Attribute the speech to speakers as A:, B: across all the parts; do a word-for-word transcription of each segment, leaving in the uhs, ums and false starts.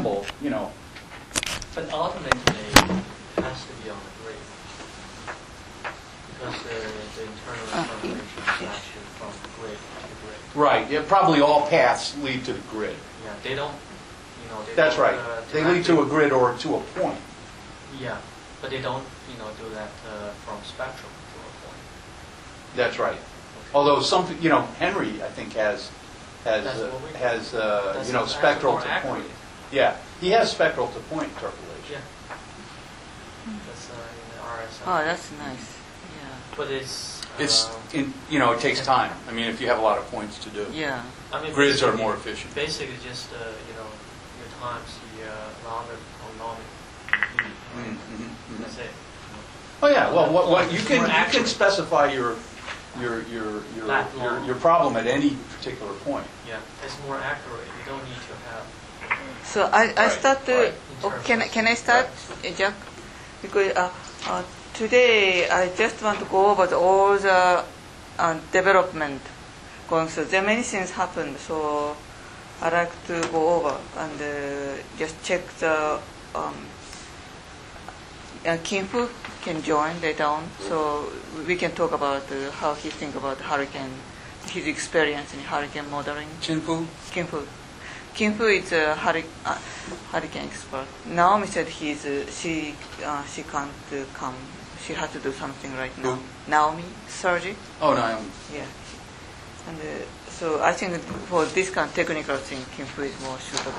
A: symbol, you know.
B: But ultimately, it has to be on the grid. Because the, the internal information is actually from the grid to the grid.
A: Right. Yeah, probably all paths lead to the grid.
B: Yeah, they don't, you know, they
A: That's
B: don't,
A: right.
B: uh,
A: They lead to a grid or to a point.
B: Yeah, but they don't, you know, do that uh, from spectrum to a point.
A: That's right.
B: Okay.
A: Although some, you know, Henry, I think, has has
B: That's
A: uh,
B: what we-
A: has uh,
B: That's
A: you know,
B: that's
A: spectral
B: more
A: to
B: accurate.
A: point. Yeah, he has spectral to point interpolation.
B: Yeah. That's uh, in the R S M.
C: Oh, that's nice. Yeah.
B: But it's.
A: It's
B: uh,
A: in, you know, it takes time. I mean, if you have a lot of points to do,
C: Yeah.
B: I mean,
A: grids are
B: basically-
A: more efficient.
B: Basically, just uh, you know, your times the uh, longer polynomial.
A: Mm, mhm, mhm.
B: That's it.
A: Oh yeah. Well, what, what you
B: It's
A: can
B: more
A: you can
B: accurate.
A: specify your your your your,
B: That
A: your
B: long.
A: your problem at any particular point.
B: Yeah, it's more accurate. You don't need to have.
C: So I, I
A: Right,
C: start to,
A: right.
C: oh, can, I- can I start, uh, Jack? Because uh, uh, today I just want to go over the, all the uh, development going through. There are many things happened, so I like to go over and uh, just check the. Um, uh, Kim Fu can join later on, so we can talk about uh, how he think about hurricane, his experience in hurricane modeling.
A: Chinfu.
C: Kim Fu. Kim Fu is a hurri- uh, hurricane expert. Naomi said he's uh, she uh, she can't uh, come. She has to do something right now.
A: Who?
C: Naomi surgery.
A: Oh no. I'm,
C: Yeah. And uh, so I think for this kind of technical thing, Kim Fu is more suitable.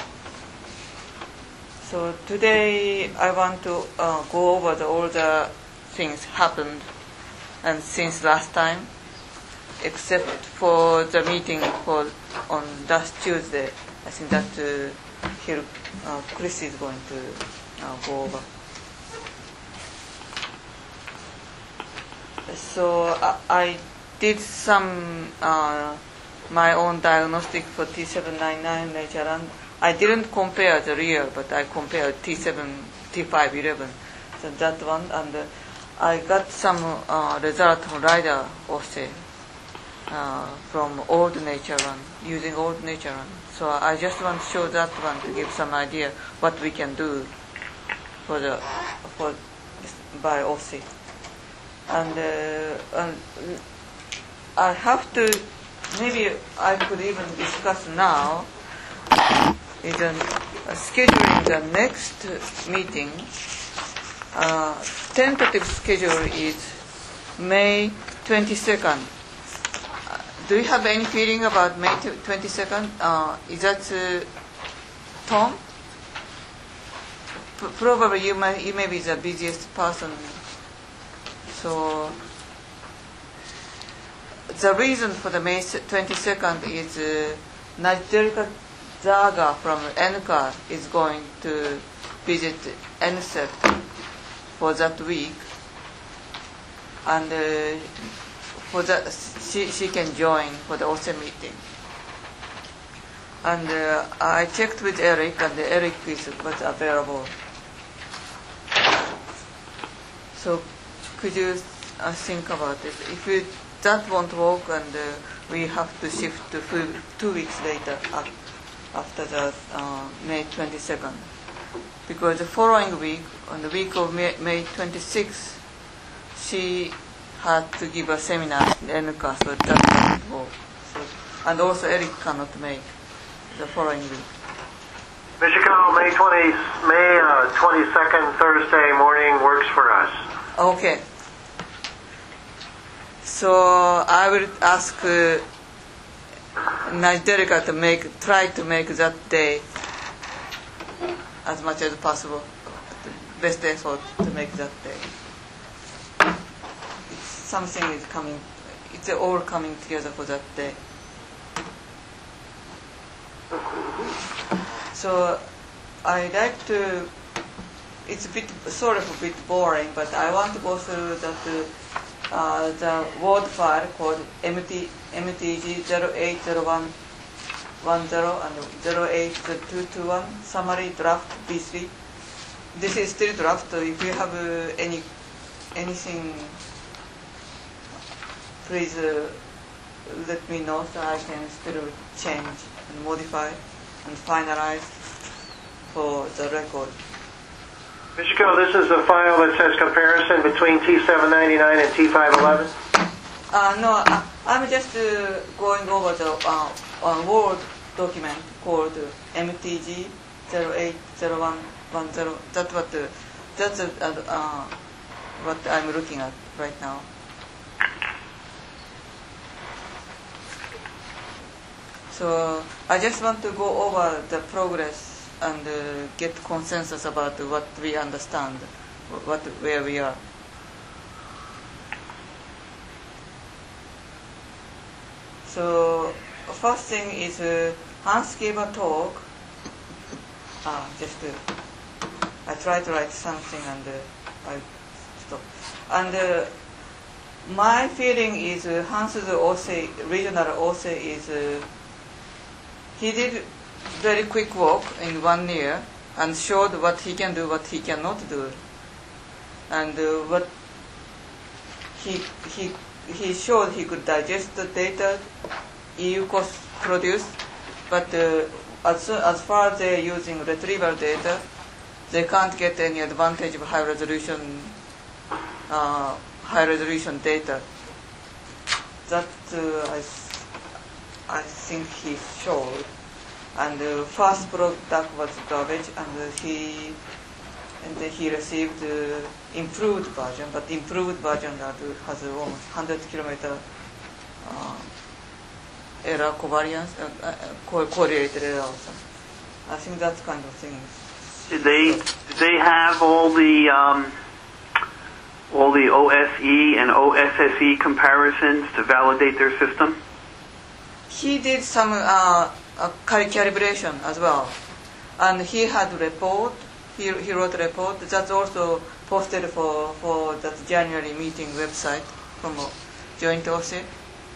C: So today I want to uh, go over the, all the things happened and since last time, except for the meeting for on last Tuesday. I think that uh, here uh, Chris is going to uh, go over. So I, I did some uh, my own diagnostic for T seven ninety-nine later, and I didn't compare the real, but I compared T seven, T five eleven. So that one, and uh, I got some uh, result from Rider Ose uh, from old nature run, using old nature run. So I just want to show that one to give some idea what we can do for the for by Ose. And, uh, and I have to, maybe I could even discuss now, is an, uh, scheduling the next meeting. Uh, tentative schedule is May twenty-second. Uh, do you have any feeling about May twenty-second? Uh, is that uh, Tom? P- probably you may, you may be the busiest person. So the reason for the May twenty-second is uh, Najdrika Zaga from N C A R is going to visit N S E P for that week, and uh, for that she she can join for the O S E meeting. And uh, I checked with Eric, and Eric is was available. So could you uh, think about it? If you, that won't work, and uh, we have to shift to few, two weeks later af- after the uh, May twenty-second, because the following week, on the week of May, May twenty-sixth, she had to give a seminar in N C A R, so that won't work. So, and also Eric cannot make the following week.
D: Mister Connell, May twentieth, May uh, twenty-second, Thursday morning works for us.
C: Okay. So I will ask uh, Najdrika to make, try to make that day as much as possible. The best effort to make that day. It's, something is coming. It's all coming together for that day. So I like to. It's a bit sort of a bit boring, but I want to go through that uh, uh, the Word file called M T M T G zero eight zero one one zero and zero eight two two one summary draft B three. This is still draft. So if you have uh, any anything, please uh, let me know so I can still change and modify and finalize. for the record.
D: Michiko, this is the file that says comparison between T seven ninety-nine and T five eleven?
C: Uh, no, I, I'm just uh, going over the uh, uh, Word document called M T G zero eight zero one one zero. That's what the, that's uh, uh, what I'm looking at right now. So I just want to go over the progress and uh, get consensus about what we understand, what where we are. So first thing is uh, Hans gave a talk. Ah, just uh, I tried to write something and uh, I stopped. And uh, my feeling is uh, Hans's O C, regional O C is uh, he did very quick work in one year and showed what he can do, what he cannot do, and uh, what he he he showed he could digest the data E U cost produced, but uh, as soon, as far as they're using retrieval data, they can't get any advantage of high resolution uh, high resolution data. That uh, I. I think he showed, and the first product was garbage, and he and he received uh, improved version, but improved version that has almost one hundred kilometer uh, error covariance, uh, uh, co- correlated error also. I think that kind of thing.
E: Did they did they have all the um, all the O S E and O S S E comparisons to validate their system?
C: He did some uh, uh, cal- calibration as well, and he had a report. He he wrote a report that's also posted for for that January meeting website from uh, Joint O C.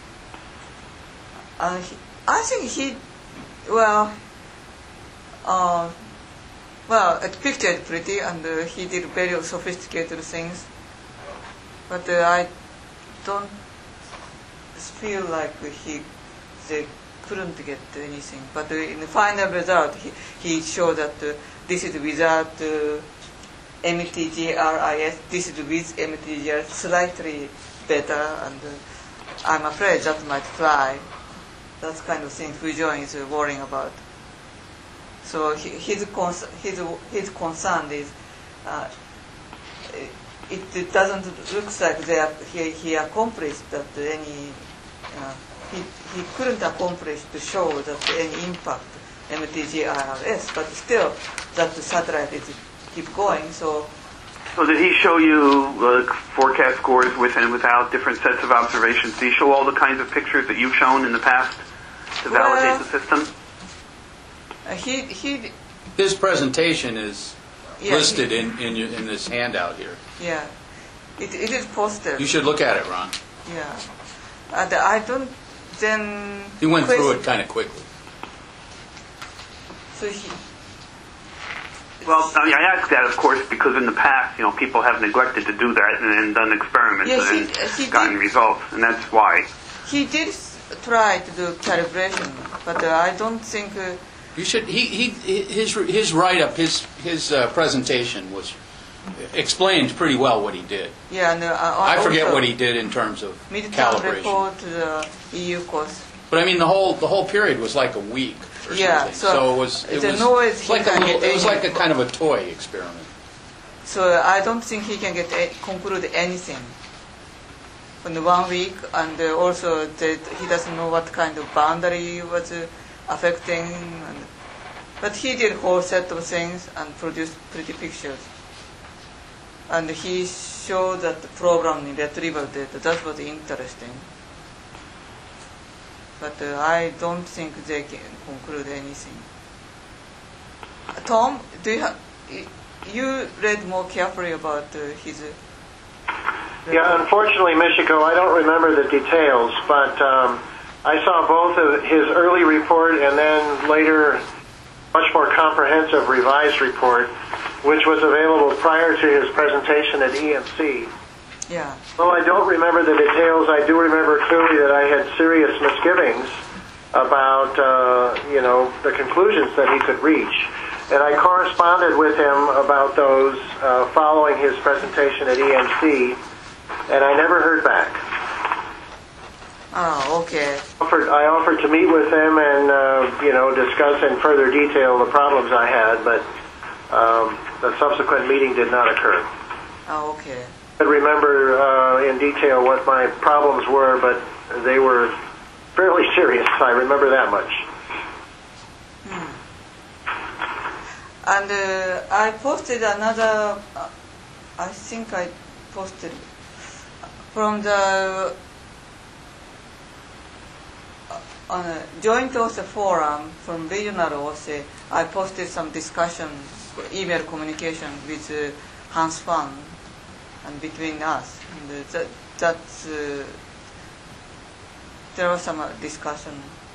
C: And he, I think he, well, uh, well, it pictured pretty, and uh, he did very sophisticated things, but uh, I don't feel like he. They couldn't get anything. But uh, in the final result, he, he showed that uh, this is without uh, M T G R I S, this is with M T G R slightly better, and uh, I'm afraid that might fly. That's kind of thing Fujian is uh, worrying about. So he, his, cons- his, his concern is uh, it, it doesn't look like they are, he, he accomplished that any uh, He, he couldn't accomplish to show that any impact M T G I R S, but still that the satellite is keep going. So,
E: so did he show you uh, forecast scores with and without different sets of observations? Did he show all the kinds of pictures that you've shown in the past to validate
C: well,
E: the system?
C: Uh, he he.
A: His presentation is
C: Yeah,
A: listed
C: he,
A: in in, your, in this handout here.
C: Yeah, it it is posted.
A: You should look at it, Ron.
C: Yeah, and I don't. Then
A: He went
C: question,
A: through it kind of quickly.
C: So he.
E: Well, I, mean, I ask that, of course, because in the past, you know, people have neglected to do that and, and done experiments
C: Yeah, he-
E: and
C: he
E: gotten
C: did.
E: results, and that's why.
C: He did try to do calibration, but uh, I don't think. Uh,
A: You should. He he his his write up his his uh, presentation was explained pretty well what he did.
C: yeah, and uh,
A: I forget
C: also,
A: what he did in terms of
C: midterm
A: calibration.
C: report to the E U course.
A: But I mean, the whole the whole period was like a week or
C: Yeah,
A: something.
C: so
A: it was it
C: the
A: was
C: noise
A: like
C: he
A: a
C: can
A: little,
C: get
A: it was like a
C: any-
A: kind of a toy experiment.
C: So I don't think he can get a, conclude anything in the one week, and uh, also that he doesn't know what kind of boundary was uh, affecting. And, but he did whole set of things and produced pretty pictures. And he showed that the program in retrieval data, that was interesting. But uh, I don't think they can conclude anything. Uh, Tom, do you have, you read more carefully about uh, his... Uh,
D: Yeah, unfortunately, Michiko, I don't remember the details, but um, I saw both of his early report and then later much more comprehensive revised report, which was available prior to his presentation at E M C.
C: yeah.
D: Though I don't remember the details, I do remember clearly that I had serious misgivings about, uh, you know, the conclusions that he could reach. and I corresponded with him about those uh, following his presentation at E M C, and I never heard back.
C: Oh, okay.
D: Offered, I offered to meet with him and uh, you know discuss in further detail the problems I had, but um, the subsequent meeting did not occur.
C: Oh, okay.
D: I remember uh, in detail what my problems were, but they were fairly serious. I remember that much.
C: Hmm. And uh, I posted another, uh, I think I posted from the uh, on a joint author forum from regional author. I posted some discussion, email communication with uh, Hans Fan and between us. And uh, that, that's, uh, there was some uh, discussion.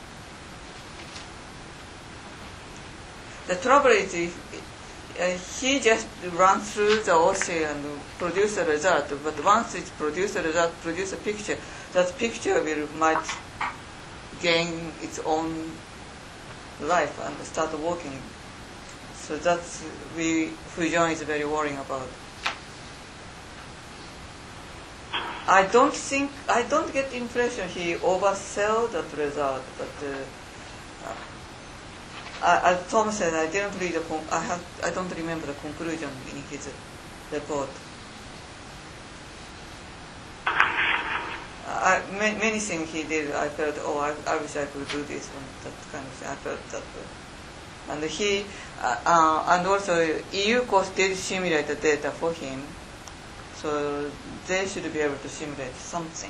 C: The trouble is, if, uh, he just runs through the ocean and produce a result, but once it produce a result, produce a picture, that picture will might gain its own life and start working. So that's we Fujian is very worrying about. I don't think I don't get the impression he oversell that result, but. Uh, uh, As Tom said, I didn't read the. Con- I have. I don't remember the conclusion in his report. I, ma- many things he did, I felt, oh, I, I wish I could do this one. That kind of thing. I felt that way. And he, uh, uh, and also E U course did simulate the data for him, so they should be able to simulate something.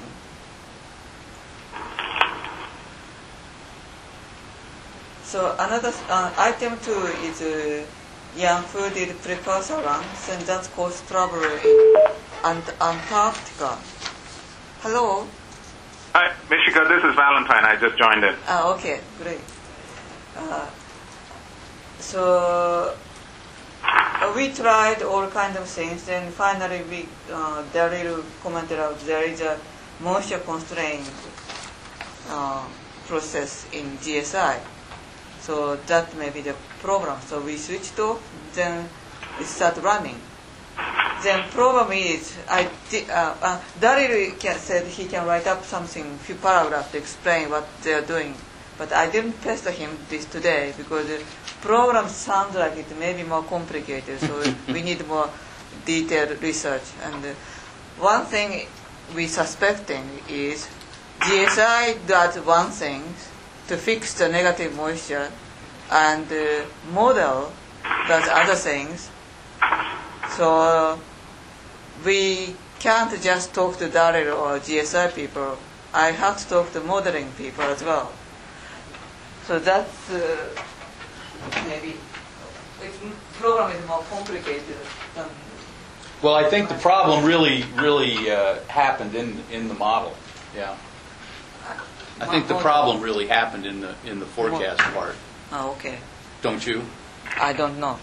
C: So another uh, item two is uh, Yang Fu did precursor runs, and that caused trouble in Ant- Antarctica. Hello?
F: Hi, Michiko, this is Valentine. I just joined in.
C: Ah, okay, great. Uh, so uh, we tried all kinds of things, and finally we uh, Daryl commented out there is a moisture constraint uh, process in G S I. So that may be the program. So we switched off, then it started running. Then problem is, I di- uh, uh, Daryl can, said he can write up something, few paragraphs to explain what they are doing. But I didn't pester him this today because the program sounds like it may be more complicated. So we need more detailed research. And uh, one thing we suspecting is G S I does one thing to fix the negative moisture, and the model does other things. So uh, we can't just talk to Daryl or G S I people. I have to talk to modeling people as well. So that's uh, maybe the program is more complicated than.
A: Well, I think the problem really, really uh, happened in in the model. Yeah. I think the problem really happened in the in the forecast part.
C: Oh, okay.
A: Don't you?
C: I don't know.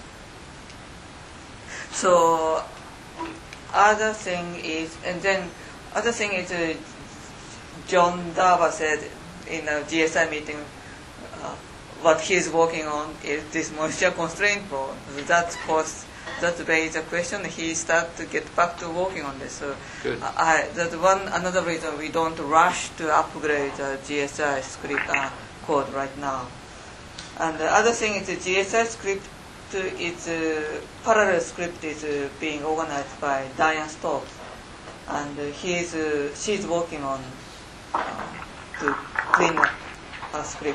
C: So other thing is, and then other thing is, uh, John Dava said in a G S I meeting, uh, what he's working on is this moisture constraint problem. So that course, that raised a question. He started to get back to working on this. So
A: Good.
C: I, that's one another reason we don't rush to upgrade the G S I script uh, code right now. And the other thing is the G S I script, its uh, parallel script is uh, being organized by Diane Stokes, and uh, he's uh, she's working on uh, to clean up her script.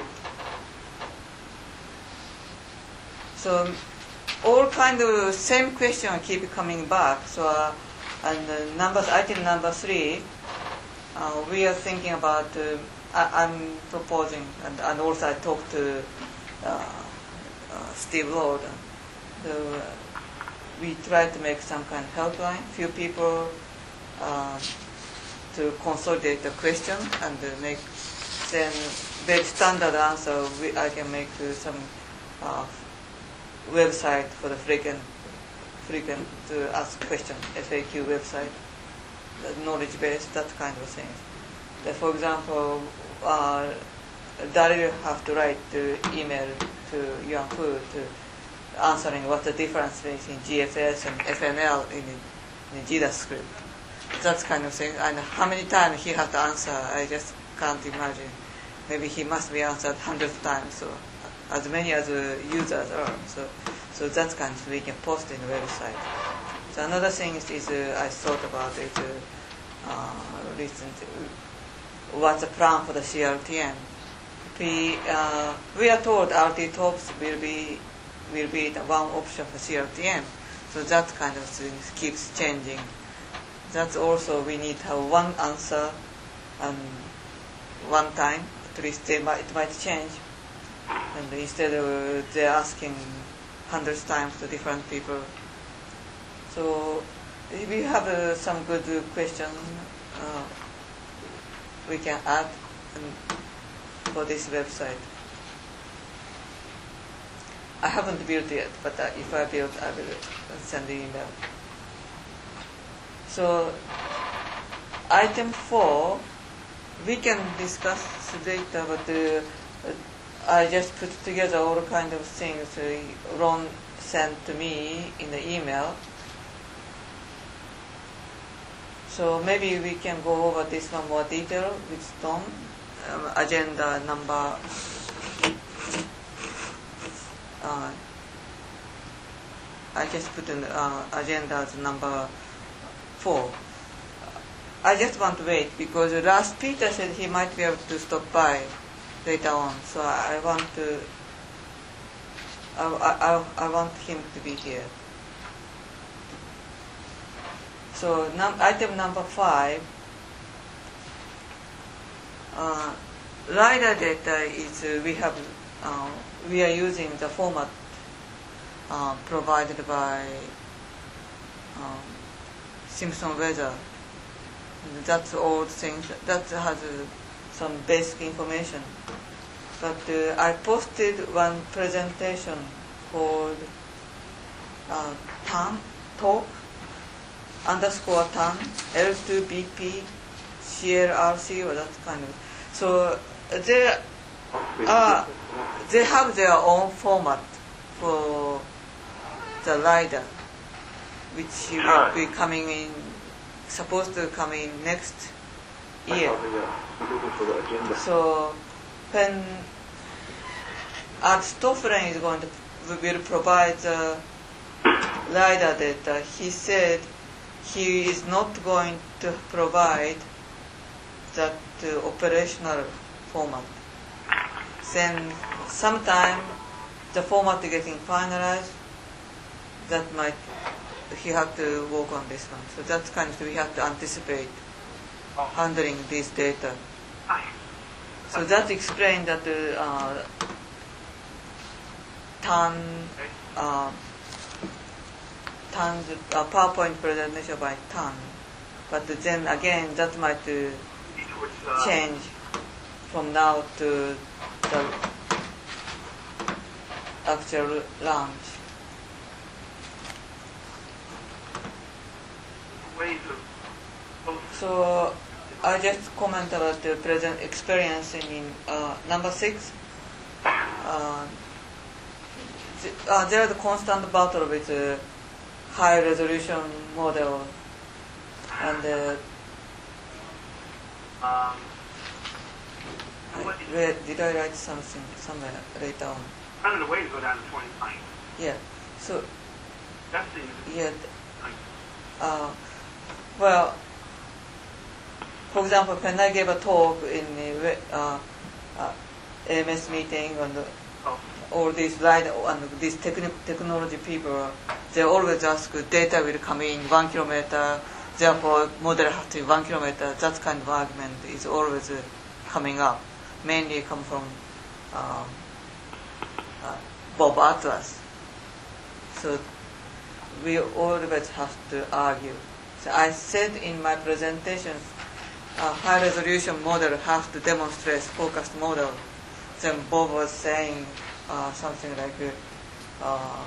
C: So all kind of same question keep coming back. So uh, and uh, numbers item number three, uh, we are thinking about. Uh, I, I'm proposing, and, and also I talked to uh, uh, Steve Lord. So, uh, we try to make some kind of helpline, few people uh, to consolidate the question and uh, make then very standard answer. We, I can make uh, some uh, website for the frequent frequent to ask question F A Q website, the knowledge base, that kind of thing. That, for example, uh, Daryl have to write the email to Yuan Fu to answering what the difference between G F S and F M L in, in G D A S script. That kind of thing. And how many times he had to answer, I just can't imagine. Maybe he must be answered hundreds of times, so as many as the users are. So, so that kind of thing we can post in the website. So another thing is, is uh, I thought about it uh, uh, recently. What's the plan for the C R T M? We uh, we are told R T TOPS will be will be the one option for C R T M. So that kind of thing keeps changing. That's also we need to have one answer and one time. At least they might, it might change. And instead of they're asking hundreds times to different people. So if we have uh, some good uh, questions, uh, we can add um, for this website. I haven't built yet, but uh, if I build, I will send the email. So item four, we can discuss later, but uh, I just put together all kind of things uh, Ron sent to me in the email. So maybe we can go over this one more detail with Tom. Um, agenda number uh, I just put in uh, agenda as number four. I just want to wait because last Peter said he might be able to stop by later on. So I want to. I, I, I want him to be here. So num- item number five. Uh, LiDAR data is uh, we have uh, we are using the format uh, provided by um, Simpson Weather. That's all things that has uh, some basic information. But uh, I posted one presentation called uh, T A N talk underscore T A N L two B P C L R C or that kind of. So they are, they have their own format for the LiDAR, which will be coming in, supposed to come in next year. So when Art Stoffelen is going to will provide the LiDAR data, he said he is not going to provide that uh, operational format. Then sometime the format getting finalized, that might he have to work on this one. So that's kind of we have to anticipate handling this data. So that explained that the uh, T A N uh, T A N uh, PowerPoint presentation by T A N, but then again that might uh, change from now to the actual launch. So I just comment about the present experience in uh, number six. Uh, th- uh, there is a constant battle with uh, high resolution model and uh,
E: Um,
C: I read, did I write something somewhere later on?
E: kind of the way to go down to twenty-nine.
C: Yeah. So
E: That seems
C: yeah. Uh, well, for example, when I gave a talk in the uh, uh, A M S meeting and
E: oh,
C: all these light and these techni- technology people, they always ask data will come in one kilometer. Therefore, model has to be one kilometer. That kind of argument is always uh, coming up. Mainly come from um, uh, Bob Atlas. So we always have to argue. So I said in my presentations, a high resolution model has to demonstrate focused model. Then Bob was saying uh, something like. Uh,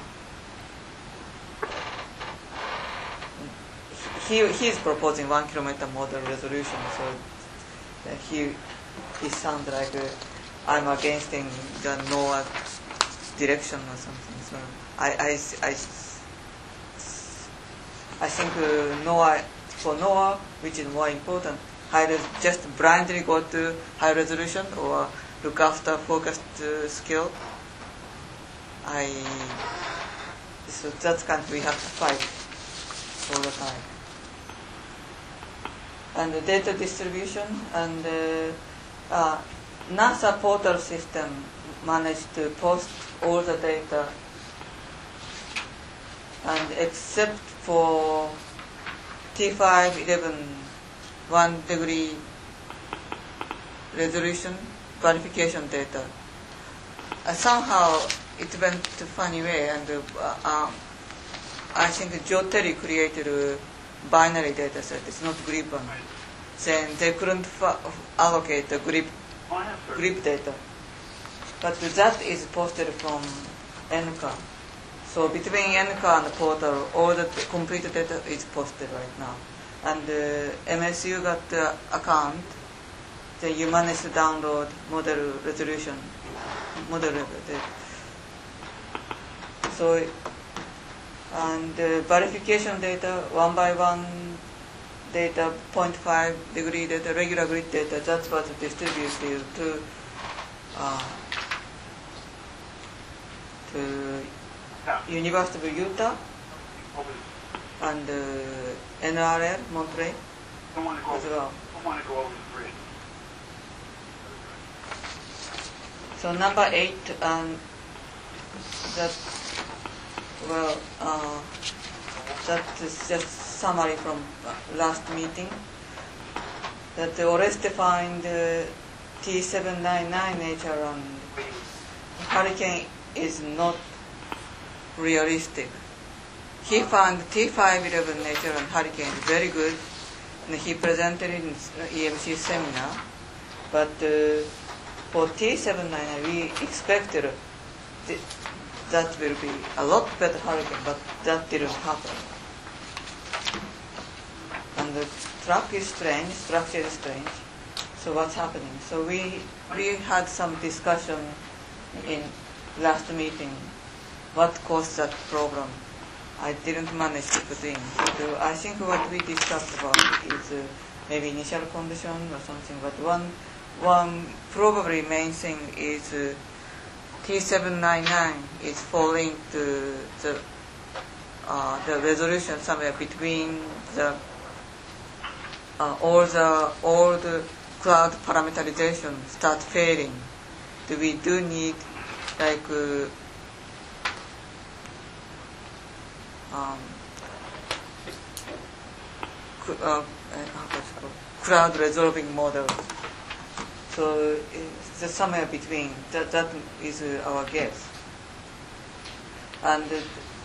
C: He, he is proposing one kilometer model resolution, so uh, he he sounds like uh, I'm against in the NOAA direction or something. So I, I, I, I think uh, NOAA, for NOAA, which is more important, high res- just blindly go to high resolution or look after focused uh, skill. I, so that's kind of we have to fight all the time. And the data distribution and uh, uh, NASA portal system managed to post all the data, and except for T five eleven one degree resolution verification data, uh, somehow it went to funny way, and uh, uh, I think Joe Terry created a binary data set. It's not grip one. Then they couldn't fa- allocate the grip grip data. But that is posted from N C A. So between N C A and the portal, all the t- complete data is posted right now. And uh, M S U got the account, then you manage to download model resolution, model level data. So, and uh, verification data, one by one data, zero point five degree data, regular grid data, that was distributed to uh, to University of Utah and uh, N R L, Montreal as well. So number eight, um, that, well, uh, that is just summary from last meeting, that the Oreste defined uh, T seven ninety-nine nature and hurricane is not realistic. He found T five eleven nature and hurricane very good, and he presented in E M C seminar. But uh, for T seven ninety-nine, we expected th- that will be a lot better hurricane, but that didn't happen. And the track is strange, structure is strange. So what's happening? So we we had some discussion in last meeting. What caused that problem? I didn't manage to put in. So I think what we discussed about is uh, maybe initial condition or something. But one one probably main thing is uh, T seven ninety-nine is falling to the uh, the resolution somewhere between the uh, all the all the cloud parameterization start failing. So we do need like uh, um, cl- uh, how it's called? Cloud resolving model. So it's just somewhere between. That that is uh, our guess. And uh,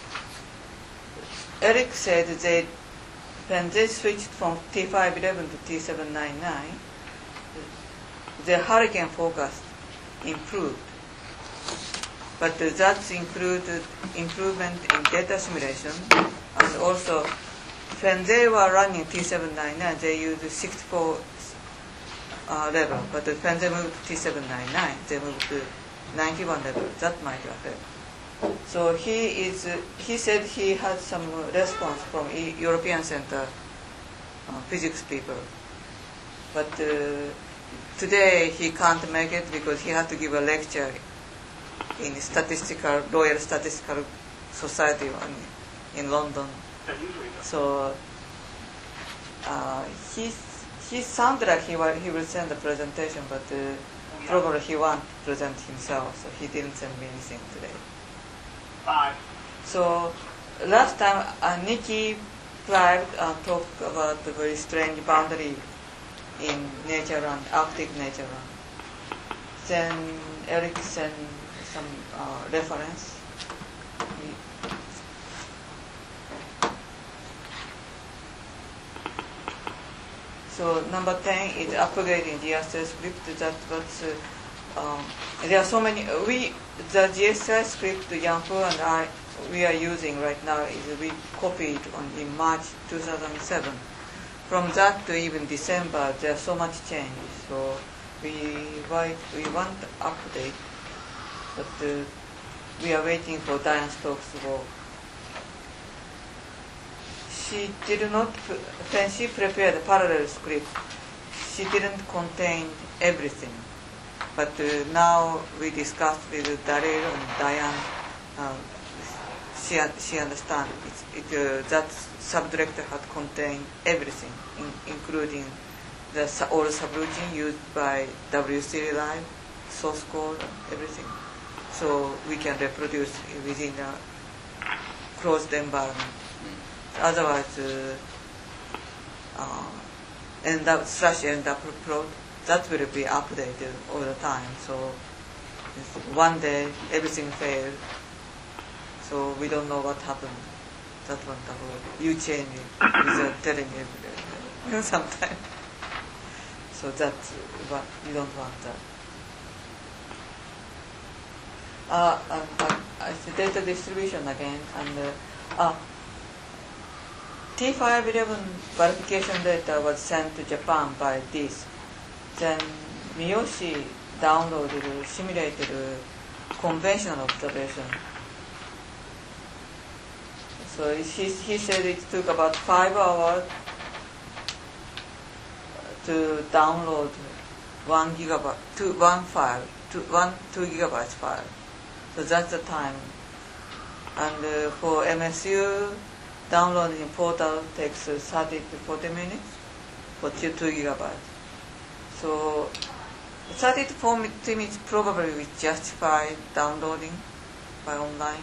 C: Eric said that when they switched from T five eleven to T seven ninety-nine, the hurricane forecast improved. But uh, that's included improvement in data simulation, and also when they were running T seven ninety-nine, they used sixty-four uh, level. But uh, when they moved to T seven ninety-nine, they moved to ninety-one level. That might affect. So he is. Uh, he said he had some response from e- European Center uh, physics people, but uh, today he can't make it because he had to give a lecture in statistical Royal Statistical Society in London. So uh, he he sounded like he wa- he will send a presentation, but uh, probably he won't present himself. So he didn't send me anything today.
F: Bye.
C: So last time uh, Nikki Clive uh, talked about the very strange boundary in nature run, Arctic nature run. Then Eric sent some uh, reference. So number ten is upgrading G S I script. That was uh, um, there are so many. Uh, we the G S I script Yanfu and I we are using right now is we copied on in March two thousand seven. From that to even December, there's so much change. So we write, we want to update, but uh, we are waiting for Diane Stokes to go. She did not, when she prepared the parallel script, she didn't contain everything. But uh, now we discussed with Daryl and Diane, uh, she, she understands it, it, uh, that subdirector had contained everything, in, including the su- all subroutine used by W three Live, source code, everything. So we can reproduce within a closed environment. Otherwise, uh, uh, end up, slash end up prod, that will be updated all the time. So one day everything failed. So we don't know what happened. That one double. You change it without telling everybody sometimes. So that's what you don't want that. Uh, and, uh, it's data distribution again, and uh, uh, T five eleven verification data was sent to Japan by this. Then Miyoshi downloaded simulated conventional observation. So he, he said it took about five hours to download one gigabyte, two, one file, two, one, two gigabytes file. So that's the time. And uh, for M S U, downloading in portal takes uh, thirty to forty minutes for two, two gigabytes. So thirty to forty minutes probably will justify downloading by online.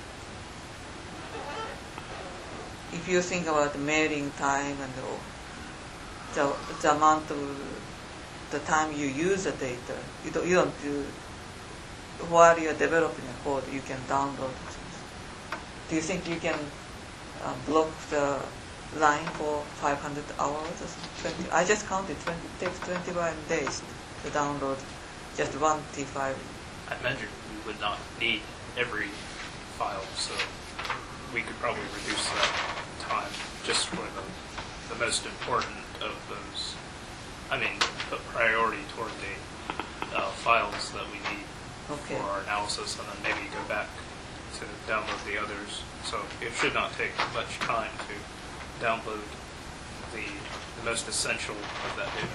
C: If you think about the mailing time and the, the, the amount of the time you use the data, you don't, you don't do, while you're developing a code, you can download it. Do you think you can uh, block the line for five hundred hours or twenty? I just counted, twenty, it takes twenty-one days to download just one T five.
G: I imagine we would not need every file, so we could probably reduce that time just for the, the most important of those. I mean, put priority toward the uh, files that we need
C: Okay.
G: for our analysis, and then maybe go back to download the others. So it should not take much time to download the, the most essential of that data.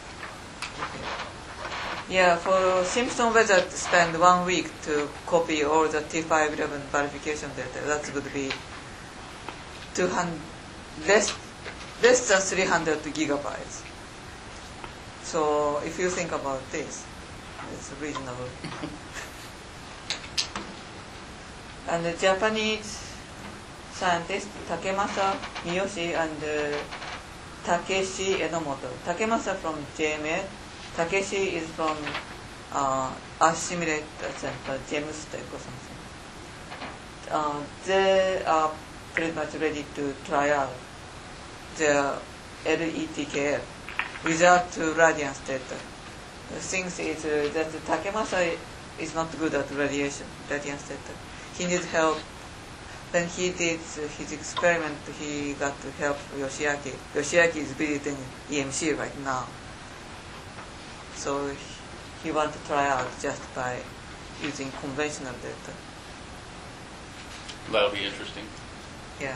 C: Yeah, for Simpson Weather to spend one week to copy all the T five eleven verification data, that would be two hundred, less, less than three hundred gigabytes. So if you think about this, it's reasonable. And the Japanese scientists, Takemasa Miyoshi and uh, Takeshi Enomoto. Takemasa from J M A, Takeshi is from uh, Earth Simulator Center, James Tech or something. Uh, they are pretty much ready to try out the L E T K F without radiance data. The thing is uh, that Takemasa is not good at radiation, radiance data. He needs help. When he did his experiment, he got help from Yoshiaki. Yoshiaki is visiting E M C right now. So he, he wants to try out just by using conventional data.
A: That'll be interesting.
C: Yeah.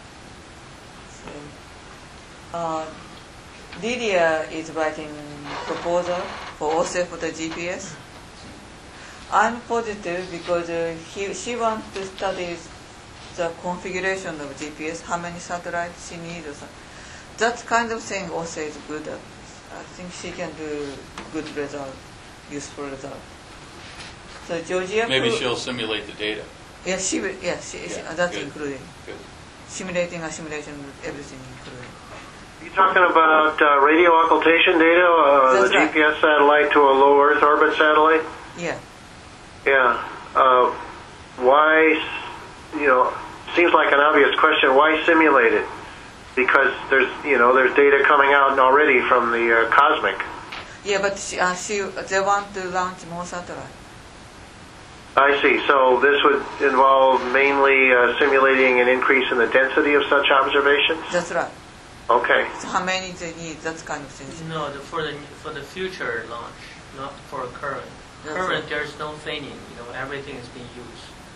C: So, uh, Lydia is writing proposal for also for the G P S. I'm positive because uh, he, she wants to study the configuration of G P S, how many satellites she needs or something. That kind of thing also is good at. I think she can do good result, useful result. So Georgia.
A: Maybe she'll simulate the data.
C: Yeah, she will. Yeah, she, she,
A: Yeah,
C: that's
A: good.
C: including
A: Good.
C: simulating a simulation, everything including.
D: You talking about uh, radio occultation data, uh, the
C: That's right.
D: G P S satellite to a low Earth orbit satellite?
C: Yeah.
D: Yeah. Uh, why, you know, seems like an obvious question. Why simulate it? Because there's, you know, there's data coming out already from the uh, cosmic.
C: Yeah, but she, uh, she, they want to launch more satellites.
D: I see. So this would involve mainly uh, simulating an increase in the density of such observations?
C: That's right.
D: Okay.
C: So how many they need, that kind of thing.
B: No, the, for the for the future launch, not for current.
C: That's
B: Current,
C: right.
B: there's no feigning. You know, everything is being used.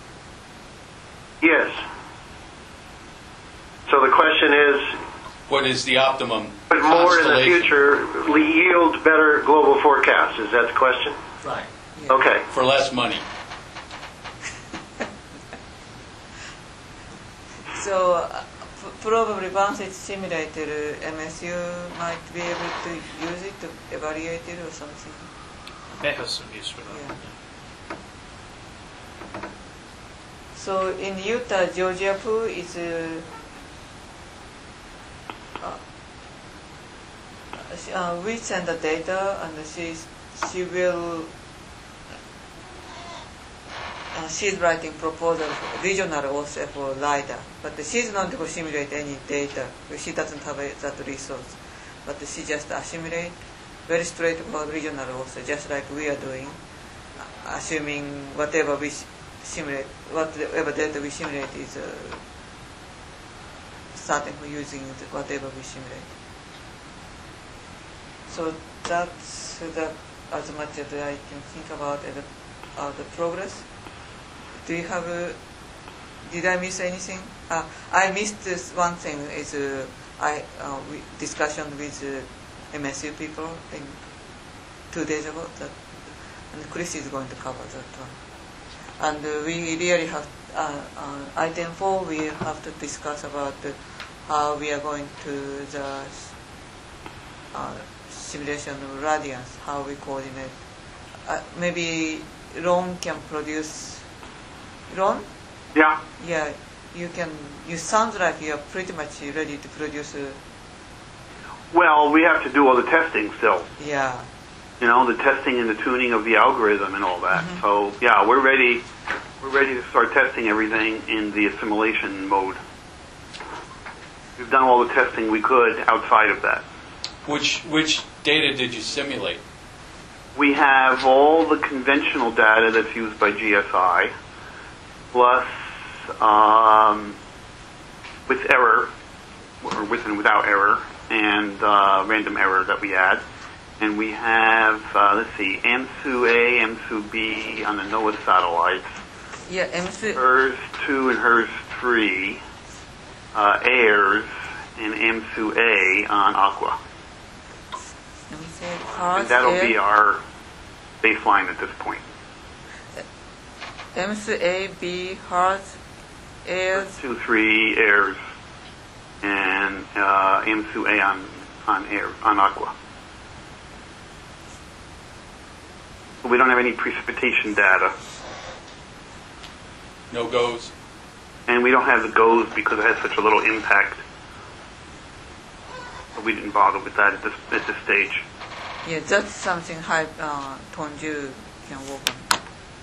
D: Yes. So the question is,
A: What is the optimum
D: but more in the
A: constellation
D: future yield better global forecasts? Is that the question?
B: Right.
D: Okay.
A: for less money?
C: So uh, p- probably once it's simulated, M S U might be able to use it to evaluate it or something.
G: It has some use for that.
C: Yeah. So in Utah, Georgia Poo is uh, uh, she- uh, we send the data and she she will uh, she's writing proposal for regional also for LiDAR, but she's not going to simulate any data. She doesn't have a, that resource, but she just assimilate very straightforward regional also, just like we are doing, uh, assuming whatever we s- simulate, whatever data we simulate is uh, starting for using the, whatever we simulate. So that's the, as much as I can think about uh, the, uh, the progress. Do you have a, did I miss anything? Uh, I missed this one thing is uh, I uh, we discussion with uh, M S U people in two days ago that, and Chris is going to cover that one. And uh, we really have uh, uh, item four. We have to discuss about uh, how we are going to the uh, simulation of radiance, how we coordinate. Uh, maybe Ron can produce. Ron?
E: Yeah.
C: Yeah, you can. You sound like you are pretty much ready to produce. A,
E: Well, we have to do all the testing still.
C: yeah.
E: You know, the testing and the tuning of the algorithm and all that. So yeah, we're ready. We're ready to start testing everything in the assimilation mode. We've done all the testing we could outside of that.
A: Which which data did you simulate?
E: We have all the conventional data that's used by G S I, plus um, with error, or with and without error, and uh, random error that we add. And we have, uh, let's see, A M S U A, A M S U B on the NOAA satellites,
C: Yeah, M S U.
E: HERS two and HERS three, uh, AIRS, and A M S U A on Aqua.
C: Let me say
E: And
C: Hearts,
E: that'll
C: Air,
E: be our baseline at this point.
C: M S U A, B, Hearts, Airs.
E: Two, three airs, and uh, A M S U A on on air on Aqua. But we don't have any precipitation data,
A: No goes.
E: and we don't have the G O E S because it has such a little impact. But we didn't bother with that at this at this stage.
C: Yeah, that's something high uh, Tonju can work on.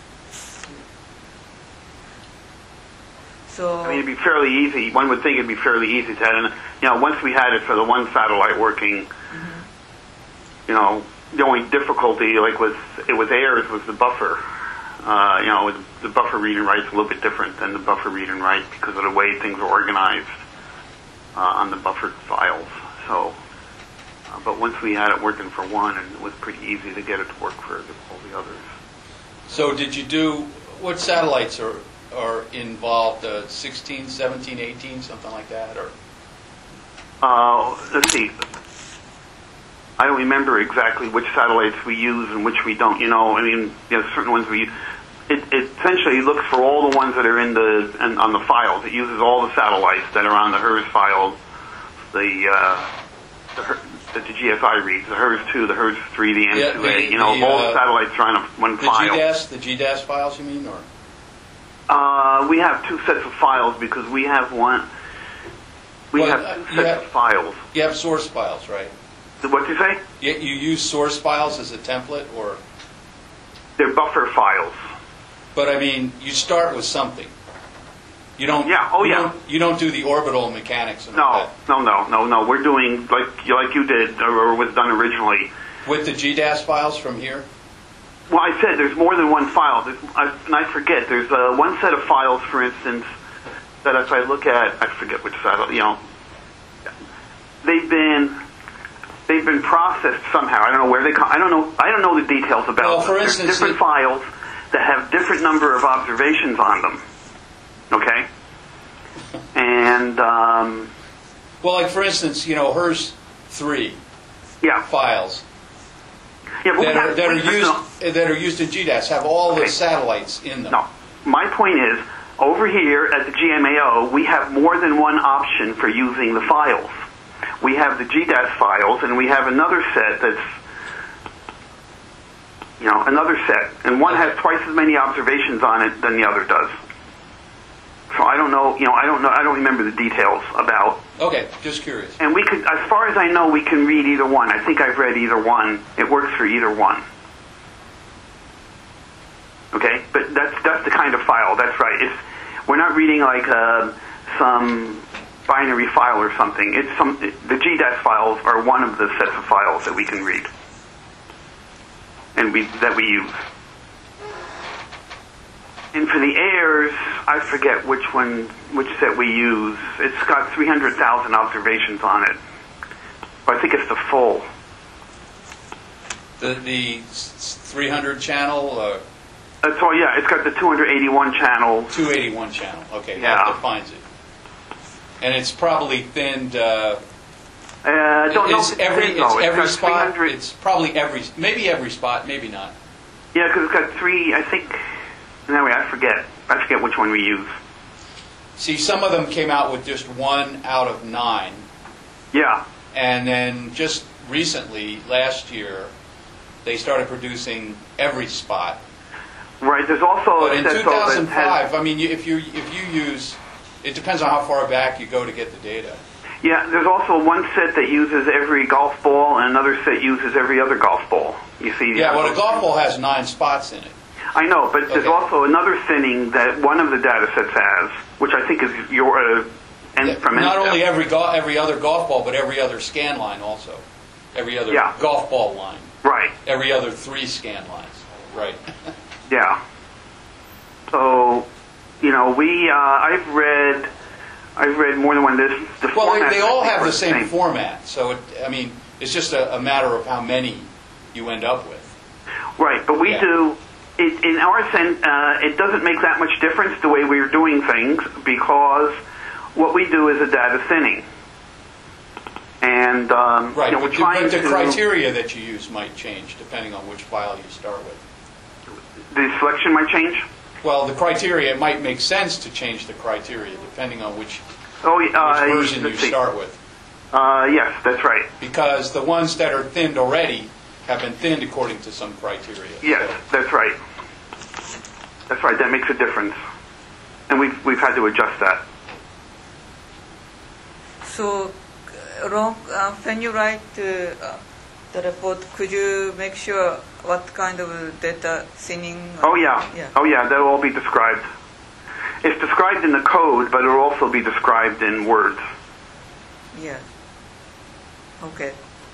C: So
E: I mean, it'd be fairly easy. One would think it'd be fairly easy to have. You know, once we had it for the one satellite working, you know, the only difficulty, like with it with AIRS, was the buffer. Uh, you know, the buffer read and write's a little bit different than the buffer read and write because of the way things are organized uh, on the buffered files. So, uh, but once we had it working for one, and it was pretty easy to get it to work for the, all the others.
A: So did you do, what satellites are are involved? Uh, sixteen, seventeen, eighteen, something like that? Or
E: Uh, let's see. I don't remember exactly which satellites we use and which we don't. You know, I mean, you know, certain ones we. It, it essentially looks for all the ones that are in the in, on the files. It uses all the satellites that are on the HERS files, the uh, the, Her- that the G S I reads, the HERS two, the HERS three, the
A: Yeah,
E: M two A.
A: the-
E: You know,
A: the,
E: all
A: uh,
E: the satellites are on a, one
A: the
E: file.
A: G D A S, the G D A S files, you mean, or?
E: Uh, we have two sets of files because we have one. We
A: Well,
E: have
A: uh,
E: two
A: you
E: sets
A: have-
E: of files.
A: You have source files, right?
E: What did you say?
A: You, you use source files as a template, or?
E: They're buffer files.
A: But I mean, you start with something. You don't.
E: Yeah, oh,
A: you
E: yeah.
A: Don't, you don't do the orbital mechanics and all
E: No,
A: that.
E: no, no, no, no. We're doing like like you did or was done originally.
A: With the G D A S files from here?
E: Well, I said there's more than one file. There's, I, and I forget. There's uh, one set of files, for instance, that if I look at, I forget which side. You know, they've been they've been processed somehow. I don't know where they come. I don't know. I don't know the details about
A: Well,
E: them.
A: for
E: There's
A: instance,
E: different
A: it-
E: files that have different number of observations on them. Okay. And um,
A: Well, like for instance, you know, hers three
E: yeah,
A: files
E: yeah, but we
A: that are,
E: have-
A: that are
E: we-
A: used that are used in G D A S have all the
E: Okay.
A: satellites in them.
E: No, my point is, over here at the G M A O, we have more than one option for using the files. We have the G D A S files, and we have another set that's, you know, another set, and one has
A: Okay.
E: twice as many observations on it than the other does. So I don't know, you know, I don't know, I don't remember the details about.
A: Okay, just curious.
E: And we could, as far as I know, we can read either one. I think I've read either one. It works for either one. Okay, but that's that's the kind of file. That's right. It's we're not reading like uh, some binary file or something. It's some the G D A S files are one of the sets of files that we can read and we that we use. And for the airs, I forget which one, which set we use. It's got three hundred thousand observations on it. Or I think it's the full.
A: The the three hundred channel, uh,
E: That's all. Yeah, it's got the two hundred eighty-one channel.
A: two eighty-one channel. Okay,
E: Yeah.
A: that defines it. And it's probably thinned. Uh,
E: Uh, I don't know.
A: it's
E: if it's
A: every
E: thin,
A: it's
E: though. It's
A: every
E: got
A: spot.
E: three hundred
A: It's probably every maybe every spot, maybe not.
E: Yeah, because it's got three. I think. No, wait, I forget. I forget which one we use.
A: See, some of them came out with just one out of nine,
E: Yeah.
A: and then just recently, last year, they started producing every spot.
E: Right. There's also
A: But
E: a
A: in
E: set
A: two
E: though that
A: thousand five,
E: has.
A: I mean, you- if you if you use, it depends on how far back you go to get the data.
E: Yeah. There's also one set that uses every golf ball, and another set uses every other golf ball. You see?
A: Yeah, well, a golf ball has nine spots in it.
E: I know, but there's
A: Okay.
E: also another thinning that one of the data sets has, which I think is your uh, and
A: Yeah,
E: from
A: not
E: N S T E
A: only
E: P.
A: every go- every other golf ball, but every other scan line also. Every other
E: Yeah.
A: golf ball line.
E: Right.
A: Every other three scan lines. Right.
E: Yeah. So, you know, we uh, I've read I've read more than one. This the
A: Well,
E: format
A: they, they all
E: I think
A: have
E: are
A: the same format, so it, I mean, it's just a, a matter of how many you end up with.
E: Right, but we
A: Yeah.
E: do. It, in our sense, uh, it doesn't make that much difference the way we're doing things because what we do is a data thinning, and um,
A: Right,
E: you know, we're
A: but, the,
E: trying
A: but the
E: to
A: criteria that you use might change depending on which file you start with.
E: the selection might change.
A: Well, the criteria, it might make sense to change the criteria depending on which,
E: Oh,
A: which
E: uh,
A: version you
E: let's see.
A: start with.
E: Uh, yes, that's right.
A: Because the ones that are thinned already have been thinned according to some criteria.
E: Yes,
A: So-
E: that's right. That's right. That makes a difference, and we've we've had to adjust that.
C: So, uh, Ron, uh, when you write uh, uh, the report, could you make sure what kind of data thinning?
E: Oh yeah.
C: Yeah.
E: Oh yeah. That'll all be described. It's described in the code, but it'll also be described in words.
C: Yeah. Okay.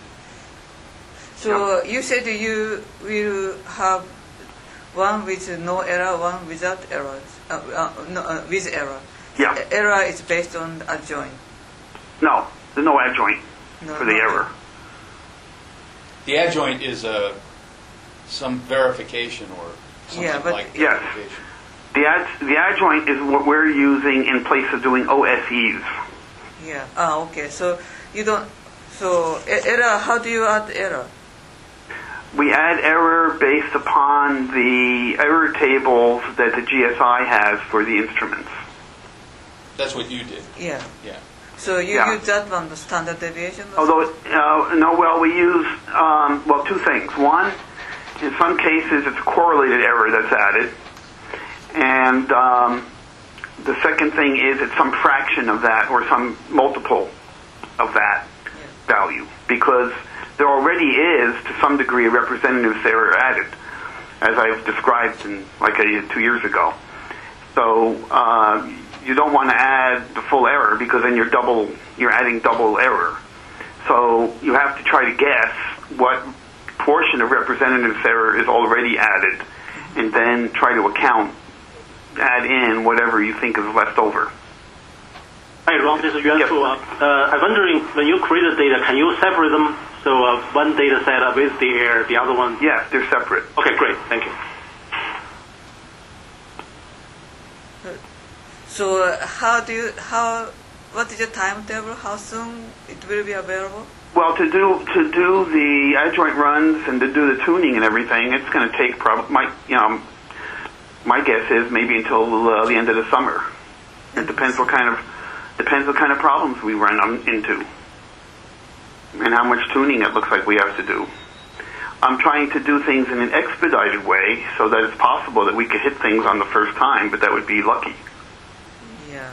C: So you said you will have one with no error, one without errors. Uh, uh, no, uh, with error.
E: Yeah.
C: E- Error is based on adjoint.
E: No, there's no adjoint
C: No,
E: for the
C: no
E: error.
A: The adjoint is a, some verification or something
C: Yeah, but-
A: like
E: Yes.
A: verification.
E: The ad, the adjoint is what we're using in place of doing O S Es.
C: Yeah. Ah, okay. So you don't. So e- error. How do you add error?
E: We add error based upon the error tables that the G S I has for the instruments.
A: That's what you did.
C: Yeah.
A: Yeah.
C: So you
E: Yeah.
C: use that one, the standard deviation. or
E: Although, uh, no, well, we use, um, well, two things. One, in some cases, it's a correlated error that's added. And um, the second thing is it's some fraction of that or some multiple of that value. Because there already is, to some degree, a representative error added, as I've described in, like a, two years ago. So uh, you don't want to add the full error because then you're double, you're adding double error. So you have to try to guess what portion of representative error is already added, and then try to account, add in whatever you think is left over.
H: Hi, Ron, this is Yuan
E: Yep.
H: Fu. Uh, I'm wondering, when you create the data, can you separate them? So uh, one data set uh, with the air, the other one?
E: Yes, they're separate.
H: Okay, great. Thank you.
C: So uh, how do you how what is the timetable? How soon it will be available?
E: Well, to do to do the adjoint runs and to do the tuning and everything, it's going to take probably my you know my guess is maybe until uh, the end of the summer. It depends what kind of depends what kind of problems we run um, into and how much tuning it looks like we have to do. I'm trying to do things in an expedited way so that it's possible that we could hit things on the first time, but that would be lucky.
C: Yeah.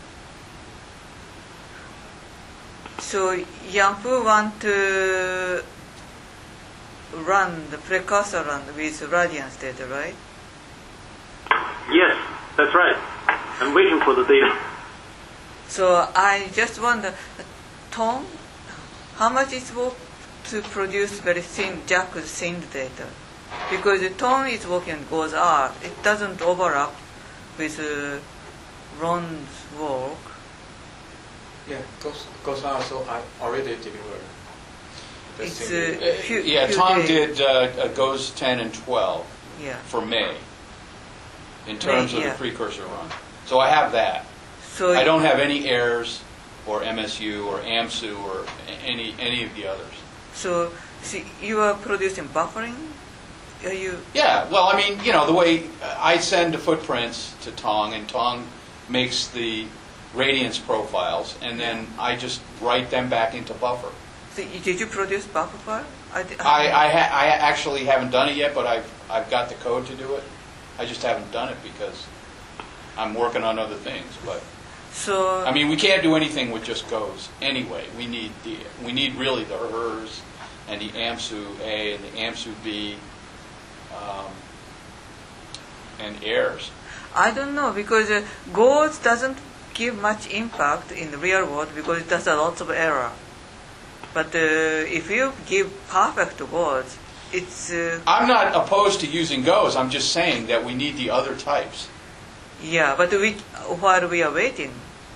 C: So Yangfu want to run the precursor run with radiance data, right?
H: Yes, that's right. I'm waiting for the data.
C: So I just wonder, Tom, how much is work to produce very thin, Jack's thin data? Because the Tom is working on Go's R, it doesn't overlap with uh, Ron's work.
I: Yeah, those, those are also I already delivered. The
C: It's
I: single-
C: uh, few,
A: Yeah,
C: few
A: Tom
C: days.
A: did uh, uh, goes ten and twelve
C: Yeah.
A: for May in terms
C: May,
A: of
C: yeah.
A: the precursor run. So I have that.
C: So
A: I don't have any errors or M S U or AMSU or a- any any of the others.
C: So see, you are producing buffering. Are you?
A: Yeah, well, I mean, you know, the way I send the footprints to Tong, and Tong makes the radiance profiles, and then I just write them back into buffer.
C: So you- did you produce buffer file? I, di-
A: I I, ha- I actually haven't done it yet, but I've I've got the code to do it. I just haven't done it because I'm working on other things. But
C: So
A: I mean, we can't do anything with just goes anyway. We need the we need really the hers and the AMSU A and the AMSU B um, and errors.
C: I don't know because uh, goals doesn't give much impact in the real world because it does a lot of error. But uh, if you give perfect goals, it's uh,
A: I'm not opposed to using goes. I'm just saying that we need the other types.
C: yeah. But we while we are waiting.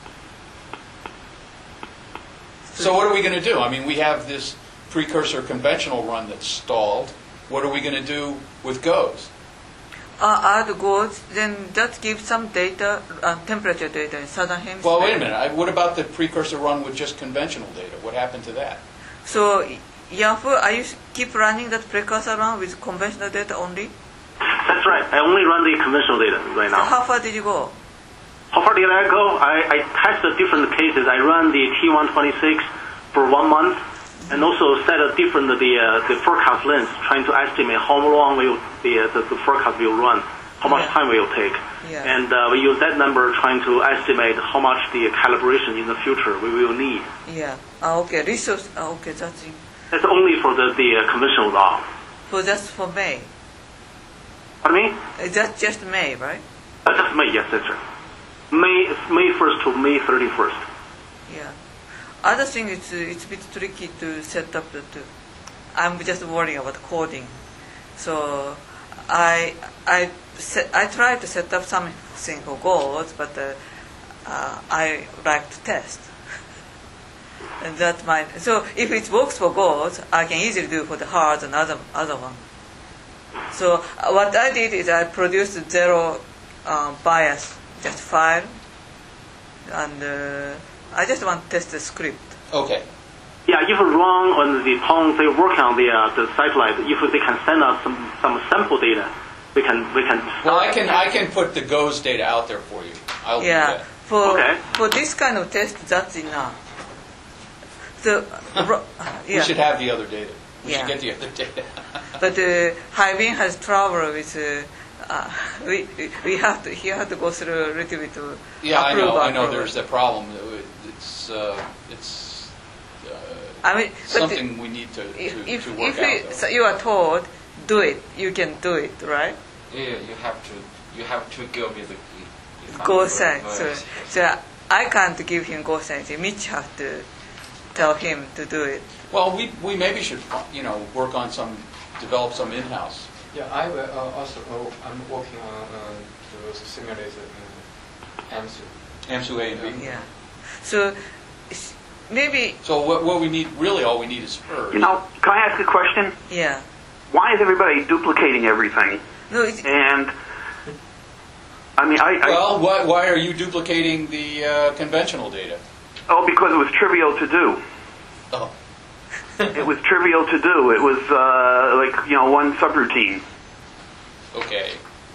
A: So what are we going to do? I mean, we have this precursor conventional run that's stalled. What are we going to do with goes?
C: Uh, add goals, then that gives some data, uh, temperature data in southern hemisphere.
A: Well, wait a minute. I- What about the precursor run with just conventional data? What happened to that?
C: So, Yahoo, are you keep running that precursor run with conventional data only?
H: That's right. I only run the conventional data right
C: So
H: now.
C: how far did you go?
H: How far did I go? I, I tested different cases. I ran the T one twenty-six for one month, and also set a different the uh, the forecast length, trying to estimate how long will the uh, the, the forecast will run, how much
C: Yeah.
H: time will take,
C: Yeah.
H: and uh, we use that number trying to estimate how much the calibration in the future we will need.
C: Yeah. Ah, okay. Resource. Ah, okay. That's in,
H: That's only for the the uh, conventional R.
C: so that's for May.
H: Pardon me?
C: Is that just May, right?
H: Uh, that's May. Yes, that's right. May May first to May thirty first.
C: Yeah. Other thing is uh, it's a bit tricky to set up the. To, I'm just worrying about coding, so I I set, I try to set up something for goals, but uh, uh, I like to test. And that might so if it works for goals, I can easily do for the hearts and other other one. So uh, what I did is I produced zero uh, bias, just file, and uh, I just want to test the script.
A: Okay.
H: Yeah, if wrong on the Tong, they work on the uh, the satellite. If they can send us some, some sample data, we can we can.
A: Well, I can I can put the goes data out there for you. I'll do
C: Yeah,
A: that.
C: for
H: Okay.
C: for this kind of test, that's enough. So, ro-
A: We
C: yeah,
A: should have the other data. We
C: Yeah.
A: should get the other data.
C: but uh, Haibin has trouble with. Uh, uh, we we have to he had to go through a little bit of
A: yeah, I
C: approval,
A: know. I know.
C: approval.
A: There's that problem. It's uh, it's uh,
C: I mean, but
A: something we need to to,
C: if
A: to work
C: if
A: out.
C: it,
A: though.
C: so you are told do it, you can do it, right?
I: Yeah, you have to you have to give me the
C: Go sign. So,
I: Yes, yes.
C: so I can't give him go sign. Mitch has to tell him to do it.
A: Well, we we maybe should you know work on some develop some in-house.
I: Yeah, I will uh, also uh, I'm working on uh, to simulate uh, AMSU.
A: AMSU A and B.
C: Yeah. So s- maybe
A: So what, what we need really all we need is hers.
E: You know, can I ask a question?
C: yeah.
E: Why is everybody duplicating everything?
C: No, it's,
E: And I mean, I, I
A: Well, why, why are you duplicating the uh, conventional data?
E: Oh, because it was trivial to do.
A: Oh.
E: It was trivial to do. It was uh, like, you know, one subroutine.
A: Okay.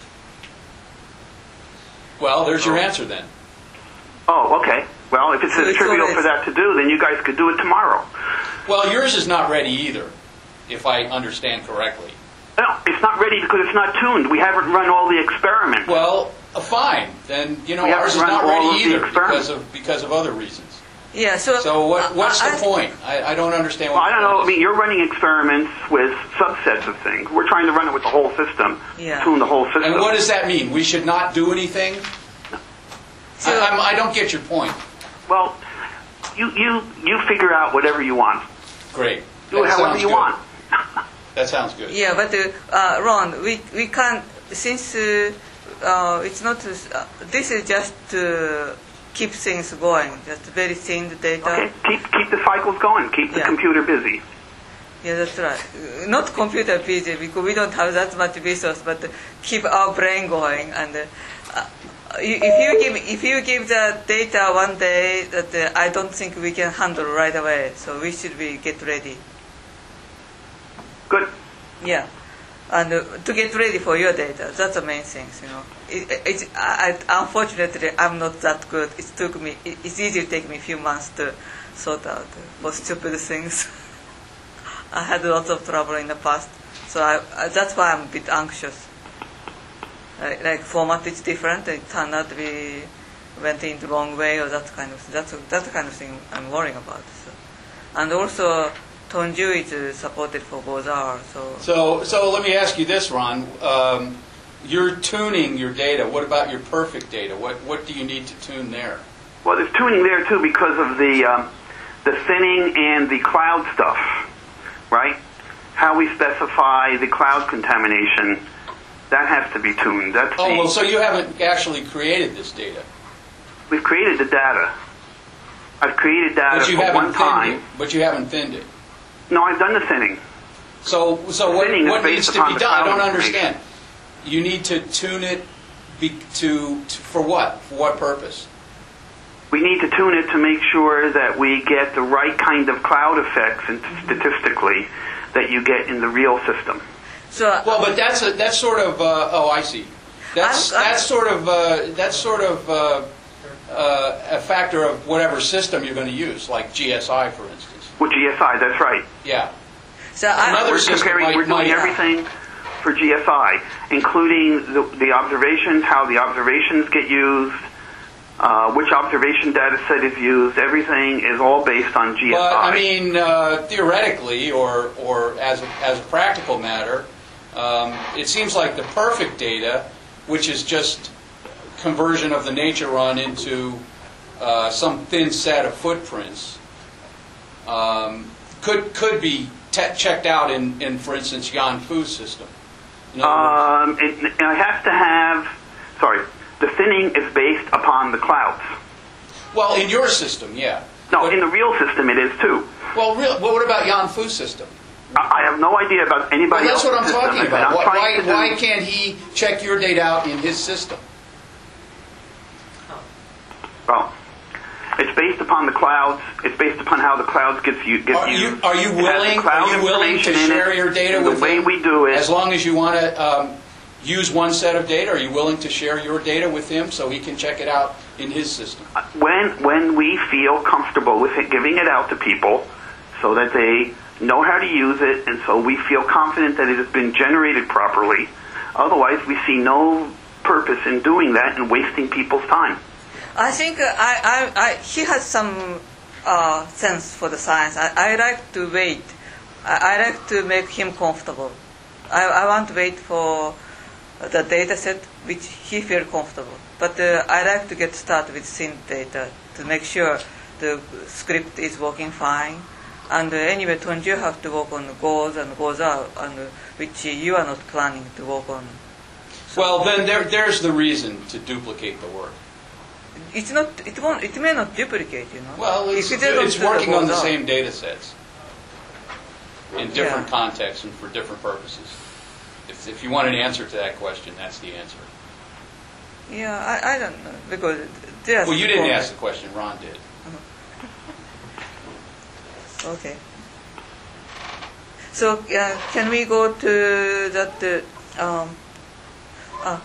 A: Well, there's your answer then.
E: Oh, okay. Well, if it's
C: So it's
E: trivial
C: always-
E: for that to do, then you guys could do it tomorrow.
A: Well, yours is not ready either, if I understand correctly.
E: No, it's not ready because it's not tuned. We haven't run all the experiments.
A: Well, uh, fine. Then, you know,
E: We haven't
A: ours is
E: run
A: not
E: all
A: ready
E: of the
A: either
E: experiments.
A: because of, because of other reasons.
C: Yeah. So.
A: So what, what's
C: I-
A: the
C: I-
A: point? I, I don't understand
E: Well,
A: what
E: I don't
A: the
E: know. I
A: point
E: mean,
A: is.
E: you're running experiments with subsets of things. We're trying to run it with the whole system,
C: Yeah.
E: tune the whole system.
A: And what does that mean? We should not do anything?
C: So-
A: I, I'm, I don't get your point.
E: Well, you, you, you figure out whatever you want.
A: Great.
E: Do it
A: That
E: however
A: sounds
E: you
A: good.
E: want.
A: That sounds good.
C: Yeah, but uh, uh, Ron, we we can't since uh, uh, it's not. Uh, this is just to keep things going, just very thin data.
E: Okay, keep keep the cycles going. Keep the
C: Yeah.
E: computer busy.
C: Yeah, that's right. Uh, Not computer busy because we don't have that much resource, but uh, keep our brain going. And uh, uh, you- if you give if you give the data one day that uh, I don't think we can handle right away, so we should be get ready.
E: Good.
C: Yeah, and uh, to get ready for your data, that's the main thing. You know, it, it's I, I, unfortunately I'm not that good. It took me. It, it's easy to take me a few months to sort out for stupid things. I had lots of trouble in the past, so I, I, that's why I'm a bit anxious. Like, like format is different. It turned out to be went in the wrong way or that kind of that's that's the kind of thing I'm worrying about. So. And also. Tonju is uh, supported for Beaux-Arts, so...
A: So, so let me ask you this, Ron. Um, you're tuning your data. What about your perfect data? What what do you need to tune there?
E: Well, there's tuning there too because of the um, the thinning and the cloud stuff, right? How we specify the cloud contamination, that has to be tuned. That's
A: Oh,
E: the,
A: well, so you haven't actually created this data.
E: we've created the data. I've created data
A: But you
E: for
A: haven't
E: one
A: thinned
E: time.
A: it. But you haven't thinned it.
E: No, I've done the thinning.
A: So, so what,
E: Thinning is
A: what
E: based
A: needs to
E: upon
A: be
E: the
A: done? I
E: cloud
A: don't
E: information.
A: understand. You need to tune it be, to, to for what? For what purpose?
E: We need to tune it to make sure that we get the right kind of cloud effects and statistically that you get in the real system.
C: So, uh,
A: Well, but that's a, that's sort of uh, oh, I see. That's
C: I'm- I'm-
A: that's sort of uh, that's sort of uh, uh, a factor of whatever system you're going to use, like G S I, for instance.
E: With G S I, that's right.
A: Yeah.
C: so I,
A: Another
E: We're
A: system
E: comparing,
A: might-
E: we're doing
A: might-
E: everything for G S I, including the, the observations, how the observations get used, uh, which observation data set is used. Everything is all based on G S I.
A: But I mean, uh, theoretically, or or as a, as a practical matter, um, it seems like the perfect data, which is just conversion of the nature run into uh, some thin set of footprints, um, could could be te- checked out in, in, for instance, Yan Fu's system. In other words,
E: Um, it, it has to have, sorry, the thinning is based upon the clouds.
A: well, in your system, yeah.
E: No,
A: But-
E: in the real system it is too.
A: well, real, well, what about Yan Fu's system?
E: I I have no idea about
A: Well,
E: anybody
A: that's
E: else's
A: what I'm
E: system,
A: talking
E: and
A: about.
E: I'm
A: Why,
E: trying
A: why,
E: to do-
A: why can't he check your data out in his system?
E: Well, it's based upon the clouds. It's based upon how the clouds gets you get
A: Are you
E: used.
A: are you
E: It has the
A: willing
E: cloud
A: are you willing to
E: information in
A: share
E: it,
A: your data
E: and
A: with
E: the way
A: him?
E: we do it?
A: As long as you want to um, use one set of data, are you willing to share your data with him so he can check it out in his system?
E: when when we feel comfortable with it, giving it out to people, so that they know how to use it, and so we feel confident that it has been generated properly. Otherwise, we see no purpose in doing that and wasting people's time.
C: I think uh, I, I, I, he has some uh, sense for the science. I, I like to wait. I, I like to make him comfortable. I, I want to wait for the data set which he feels comfortable. But uh, I like to get started with thin data to make sure the script is working fine. And uh, anyway, Tonju have to work on goals and goals out, and uh, which you are not planning to work on.
A: Well, then there, there's the reason to duplicate the work.
C: It's not. It won't. It may not duplicate. You know.
A: Well, it's,
C: If you don't
A: it's
C: do the
A: working on the
C: goals out.
A: same data sets in different
C: Yeah.
A: contexts and for different purposes. If, if you want an answer to that question, that's the answer.
C: Yeah, I, I don't know because there's.
A: Well, you didn't ask the question, Ron did.
C: Okay. So uh, can we go to that? Uh, um, uh,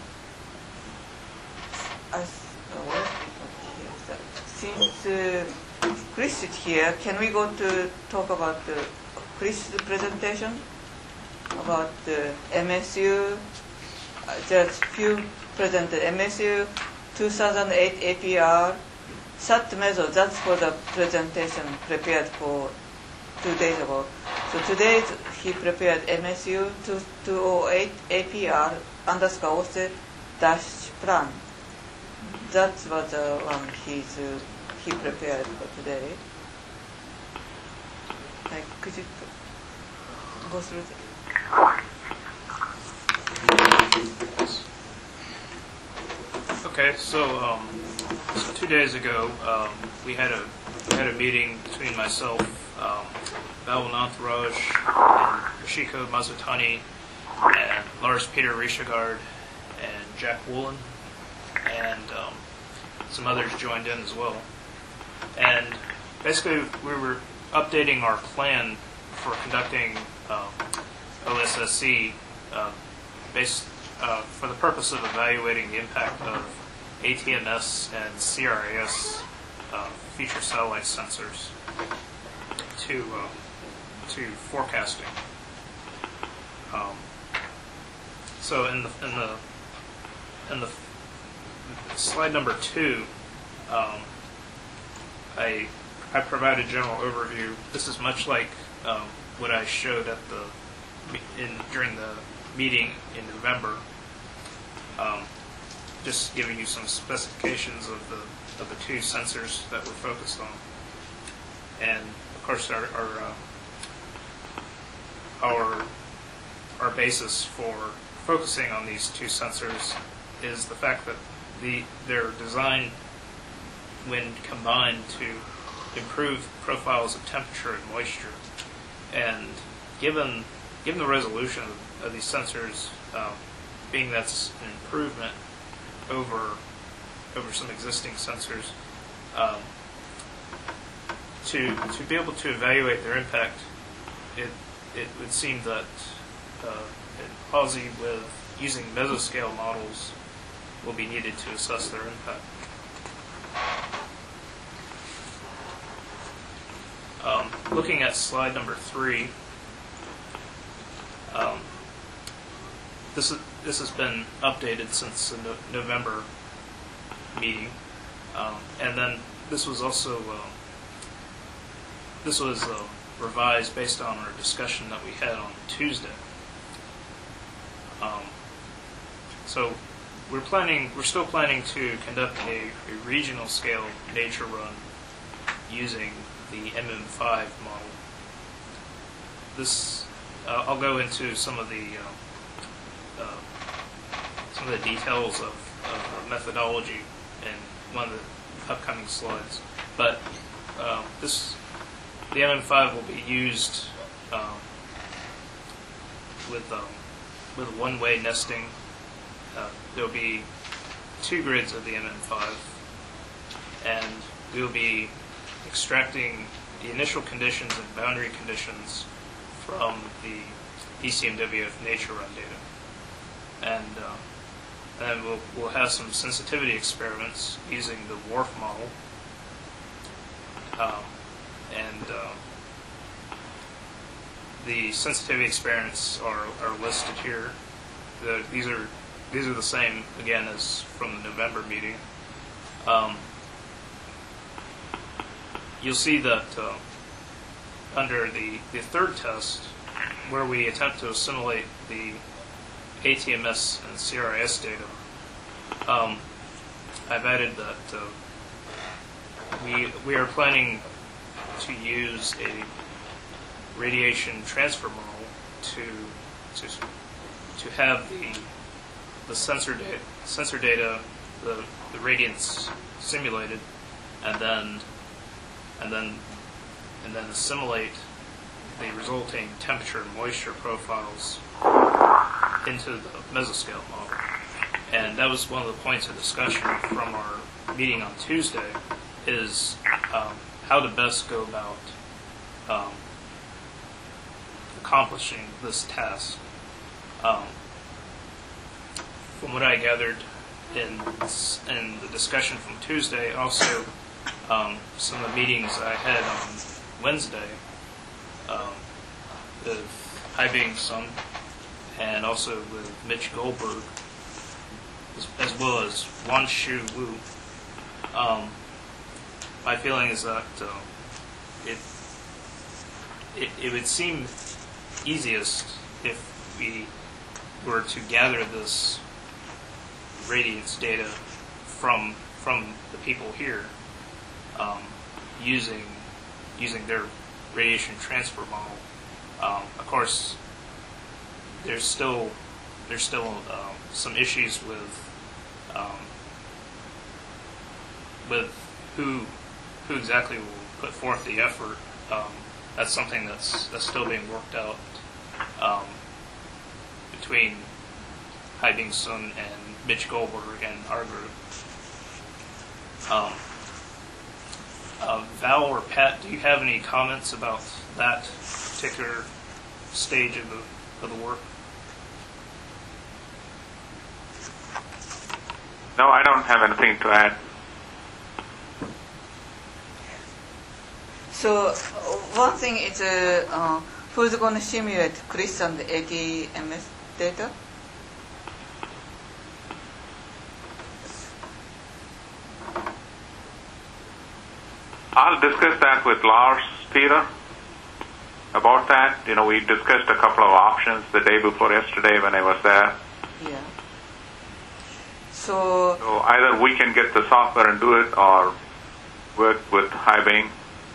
C: as, uh, where is that? Since uh, Chris is here, can we go to talk about the Chris' presentation about the M S U? Uh, there's few presented M S U two thousand eight A P R. S A T method, that's for the presentation prepared for two days ago. So today he prepared M S U two thousand eight A P R underscore offset dash plan. That was the one he's, uh, he prepared for today. Like, could you go through it?
G: Okay, so, um, so two days ago, um, we had a we had a meeting between myself, um, Bal Nantharaj, and Yoshiko Mazutani, and Lars Peter Richegaard, and Jack Woolen, and um, some others joined in as well. And basically, we were updating our plan for conducting um, O S S C uh, based uh, for the purpose of evaluating the impact of A T M S and C R I S uh, future satellite sensors to uh, to forecasting. Um, so in the in the in the slide number two, um, I I provide a general overview. This is much like um, what I showed at the in during the meeting in November. Um, just giving you some specifications of the of the two sensors that we're focused on, and of course our our uh, our, our basis for focusing on these two sensors is the fact that the they're designed when combined to improve profiles of temperature and moisture, and given given the resolution of, of these sensors, um, being that's an improvement over over some existing sensors, um, to to be able to evaluate their impact, it it would seem that uh, in Aussie with using mesoscale models will be needed to assess their impact. Um, looking at slide number three, um, this is, this has been updated since the no November meeting, um, and then this was also uh, this was uh, revised based on our discussion that we had on Tuesday. Um, so we're planning, we're still planning to conduct a, a regional scale nature run using the M M five model. This, uh, I'll go into some of the uh, uh, some of the details of, of the methodology in one of the upcoming slides. But uh, this, the M M five will be used um, with um, with one-way nesting. Uh, there will be two grids of the M M five, and we will be extracting the initial conditions and boundary conditions from the E C M W F nature run data. And uh, then we'll, we'll have some sensitivity experiments using the W R F model. Um, and uh, the sensitivity experiments are, are listed here. The, these are these are the same, again, as from the November meeting. Um, You'll see that uh, under the, the third test, where we attempt to assimilate the A T M S and C R I S data, um, I've added that uh, we we are planning to use a radiation transfer model to to to have the the sensor data sensor data the the radiance simulated, and then. and then and then assimilate the resulting temperature and moisture profiles into the mesoscale model. And that was one of the points of discussion from our meeting on Tuesday, is um, how to best go about um, accomplishing this task. Um, from what I gathered in in the discussion from Tuesday, also um, some of the meetings I had on Wednesday um, with Haibing Sun and also with Mitch Goldberg, as, as well as Wan Shu Wu. Um, my feeling is that uh, it, it it would seem easiest if we were to gather this radiance data from from the people here, um, using using their radiation transfer model. Um, of course, there's still there's still um, some issues with um, with who who exactly will put forth the effort. Um, that's something that's that's still being worked out um, between Haibing Sun and Mitch Goldberg and our group. Um, uh, Val or Pat, do you have any comments about that particular stage of the of the work?
F: No, I don't have anything to add.
C: So uh, one thing is, uh, uh, who's going to simulate Chris and A T M S data?
F: I'll discuss that with Lars, Peter, about that. You know, we discussed a couple of options the day before yesterday when I was there.
C: Yeah. So,
F: So either we can get the software and do it, or work with Haibing.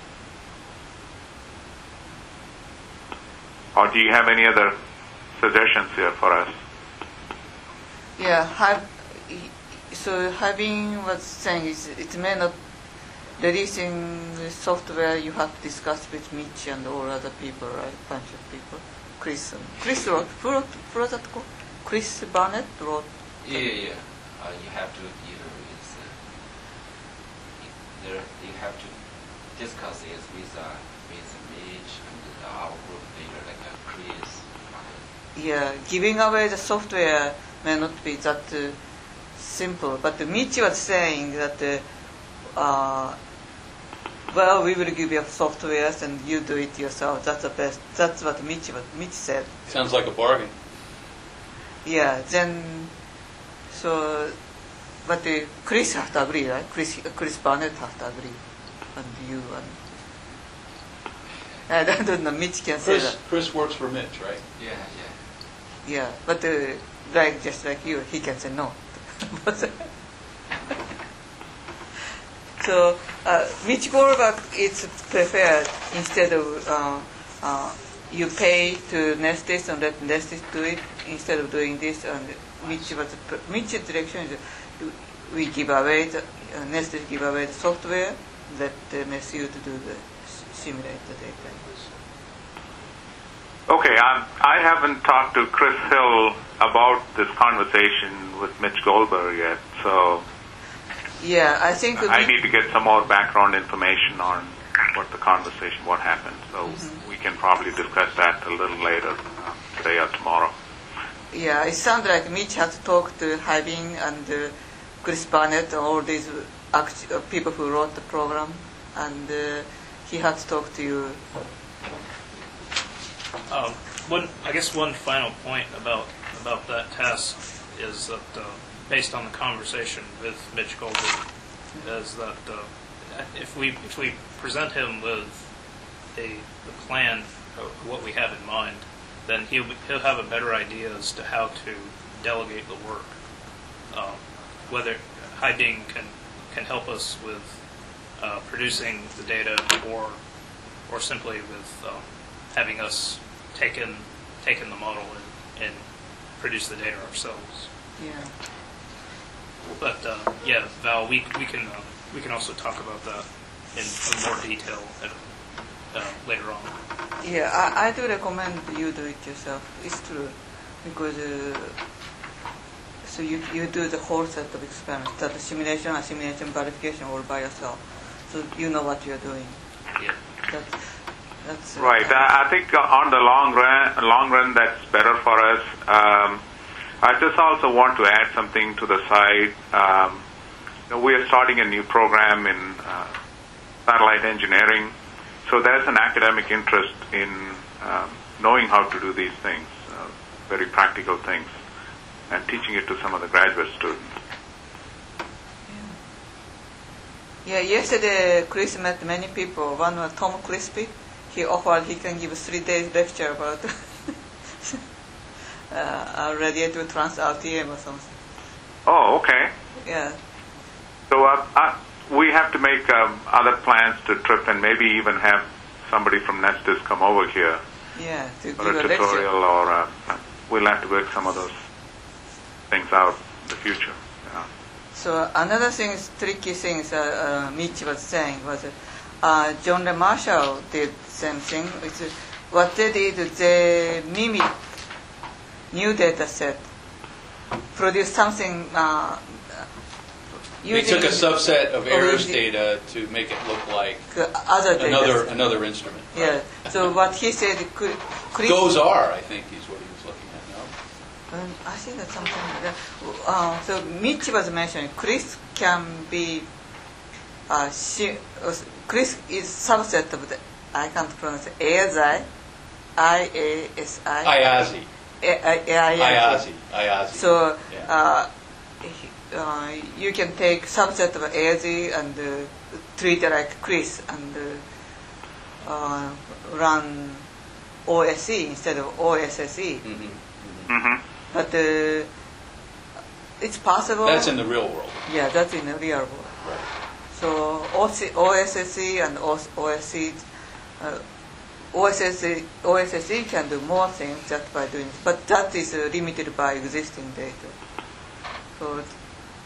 F: Or do you have any other suggestions here for us?
C: yeah, have, so having was saying is it may not releasing the software you have to discuss with Mitch and all other people, right? Bunch of people. Chris, Chris wrote, who wrote, who wrote that code? Chris Barnett wrote.
J: Yeah, yeah, yeah. Uh, you have to either is uh, there you have to discuss it with uh, with Mitch and our group leader like uh, Chris.
C: Yeah, giving away the software may not be that uh, simple, but Mitch was saying that uh, uh, well, we will give you software and you do it yourself. That's the best. That's what Mitch what Mitch said.
A: Sounds like a bargain.
C: Yeah. Then, so, but uh, Chris have to agree, right? Chris Chris Barnett have to agree, and you and I don't know. Mitch can say
A: Chris,
C: that.
A: Chris works for Mitch, right?
J: Yeah, yeah.
C: Yeah, but uh, like just like you, he can say no. So uh, Mitch Goldberg is preferred instead of uh, uh, you pay to Nestis and let Nestis do it instead of doing this. And Mitch was Mitch's direction is we give away the uh, Nestis give away the software, let uh, M S U to do the simulate the data.
F: Okay, I'm, I haven't talked to Chris Hill about this conversation with Mitch Goldberg yet, so
C: Yeah, I think
F: I need to get some more background information on what the conversation, what happened. So mm-hmm. we can probably discuss that a little later, uh, today or tomorrow.
C: Yeah, it sounds like Mitch had to talk to Haibing and uh, Chris Barnett, all these act- uh, people who wrote the program, and uh, he had to talk to you.
G: Um, one, I guess one final point about about that task is that, uh, based on the conversation with Mitch Goldberg, is that uh, if we if we present him with a the plan of what we have in mind, then he'll he'll have a better idea as to how to delegate the work. Um, whether Haibing can can help us with uh, producing the data, or or simply with uh, having us take in take in the model and, and produce the data ourselves.
C: Yeah.
G: But uh, yeah, Val, we we can uh, we can also talk about that in, in more detail at, uh, later on.
C: Yeah, I, I do recommend you do it yourself. It's true, because uh, so you you do the whole set of experiments, that simulation and simulation verification all by yourself, so you know what you're doing.
G: Yeah.
C: That, That's uh,
F: Right. Uh, I think uh, on the long run, long run, that's better for us. Um, I just also want to add something to the side. Um, you know, we are starting a new program in uh, satellite engineering, so there's an academic interest in um, knowing how to do these things, uh, very practical things, and teaching it to some of the graduate students.
C: Yeah, yesterday Chris met many people. One was Tom Crispy. He offered he can give a three days lecture about uh, radiative trans R T M or something.
F: Oh, okay.
C: Yeah.
F: So uh, uh, we have to make um, other plans to trip and maybe even have somebody from Nestis come over here
C: Yeah, to
F: for
C: give
F: a
C: a
F: tutorial,
C: lecture.
F: or uh, we'll have to work some of those things out in the future. Yeah.
C: So another thing, is tricky things uh, uh, Mitch was saying was uh, John Le Marshall did same thing. It's, uh, what they did, they mimicked new data set, produced something uh,
A: They
C: using
A: took a subset of AIRS
C: origi-
A: data to make it look like
C: uh, other data
A: another
C: set.
A: another instrument.
C: Yeah. So what he said, could, Chris,
A: GOES-R, I think, is what he was looking at. No?
C: Um, I think that's something like that. Uh, so Mitch was mentioning Chris can be uh, she, uh, Chris is subset of the, I can't pronounce it, A S I, I A S I.
A: I A S I.
C: I
A: I A S I. I A S I.
C: So
A: Yeah.
C: uh, he- uh, you can take subset of A S I and uh, treat it like Chris and uh, uh, run O S E instead of O S S E.
A: Mhm.
F: Mm-hmm.
C: But uh, it's possible.
A: That's in the real world.
C: Yeah, that's in the real world.
A: Right.
C: So O S S E and O S E, uh, O S S E, O S S E can do more things just by doing, but that is uh, limited by existing data. So it's-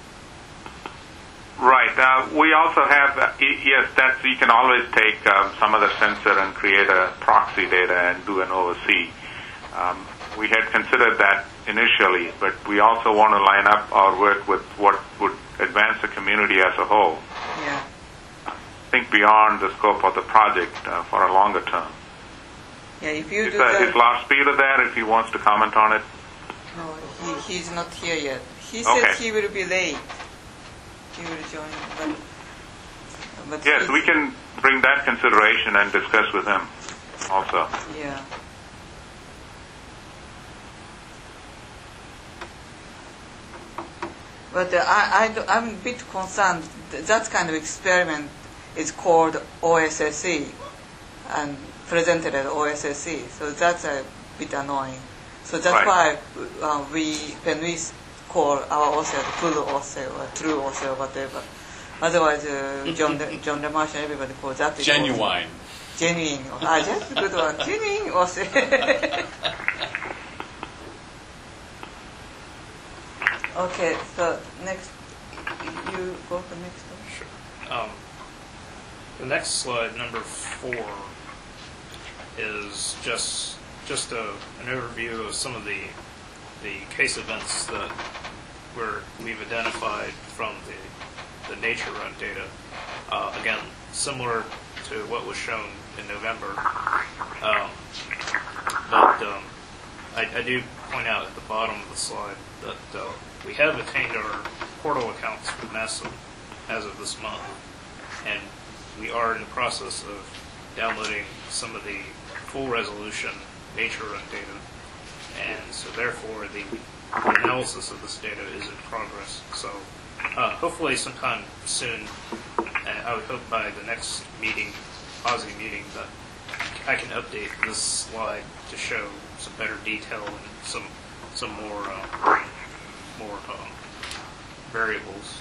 F: Right. Uh, we also have, uh, y- yes, that's, you can always take um, some other sensor and create a proxy data and do an O S C. Um, we had considered that initially, but we also want to line up our work with what would advance the community as a whole.
C: yeah.
F: Think beyond the scope of the project uh, for a longer term.
C: Yeah, if you
F: Is,
C: do
F: uh,
C: that,
F: is Lars Peter there if he wants to comment on it?
C: no, he, he's not here yet. He said
F: Okay.
C: he will be late. He will join, but, but
F: Yes,
C: he's-
F: we can bring that consideration and discuss with him also.
C: Yeah. But uh, I, I, do- I'm a bit concerned. th- That kind of experiment is called O S S E and presented at O S S E. So that's a bit annoying. So that's
F: Right.
C: why uh, we, when we s- call our author full author or true author or whatever. Otherwise, uh, John, De, John DeMarshall, everybody calls that.
A: Genuine.
C: Genuine. Ah, that's a good one. Genuine author. Okay, so next, you go to next one.
G: Sure. Um, the next slide, number four, is just just a, an overview of some of the the case events that we're, we've identified from the the nature run data. Uh, again, similar to what was shown in November, um, but um, I, I do point out at the bottom of the slide that uh, we have attained our portal accounts for NASA as of this month, and we are in the process of downloading some of the full resolution nature run data, and so therefore the analysis of this data is in progress. So uh, hopefully sometime soon, and I would hope by the next meeting, P A S I meeting, that I can update this slide to show some better detail and some some more uh, more um, variables.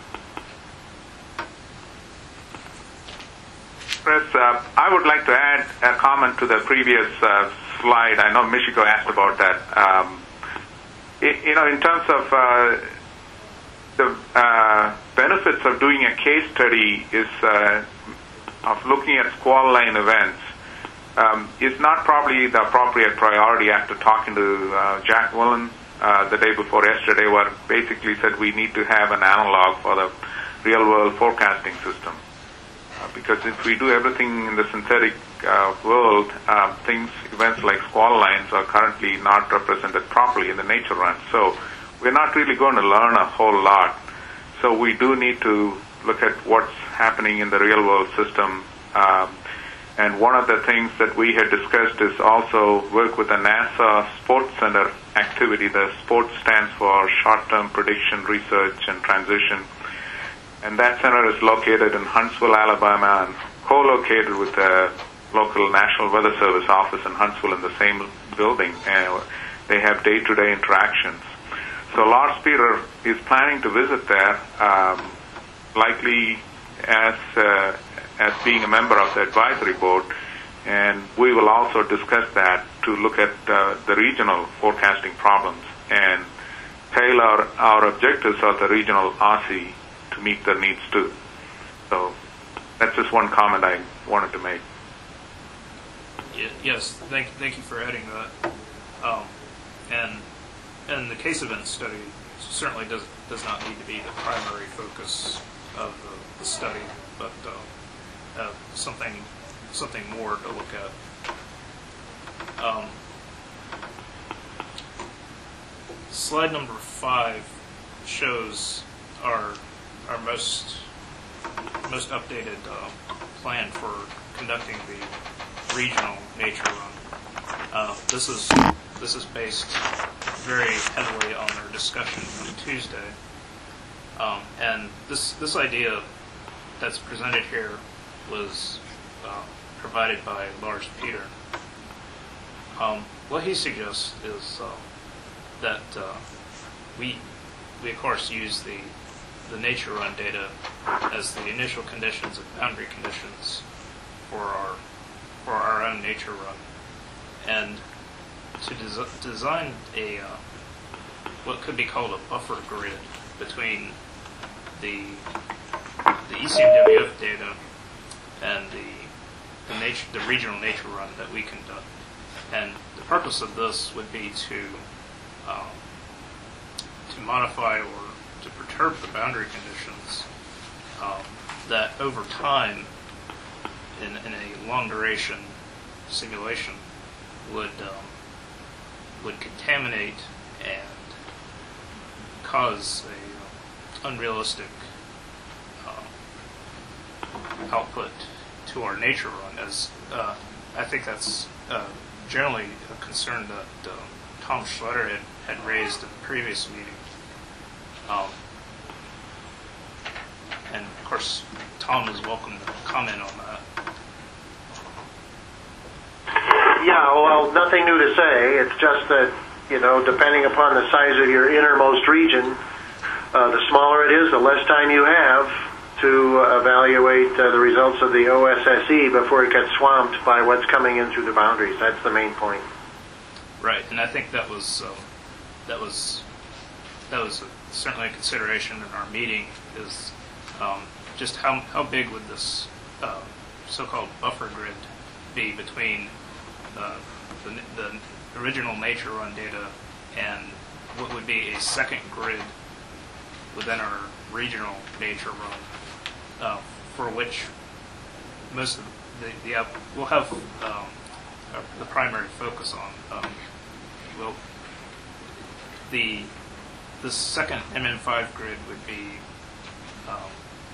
F: Chris, uh, I would like to add a comment to the previous uh, slide. I know Michiko asked about that. Um, i you know, in terms of uh, the uh, benefits of doing a case study is uh, of looking at squall line events um, is not probably the appropriate priority after talking to uh, Jack Willen uh, the day before yesterday, where basically said we need to have an analog for the real-world forecasting system. because if we do everything in the synthetic uh, world, uh, things, events like squall lines are currently not represented properly in the nature run. So we're not really going to learn a whole lot. So we do need to look at what's happening in the real world system. Um, and one of the things that we had discussed is also work with the NASA Sports Center activity. The SPORTS stands for Short-Term Prediction, Research, and Transition. And that center is located in Huntsville, Alabama, and co-located with the local National Weather Service office in Huntsville in the same building. And they have day-to-day interactions. So Lars Peter is planning to visit there, um, likely as uh, as being a member of the advisory board, and we will also discuss that to look at uh, the regional forecasting problems and tailor our objectives of the regional O S I to meet their needs too. So that's just one comment I wanted to make.
G: Ye- Yes, thank thank you for adding that. Um, and and the case event study certainly does does not need to be the primary focus of the, the study, but uh, uh, something something more to look at. Um, slide number five shows our our most most updated uh, plan for conducting the regional nature run. Uh, this is this is based very heavily on our discussion from Tuesday, um, and this this idea that's presented here was uh, provided by Lars Peter. Um, what he suggests is uh, that uh, we we of course use the the nature run data as the initial conditions and boundary conditions for our for our own nature run, and to des- design a uh, what could be called a buffer grid between the the E C M W F data and the the nature the regional nature run that we conduct. And the purpose of this would be to um, to modify or to perturb the boundary conditions um, that over time, in, in a long duration simulation, would um, would contaminate and cause a uh, unrealistic uh, output to our nature run. As uh, I think that's uh, generally a concern that uh, Tom Schletter had, had raised in the previous meeting. Um, and of course, Tom is welcome to comment on that.
D: Yeah, well, nothing new to say. It's just that, you know, depending upon the size of your innermost region, uh, the smaller it is, the less time you have to uh, evaluate uh, the results of the O S S E before it gets swamped by what's coming in through the boundaries. That's the main point.
G: Right, and I think that was um, that was that was a, certainly a consideration in our meeting. Is um, just how how big would this uh, so-called buffer grid be between uh, the, the original nature run data and what would be a second grid within our regional nature run, uh, for which most of the, the app will have um, uh, the primary focus on. Um, well, the the second M M five grid would be um,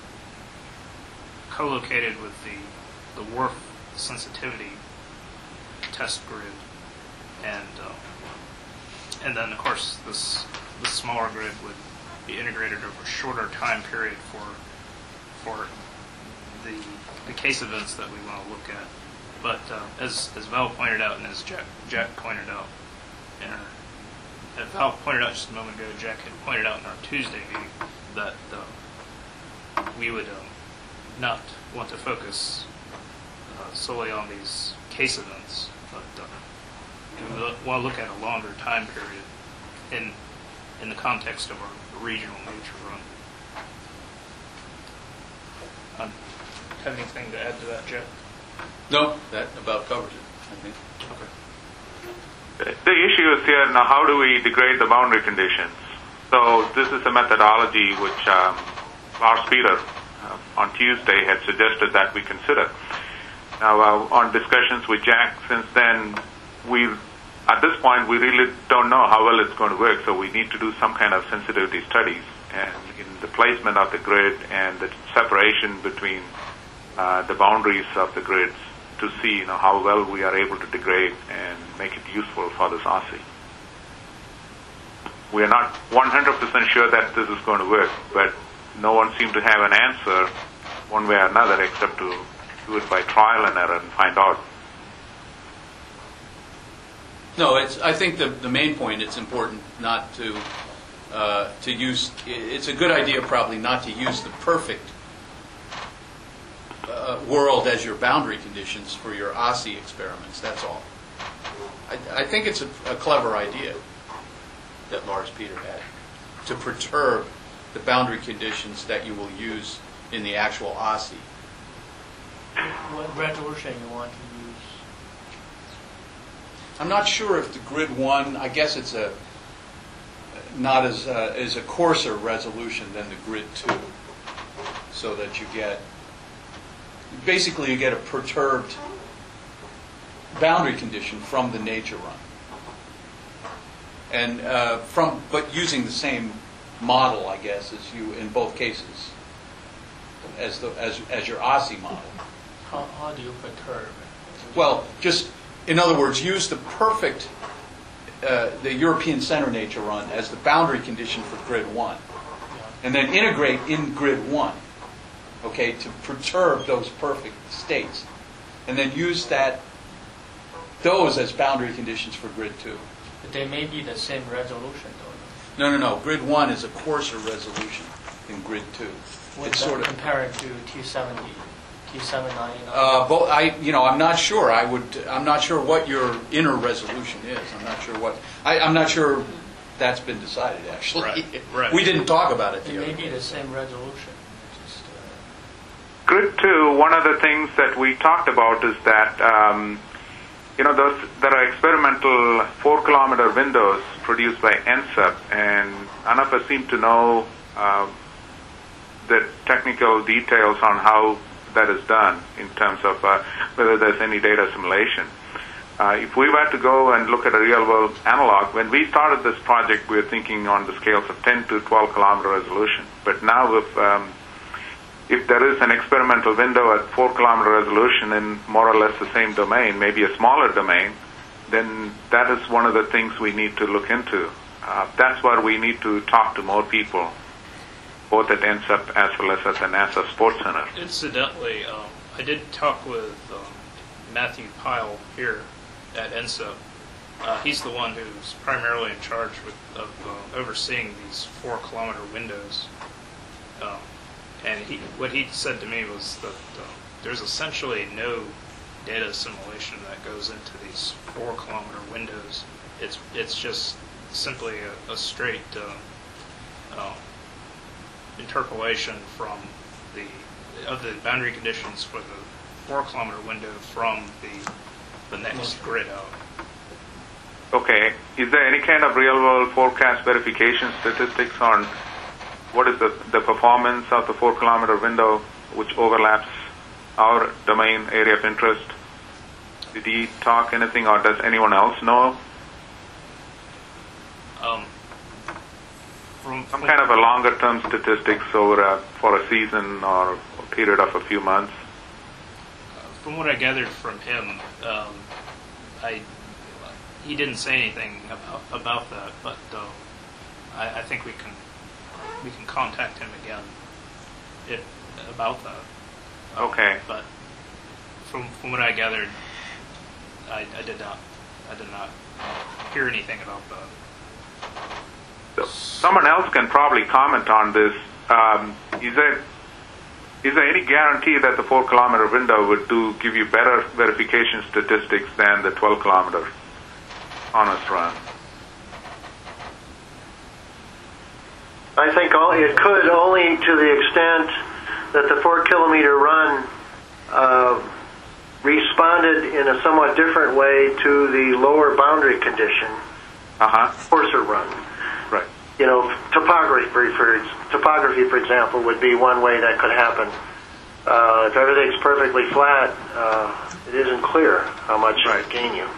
G: co-located with the the W R F sensitivity test grid, and uh, and then of course this this smaller grid would be integrated over a shorter time period for for the the case events that we want to look at. But uh, as as Val pointed out, and as Jack Jack pointed out, in our, as Val pointed out just a moment ago, Jack had pointed out in our Tuesday meeting that uh, we would um, not want to focus uh, solely on these case events, but uh, we want to look at a longer time period in in the context of our regional nature run. Um, have anything to add to that, Jeff?
A: No, that about covers it, I think.
G: Okay.
F: The issue is here now, how do we degrade the boundary conditions? So this is a methodology which um, Lars Peter uh, on Tuesday had suggested that we consider. Now, uh, on discussions with Jack since then, we at this point we really don't know how well it's going to work, so we need to do some kind of sensitivity studies and in the placement of the grid and the separation between uh, the boundaries of the grids to see, you know, how well we are able to degrade and make it useful for this R C. We are not one hundred percent sure that this is going to work, but no one seemed to have an answer one way or another except to do it by trial and error and find out.
A: No, it's, I think the, the main point, it's important not to uh, to use, it's a good idea probably not to use the perfect uh, world as your boundary conditions for your O S I experiments, that's all. I, I think it's a, a clever idea that Lars Peter had, to perturb the boundary conditions that you will use in the actual O S I.
B: What resolution you want to use?
A: I'm not sure if the grid one, I guess it's a not as uh, as a coarser resolution than the grid two, so that you get basically you get a perturbed boundary condition from the nature run, and uh, from but using the same model, I guess, as you in both cases as the as as your O S I model.
B: How how do you perturb?
A: Well, just in other words, use the perfect, uh, the European center nature run as the boundary condition for grid one. And then integrate in grid one, okay, to perturb those perfect states. And then use that, those as boundary conditions for grid two.
B: But they may be the same resolution, though.
A: No, no, no. Grid one is a coarser resolution than grid two.
B: What's
A: It's
B: that
A: sort of
B: compared to T seventy? T seven ninety-nine?
A: Uh, both, I, you know, I'm not sure. I would, I'm not sure what your inner resolution is. I'm not sure what. I, I'm not sure that's been decided. Actually,
G: Right, right.
A: we didn't talk about it
B: It
A: the
B: may
A: other
B: be
A: day.
B: the same resolution. Just, uh,
F: Grid two, one of the things that we talked about is that, um, you know, those, there are experimental four kilometer windows produced by N S E P, and none of us seem to know uh, the technical details on how that is done in terms of uh, whether there's any data assimilation. Uh, if we were to go and look at a real-world analog, when we started this project, we were thinking on the scales of ten to twelve kilometer resolution. But now, if um, if there is an experimental window at four kilometer resolution in more or less the same domain, maybe a smaller domain, then that is one of the things we need to look into. Uh, that's where we need to talk to more people, both at N S E P as well as at the NASA Sports Center.
G: Incidentally, um, I did talk with um, Matthew Pyle here at N S E P. Uh, he's the one who's primarily in charge with, of uh, overseeing these four kilometer windows. Um, and he, what he said to me was that uh, there's essentially no data assimilation that goes into these four kilometer windows. It's it's just simply a, a straight uh, uh, interpolation from the of the boundary conditions for the four kilometer window from the the next grid out.
F: Okay. Is there any kind of real-world forecast verification statistics on what is the, the performance of the four kilometer window which overlaps our domain area of interest? Did he talk anything, or does anyone else know?
G: Um, from,
F: Some
G: from
F: kind of a longer-term statistics over a, for a season or a period of a few months?
G: From what I gathered from him, um, I he didn't say anything about about that, but uh, I, I think we can we can contact him again if about that.
F: Okay.
G: But from from what I gathered, I, I did not I did not hear anything about that.
F: So someone else can probably comment on this. Um, is there is there any guarantee that the four kilometer window would do give you better verification statistics than the twelve kilometer honest run?
D: I think all, it could only to the extent that the four kilometer run uh, responded in a somewhat different way to the lower boundary condition,
F: Uh huh.
D: coarser run.
F: Right.
D: you know, topography, for topography, for example, would be one way that could happen. Uh, if everything's perfectly flat, uh, it isn't clear how much it would gain you.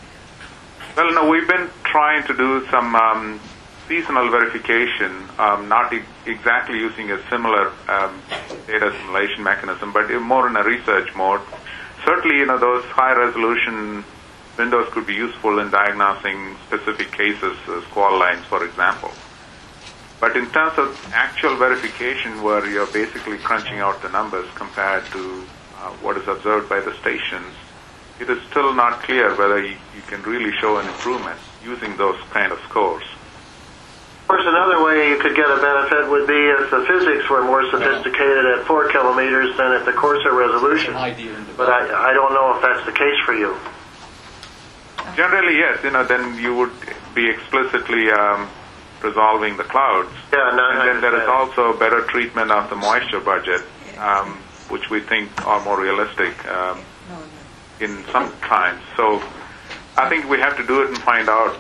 F: Well, no, we've been trying to do some um, seasonal verification, um, not e- exactly using a similar um, data simulation mechanism, but more in a research mode. Certainly, you know, those high-resolution windows could be useful in diagnosing specific cases, uh, squall lines, for example. But in terms of actual verification, where you're basically crunching out the numbers compared to uh, what is observed by the stations, it is still not clear whether you, you can really show an improvement using those kind of scores.
D: Of course, another way you could get a benefit would be if the physics were more sophisticated at four kilometers than at the coarser resolution. But I, I don't know if that's the case for you.
F: Generally, yes. You know, then you would be explicitly um, resolving the clouds.
D: Yeah, no,
F: and then there is also better treatment of the moisture budget, um, which we think are more realistic um, in some times. So I think we have to do it and find out.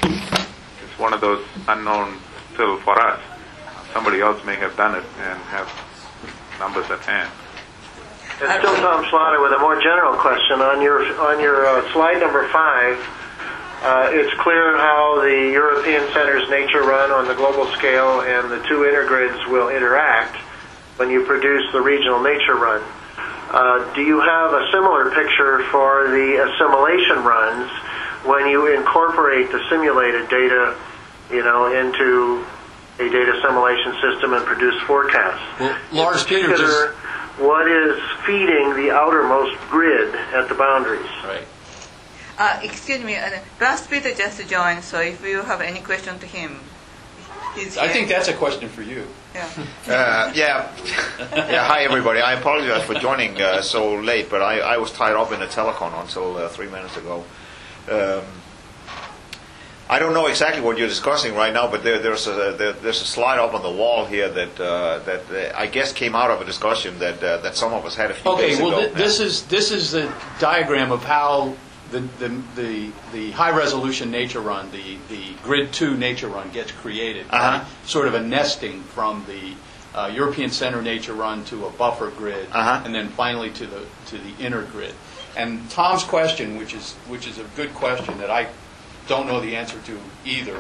F: It's one of those unknown still for us. Somebody else may have done it and have numbers at hand.
D: It's still Tom Slaughter with a more general question. On your on your uh, slide number five, uh, it's clear how the European Center's nature run on the global scale and the two intergrids will interact when you produce the regional nature run. Uh, do you have a similar picture for the assimilation runs when you incorporate the simulated data, you know, into a data assimilation system and produce forecasts?
A: Well, Lars Peter just...
D: What is feeding the outermost grid at the boundaries?
A: Right.
C: Uh, excuse me, uh, Lars Peter just joined, so if you have any question to him, he's
A: I
C: here.
A: think that's a question for you.
C: Yeah.
K: Uh, yeah. Yeah. Hi, everybody. I apologize for joining uh, so late, but I, I was tied up in a telecon until uh, three minutes ago. Um, I don't know exactly what you're discussing right now, but there, there's a there, there's a slide up on the wall here that uh, that uh, I guess came out of a discussion that uh, that some of us had a few
A: Okay,
K: days
A: well,
K: ago.
A: th- this is this is a diagram of how the the the, the high resolution nature run, the, the grid two nature run, gets created.
K: Uh-huh.
A: Sort of a nesting from the uh, European Center nature run to a buffer grid,
K: Uh-huh.
A: and then finally to the to the inner grid. And Tom's question, which is which is a good question that I don't know the answer to either,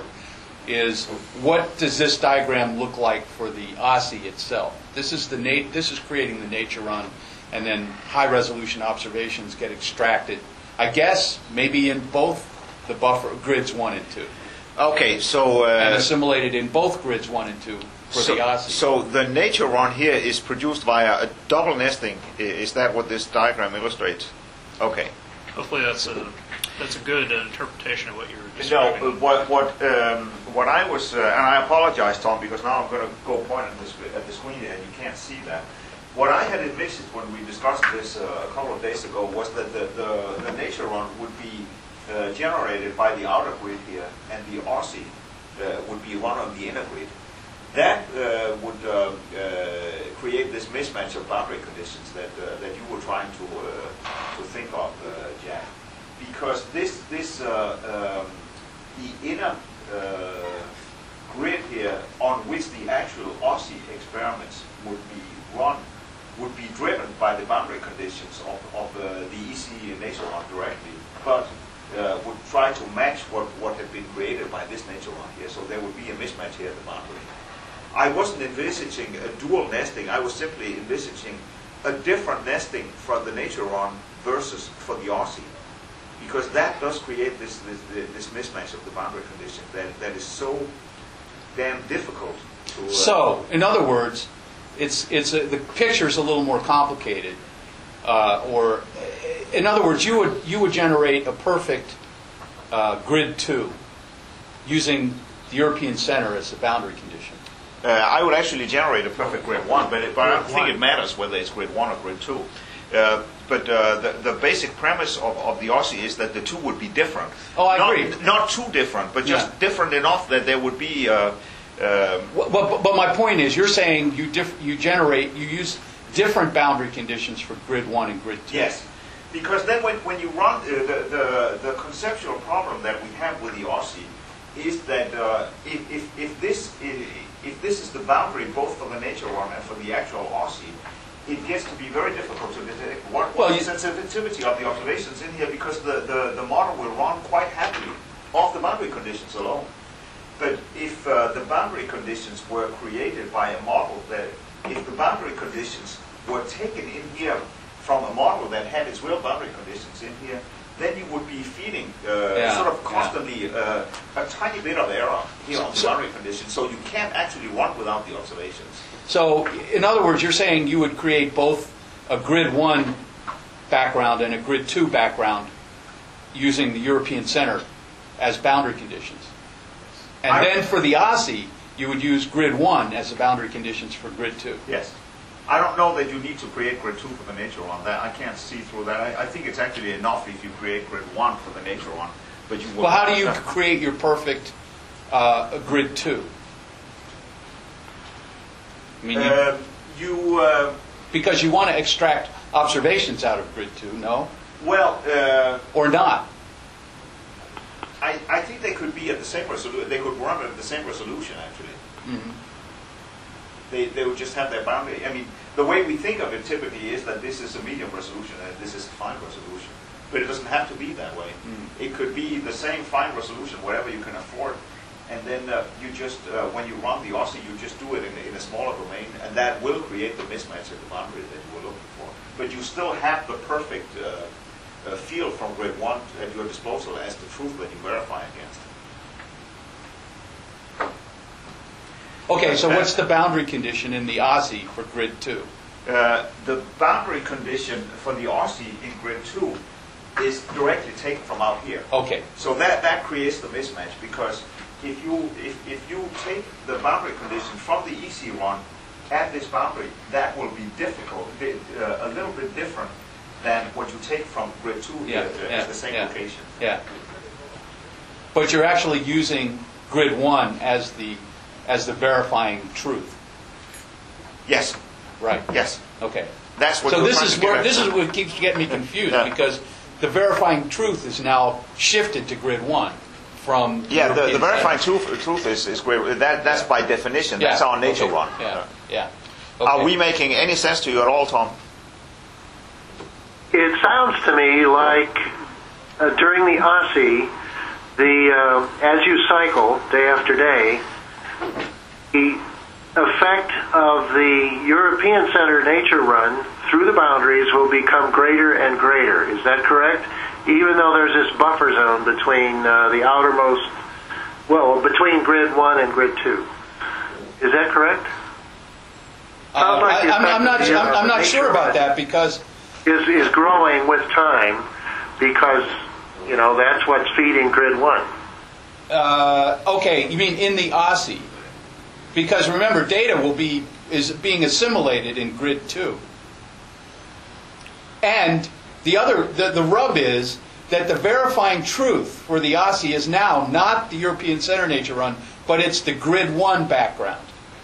A: is what does this diagram look like for the O S I itself? This is the na- this is creating the nature run, and then high resolution observations get extracted. I guess maybe in both the buffer grids one and two,
K: Okay, so uh,
A: and assimilated in both grids one and two for
K: so,
A: the O S I.
K: so the nature run here is produced via a double nesting. I- Is that what this diagram illustrates? Okay.
G: Hopefully that's a that's a good uh, interpretation of what you're
K: No,
G: describing.
K: uh, what what um, what I was, uh, and I apologize, Tom, because now I'm going to go point at the, sc- at the screen and you can't see that. What I had envisioned when we discussed this uh, a couple of days ago was that the, the, the nature run would be uh, generated by the outer grid here, and the O S I uh, would be run on the inner grid. That uh, would uh, uh, create this mismatch of boundary conditions that uh, that you were trying to uh, to think of, uh, Jack. Because this this uh, um, the inner uh, grid here on which the actual O S I experiments would be run would be driven by the boundary conditions of, of uh, the E C nature run directly, but uh, would try to match what, what had been created by this nature run here. So there would be a mismatch here at the boundary. I wasn't envisaging a dual nesting. I was simply envisaging a different nesting for the nature run versus for the O S I. Because that does create this, this this mismatch of the boundary condition that, that is so damn difficult to... Uh,
A: So, in other words, it's it's a, the picture is a little more complicated. Uh, or, in other words, you would you would generate a perfect uh, grid two using the European Center as a boundary condition.
K: Uh, I would actually generate a perfect grid one, but, it, but I don't think it matters whether it's grid one or grid two. Uh, but uh, the, the basic premise of, of the O S I is that the two would be different.
A: Oh, I
K: not,
A: agree.
K: Not too different, but just
A: Yeah.
K: different enough that there would be... Uh, um,
A: Well, but, but my point is, you're saying you diff, you generate, you use different boundary conditions for grid one and grid two.
K: Yes, because then when, when you run uh, the, the the conceptual problem that we have with the O S I is that uh, if, if, if this is, if this is the boundary both for the nature one and for the actual Aussie, it gets to be very difficult to detect what
A: Well,
K: well,
A: you-
K: the sensitivity of the observations in here, because the, the, the model will run quite happily off the boundary conditions alone. But if uh, the boundary conditions were created by a model that, if the boundary conditions were taken in here from a model that had its real boundary conditions in here, then you would be feeding uh,
A: Yeah,
K: sort of
A: yeah.
K: constantly uh, a tiny bit of error here on the
A: So-
K: boundary conditions, so you can't actually run without the observations.
A: So, in other words, you're saying you would create both a grid one background and a grid two background using the European Center as boundary conditions. And
K: I-
A: then for the Aussie, you would use grid one as the boundary conditions for grid two.
K: Yes. I don't know that you need to create grid two for the nature one. That I can't see through that. I, I think it's actually enough if you create grid one for the nature one. But you will
A: Well, how do you create your perfect uh, grid two? I mean, you,
K: Uh, you uh,
A: because you want to extract observations out of grid two, no?
K: well, uh,
A: Or not?
K: I, I think they could be at the same resolution. They could run at the same resolution actually.
A: Mhm.
K: They, they would just have their boundary. I mean, the way we think of it typically is that this is a medium resolution and this is a fine resolution. But it doesn't have to be that way.
A: Mm.
K: It could be the same fine resolution, whatever you can afford. And then uh, you just, uh, when you run the Aussie, you just do it in, in a smaller domain, and that will create the mismatch at the boundary that you were looking for. But you still have the perfect uh, uh, field from grid one at your disposal as the truth that you verify against.
A: Okay, so what's the boundary condition in the Aussie for grid two?
K: Uh, the boundary condition for the Aussie in grid two is directly taken from out here.
A: Okay.
K: So that, that creates the mismatch, because if you if, if you take the boundary condition from the E C run at this boundary, that will be difficult, bit, uh, a little bit different than what you take from grid two
A: Yeah,
K: here uh,
A: yeah,
K: at the same
A: yeah.
K: location.
A: Yeah. But you're actually using grid one as the as the verifying truth.
K: Yes,
A: Right.
K: yes.
A: Okay.
K: That's what
A: So
K: we're
A: this
K: trying
A: is
K: to get
A: where
K: at.
A: this is what keeps getting me confused,
K: Yeah.
A: because the verifying truth is now shifted to grid one from
K: Yeah, the, the
A: European
K: verifying
A: Center.
K: truth, truth is, is great. That, that's by definition.
A: Yeah,
K: That's our nature
A: okay.
K: run.
A: Yeah. Yeah.
K: Are
A: Okay.
K: we making any sense to you at all, Tom?
D: It sounds to me like uh, during the Aussie, the uh, as you cycle day after day, the effect of the European Center nature run through the boundaries will become greater and greater. Is that correct? Even though there's this buffer zone between uh, the outermost, well, between grid one and grid two. Is that correct?
A: Uh,
D: Sounds like
A: I,
D: the
A: I'm, I'm not.
D: effect of the,
A: I'm,
D: uh,
A: I'm not
D: nature
A: sure about
D: run
A: that, because
D: Is is growing with time because you know that's what's feeding grid one.
A: uh, okay, you mean in the Aussie? Because remember, data will be is being assimilated in grid two. And the other, the, the rub is that the verifying truth for the Aussie is now not the European Center nature run, but it's the grid one background.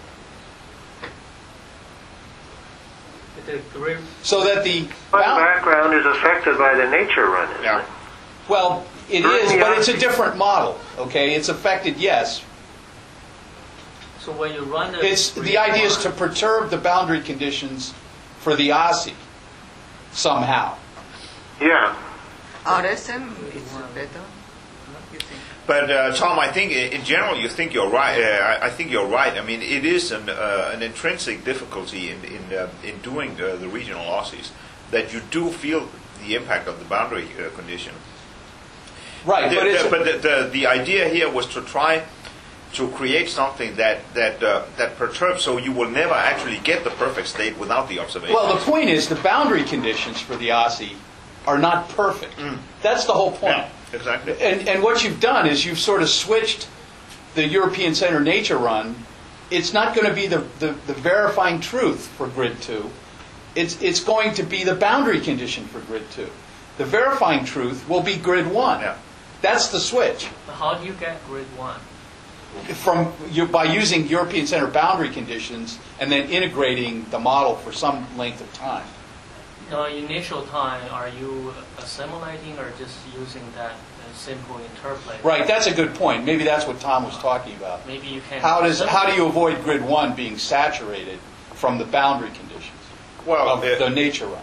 B: The grid,
A: So that the
D: But the
A: bound-
D: background is affected by the nature run, isn't
K: Yeah.
D: it?
A: well, it
D: During
A: is,
D: the
A: but it's a
D: Aussie.
A: different model. Okay, it's affected, yes.
B: so when you run the
A: It's
B: grid
A: the idea is
B: one-
A: to perturb the boundary conditions for the Aussie somehow.
D: Yeah.
C: R S M is better, you think?
K: But uh, Tom, I think i- in general you think you're right. Uh, I, I think you're right. I mean, it is an, uh, an intrinsic difficulty in in, uh, in doing uh, the regional Aussies that you do feel the impact of the boundary uh, condition.
A: Right,
K: The-
A: but it's
K: the, but the, the, the idea here was to try to create something that that uh, that perturbs, so you will never actually get the perfect state without the observation.
A: well, the point is the boundary conditions for the Aussie are not perfect. That's the whole point.
K: Yeah, exactly.
A: And, and what you've done is you've sort of switched the European Center nature run. It's not going to be the, the, the verifying truth for grid two. It's, it's going to be the boundary condition for grid two. The verifying truth will be grid one.
K: Yeah.
A: That's the switch.
B: But how do you get grid one?
A: From you, by using European Center boundary conditions and then integrating the model for some length of time.
B: Now, initial time, are you assimilating or just using that uh, simple interpolate?
A: Right, that's a good point. Maybe that's what Tom was talking about.
B: Maybe you can.
A: How does how do
B: assimilate.
A: you avoid grid one being saturated from the boundary conditions
K: Well,
A: of
K: uh,
A: the nature run,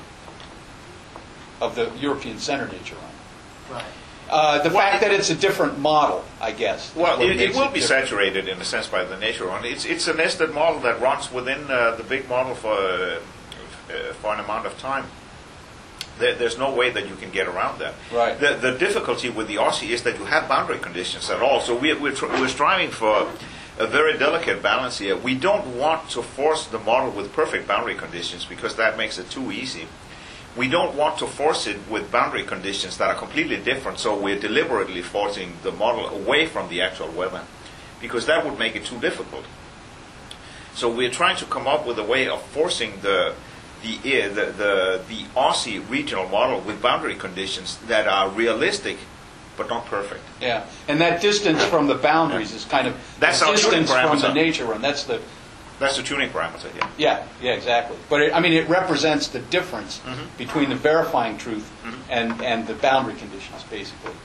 A: of the European Center nature run?
B: Right.
A: Uh, the
K: Well,
A: fact that it's a different model, I guess. is
K: Well,
A: what
K: it, it
A: makes
K: will be
A: different.
K: saturated in a sense by the nature run. It's it's a nested model that runs within uh, the big model for uh, uh, for an amount of time. There, there's no way that you can get around that.
A: Right.
K: The the difficulty with the Aussie is that you have boundary conditions at all. So we we're, tr- we're striving for a very delicate balance here. We don't want to force the model with perfect boundary conditions because that makes it too easy. We don't want to force it with boundary conditions that are completely different, so we're deliberately forcing the model away from the actual weather, because that would make it too difficult. So we're trying to come up with a way of forcing the the uh, the, the, the Aussie regional model with boundary conditions that are realistic, but not perfect.
A: Yeah, and that distance from the boundaries is kind of
K: That's
A: the
K: our tuning
A: distance from the
K: parameter.
A: nature run. That's the
K: That's the tuning parameter here.
A: yeah, yeah, exactly. But it, I mean, it represents the difference
K: Mhm.
A: between the verifying truth
K: Mhm.
A: and and the boundary conditions, basically.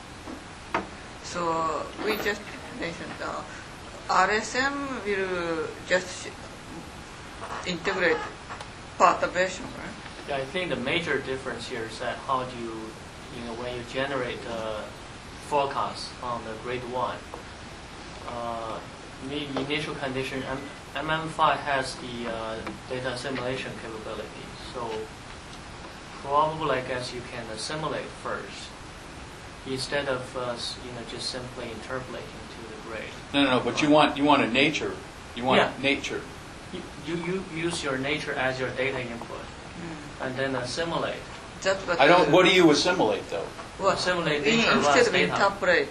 C: So we just mentioned uh, R S M will just integrate part of version, right?
B: Yeah, I think the major difference here is that how do you, you know, when you generate the forecast on the grade one, uh, the initial condition, M M five has the uh, data assimilation capability. So probably, I guess, you can assimilate first instead of uh, s- you know just simply interpolating to the grade.
A: No, no, no. But you want you want a nature. You want
B: Yeah.
A: nature.
B: You, you, you use your nature as your data input and then assimilate.
C: That's what
A: I don't.
C: uh,
A: What do you assimilate though?
C: Well,
B: Assimilate
C: we,
B: nature
C: instead
B: runs
C: of
B: data.
C: interpolate,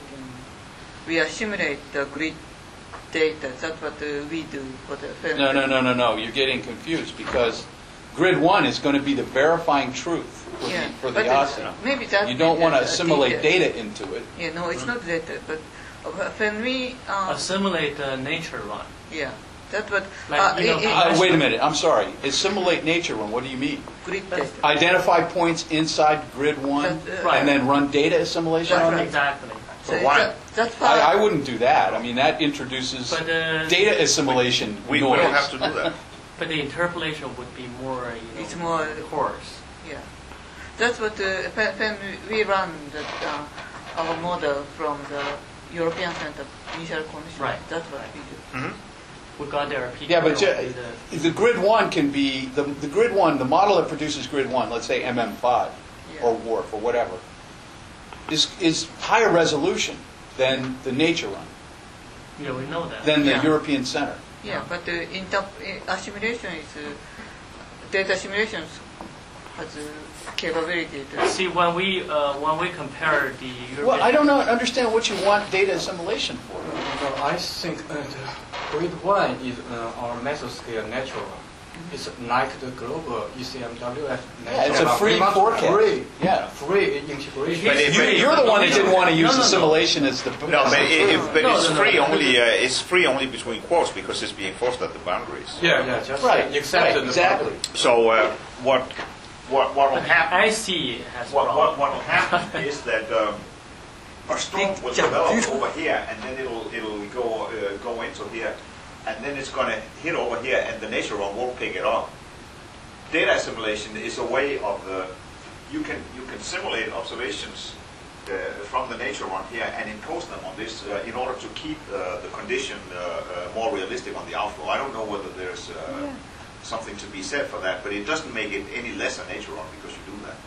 C: we assimilate the grid data. That's what uh, we do for the film.
A: No, no, no, no, no. You're getting confused because grid one is going to be the verifying truth for
C: Yeah,
A: the for the
C: but uh,
A: Aussie.
C: maybe that
A: You don't want to
C: uh,
A: assimilate
C: data.
A: data into it.
C: Yeah, no, it's not data, but uh, when we uh,
B: Assimilate the nature run.
C: yeah, that's what
B: Like,
C: uh,
B: you know,
C: i- i-
A: Uh, wait a minute. I'm sorry. Assimilate nature run. What do you mean?
C: grid data.
A: Identify points inside grid one
C: That, uh,
A: and then run data assimilation
C: That's
A: on
C: right.
A: it?
B: Exactly.
C: So
K: But why?
C: that, that's fine.
A: I, I wouldn't do that. I mean, that introduces
B: But uh,
A: data assimilation
K: We, we
A: noise.
K: don't have to do that.
B: but the interpolation would be more you know,
C: It's more-
B: coarse.
C: Yeah, that's what uh, when, when we run the, uh, our model from the European Center initial condition.
B: Right.
C: That's what we do.
K: Mhm.
B: We got there. P
A: Yeah, but
B: Q
A: ju-
B: will be the-
A: the grid one can be the, the grid one, the model that produces grid one, let's say M M five
C: Yeah.
A: or WARF or whatever, is is higher resolution than the nature run,
B: yeah, we know that.
A: than the
C: Yeah.
A: European Center.
C: Yeah, but the inter- uh, assimilation is uh, data assimilation has uh, capability to.
B: See, when we uh, when we compare the European,
A: Well, I don't know, understand what you want data assimilation for.
I: Well, I think uh, the grade one is uh, our mesoscale natural. It's like the global E C M W F natural.
A: Yeah, it's a free
I: We want
A: forecast.
I: Free,
A: Yeah.
I: free integration.
K: But it-
A: You, you're the one that didn't want to use
B: No, no, no.
A: assimilation as the.
K: No, but, it, it, but
B: No,
K: it's
B: no, no.
K: free only. Uh, it's free only between quotes because it's being forced at the boundaries.
I: yeah, yeah, just
A: Right,
I: accept
A: right,
I: the
A: exactly.
K: So uh, what what what will
B: But
K: happen?
B: I C has
K: What, what,
B: problem.
K: what will happen is that um, a storm will develop over here, and then it'll it'll go uh, go into here, and then it's going to hit over here, and the nature run won't pick it up. Data assimilation is a way of uh, you can you can simulate observations uh, from the nature run here and impose them on this uh, in order to keep uh, the condition uh, uh, more realistic on the outflow. I don't know whether there's uh, something to be said for that, but it doesn't make it any less a nature run because you do that.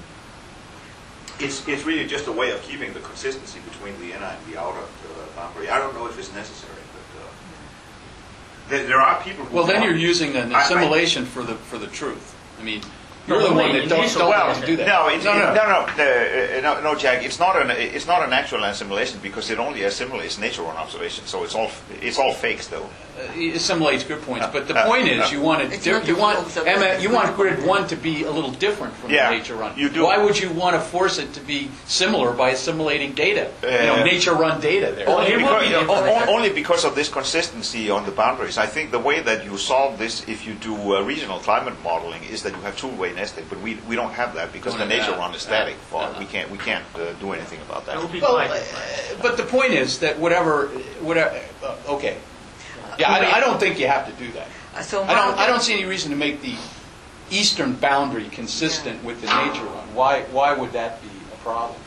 K: It's, it's really just a way of keeping the consistency between the inner and the outer uh, boundary. I don't know if it's necessary, but uh, there, there are people who
A: Well, then
K: want-
A: you're using an
K: I- I-
A: assimilation for the for the truth. I mean, you're
B: No,
A: the
B: wait,
A: one that don't,
B: initial-
A: don't
K: Well,
A: want to do that.
K: no, it's,
A: no, no,
K: no, no, uh, uh, no, no, Jack. It's not an it's not an actual assimilation because it only assimilates nature run observations. So it's all it's all fakes though.
A: Uh, it assimilates good points, but the
K: Uh,
A: point
K: uh,
A: is, you want it.
C: It's
A: Di-
C: not
A: you
C: the
A: want
C: observation.
A: Emma, you want grid one to be a little different from
K: Yeah,
A: the nature run.
K: you do.
A: Why would you want to force it to be similar by assimilating data? you know,
K: Uh,
A: nature run data there.
K: Only
B: it will
K: because,
B: be
K: o-
B: different.
K: o- only because of this consistency on the boundaries. I think the way that you solve this, if you do uh, regional climate modeling, is that you have two-way deterministic, but we, we don't have that because
A: Don't
K: the
A: have
K: nature
A: that.
K: run is static.
A: Yeah.
K: Well, we can't we can't uh, do anything about that.
B: It will be
A: Well,
B: quite
A: uh,
B: different.
A: but the point is that whatever, whatever, uh, okay. Yeah, I, I don't think you have to do that.
C: Uh, So
A: I don't,
C: my-
A: I don't see any reason to make the eastern boundary consistent with the nature run. Why, why would that be a problem?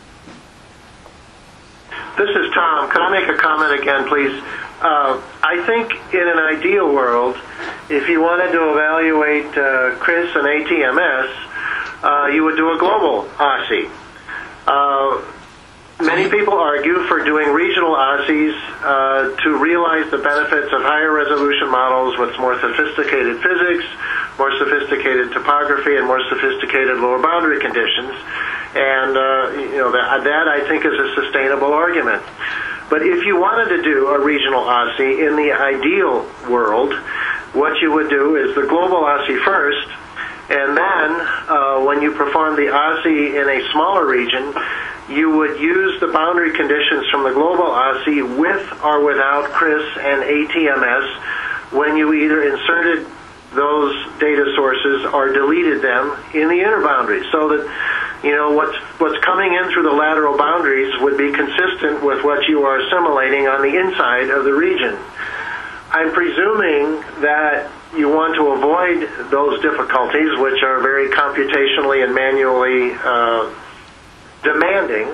D: This is Tom. Can I make a comment again, please? Uh, I think in an ideal world, if you wanted to evaluate uh, C R I S and A T M S, uh, you would do a global O S I. Uh, many people argue for doing regional O S Is uh, to realize the benefits of higher resolution models with more sophisticated physics, more sophisticated topography, and more sophisticated lower boundary conditions. And, uh, you know, that, that I think is a sustainable argument. But if you wanted to do a regional O S I in the ideal world, what you would do is the global O S I first, and then uh, when you perform the O S I in a smaller region, you would use the boundary conditions from the global O S I with or without C R I S and A T M S when you either inserted those data sources or deleted them in the inner boundaries, so that, you know, what's what's coming in through the lateral boundaries would be consistent with what you are assimilating on the inside of the region. I'm presuming that you want to avoid those difficulties, which are very computationally and manually uh, demanding,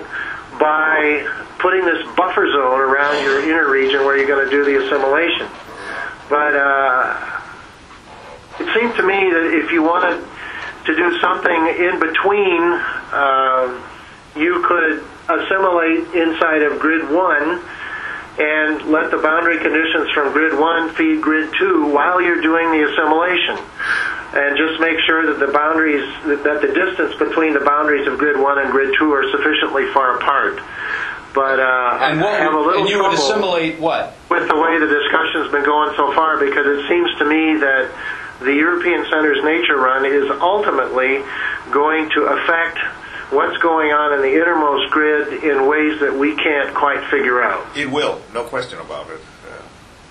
D: by putting this buffer zone around your inner region where you're going to do the assimilation. But uh, it seemed to me that if you wanted to do something in between, uh, you could assimilate inside of grid one and let the boundary conditions from grid one feed grid two while you're doing the assimilation. And just make sure that the boundaries, that the distance between the boundaries of grid one and grid two are sufficiently far apart. But uh,
A: And what
D: I have a
A: would,
D: little
A: and you would
D: trouble
A: assimilate what?
D: with the way the discussion's been going so far, because it seems to me that the European Center's nature run is ultimately going to affect what's going on in the innermost grid in ways that we can't quite figure out.
K: It will, no question about it. Uh,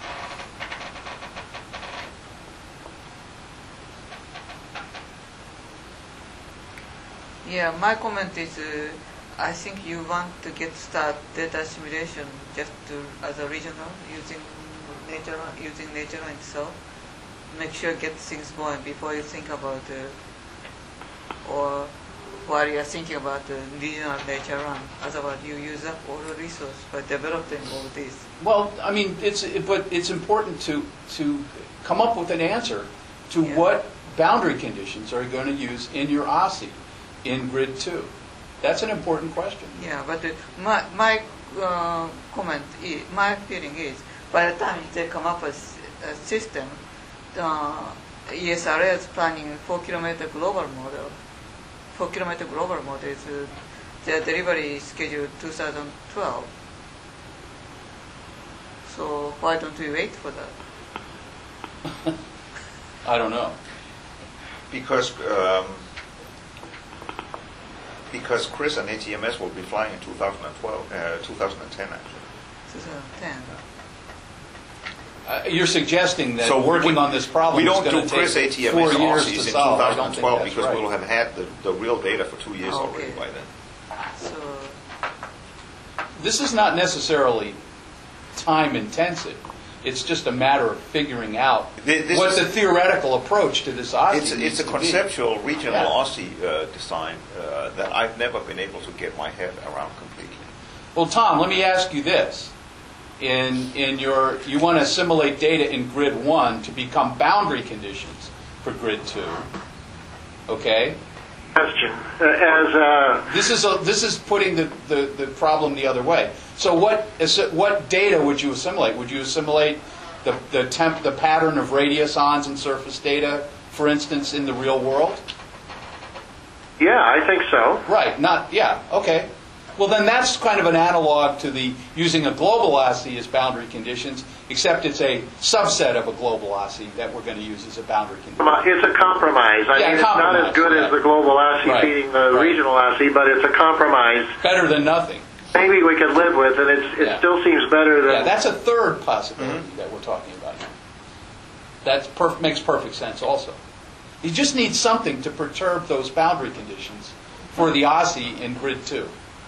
C: Yeah, my comment is, uh, I think you want to get start data simulation just to, as a regional using nature, using nature itself. Make sure get things going before you think about, uh, or while you are thinking about the regional nature run. Otherwise, you use up all the resource by developing all this.
A: Well, I mean, it's but it's important to to come up with an answer to
C: Yeah.
A: what boundary conditions are you going to use in your O S I in grid two. That's an important question.
C: Yeah, but uh, my my uh, comment, is, my feeling is, by the time they come up with a system, uh, E S R L's planning four kilometer global model. four kilometer global model is uh, their delivery schedule two thousand twelve. So why don't we wait for that?
A: I don't know.
K: because um, because C R I S and A T M S will be flying in two thousand twelve, uh, two thousand ten actually.
C: twenty ten.
A: Uh, you're suggesting that
K: So
A: working
K: we-
A: on this problem
K: We
A: is
K: don't
A: going
K: do
A: to
K: C R I S
A: take
K: A T M
A: four
K: S
A: years
K: O S
A: to
K: Is in
A: solve. I don't think
K: twenty twelve
A: that's
K: because
A: right.
K: we'll have had the, the real data for two years
C: Oh,
K: already
C: okay.
K: by then.
C: So
A: This is not necessarily time intensive. It's just a matter of figuring out
K: Thi- this
A: what
K: is-
A: the theoretical approach to this O S I
K: It's,
A: needs
K: it's a
A: to be.
K: conceptual regional
A: Yeah.
K: O S I uh, design uh, that I've never been able to get my head around completely.
A: Well, Tom, let me ask you this. In, in your, you want to assimilate data in grid one to become boundary conditions for grid two. Okay?
D: Question. Uh, as uh,
A: This is, a, this is putting the, the, the problem the other way. So what, is it, what data would you assimilate? Would you assimilate the, the, temp, the pattern of radiusons and surface data, for instance, in the real world?
D: yeah, I think so.
A: Right, not, yeah, okay. Well, then that's kind of an analog to the using a global O S I as boundary conditions, except it's a subset of a global O S I that we're going to use as a boundary condition.
D: It's a compromise. I
A: Yeah,
D: mean, it's not
A: compromise,
D: as good
A: yeah.
D: as the global O S I
A: Right,
D: feeding the
A: right.
D: regional O S I, but it's a compromise.
A: Better than nothing.
D: Maybe we could live with, and it's, it
A: Yeah.
D: still seems better than.
A: Yeah, that's a third possibility that we're talking about now. That perf- makes perfect sense also. He just needs something to perturb those boundary conditions for the Aussie in grid two.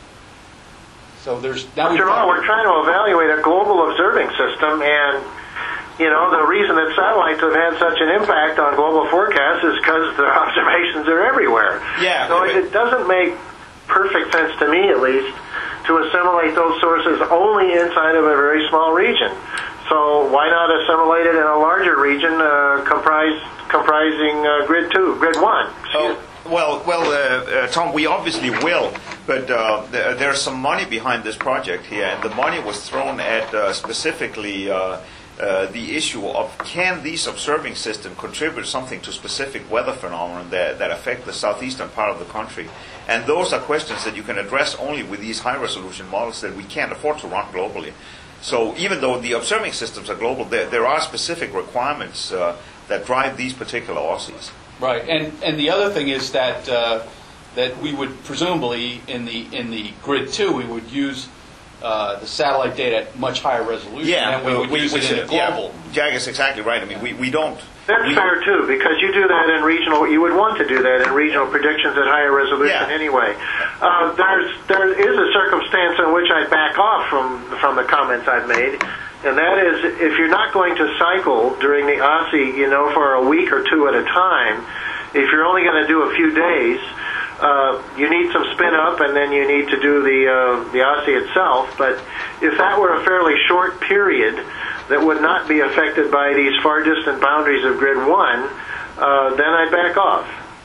A: So there's now
D: After all, we're trying to evaluate a global observing system, and you know the reason that satellites have had such an impact on global forecasts is because the observations are everywhere.
K: Yeah.
D: So it doesn't make perfect sense to me, at least, to assimilate those sources only inside of a very small region. So why not assimilate it in a larger region uh, comprised, comprising uh, grid two, grid one?
K: Oh, well, well, uh, uh, Tom, we obviously will, but uh, th- there's some money behind this project here, and the money was thrown at uh, specifically uh, uh, the issue of can these observing systems contribute something to specific weather phenomena that, that affect the southeastern part of the country. And those are questions that you can address only with these high-resolution models that we can't afford to run globally. So even though the observing systems are global, there, there are specific requirements uh, that drive these particular Aussies.
A: Right, and and the other thing is that uh, that we would presumably in the in the grid two we would use uh, the satellite data at much higher resolution
K: Yeah,
A: than we would
K: we,
A: use
K: we
A: it in
K: should,
A: the global.
K: yeah, Jag is exactly right. I mean, we, we don't.
D: That's
K: we,
D: fair too, because you do that in regional. You would want to do that in regional predictions at higher resolution
K: Yeah.
D: anyway. Uh, there's there is a circumstance in which I back off from from the comments I've made, and that is if you're not going to cycle during the Aussie, you know, for a week or two at a time. If you're only going to do a few days, uh, you need some spin up, and then you need to do the uh, the Aussie itself. But if that were a fairly short period that would not be affected by these far distant boundaries of grid one, uh, then I'd back off.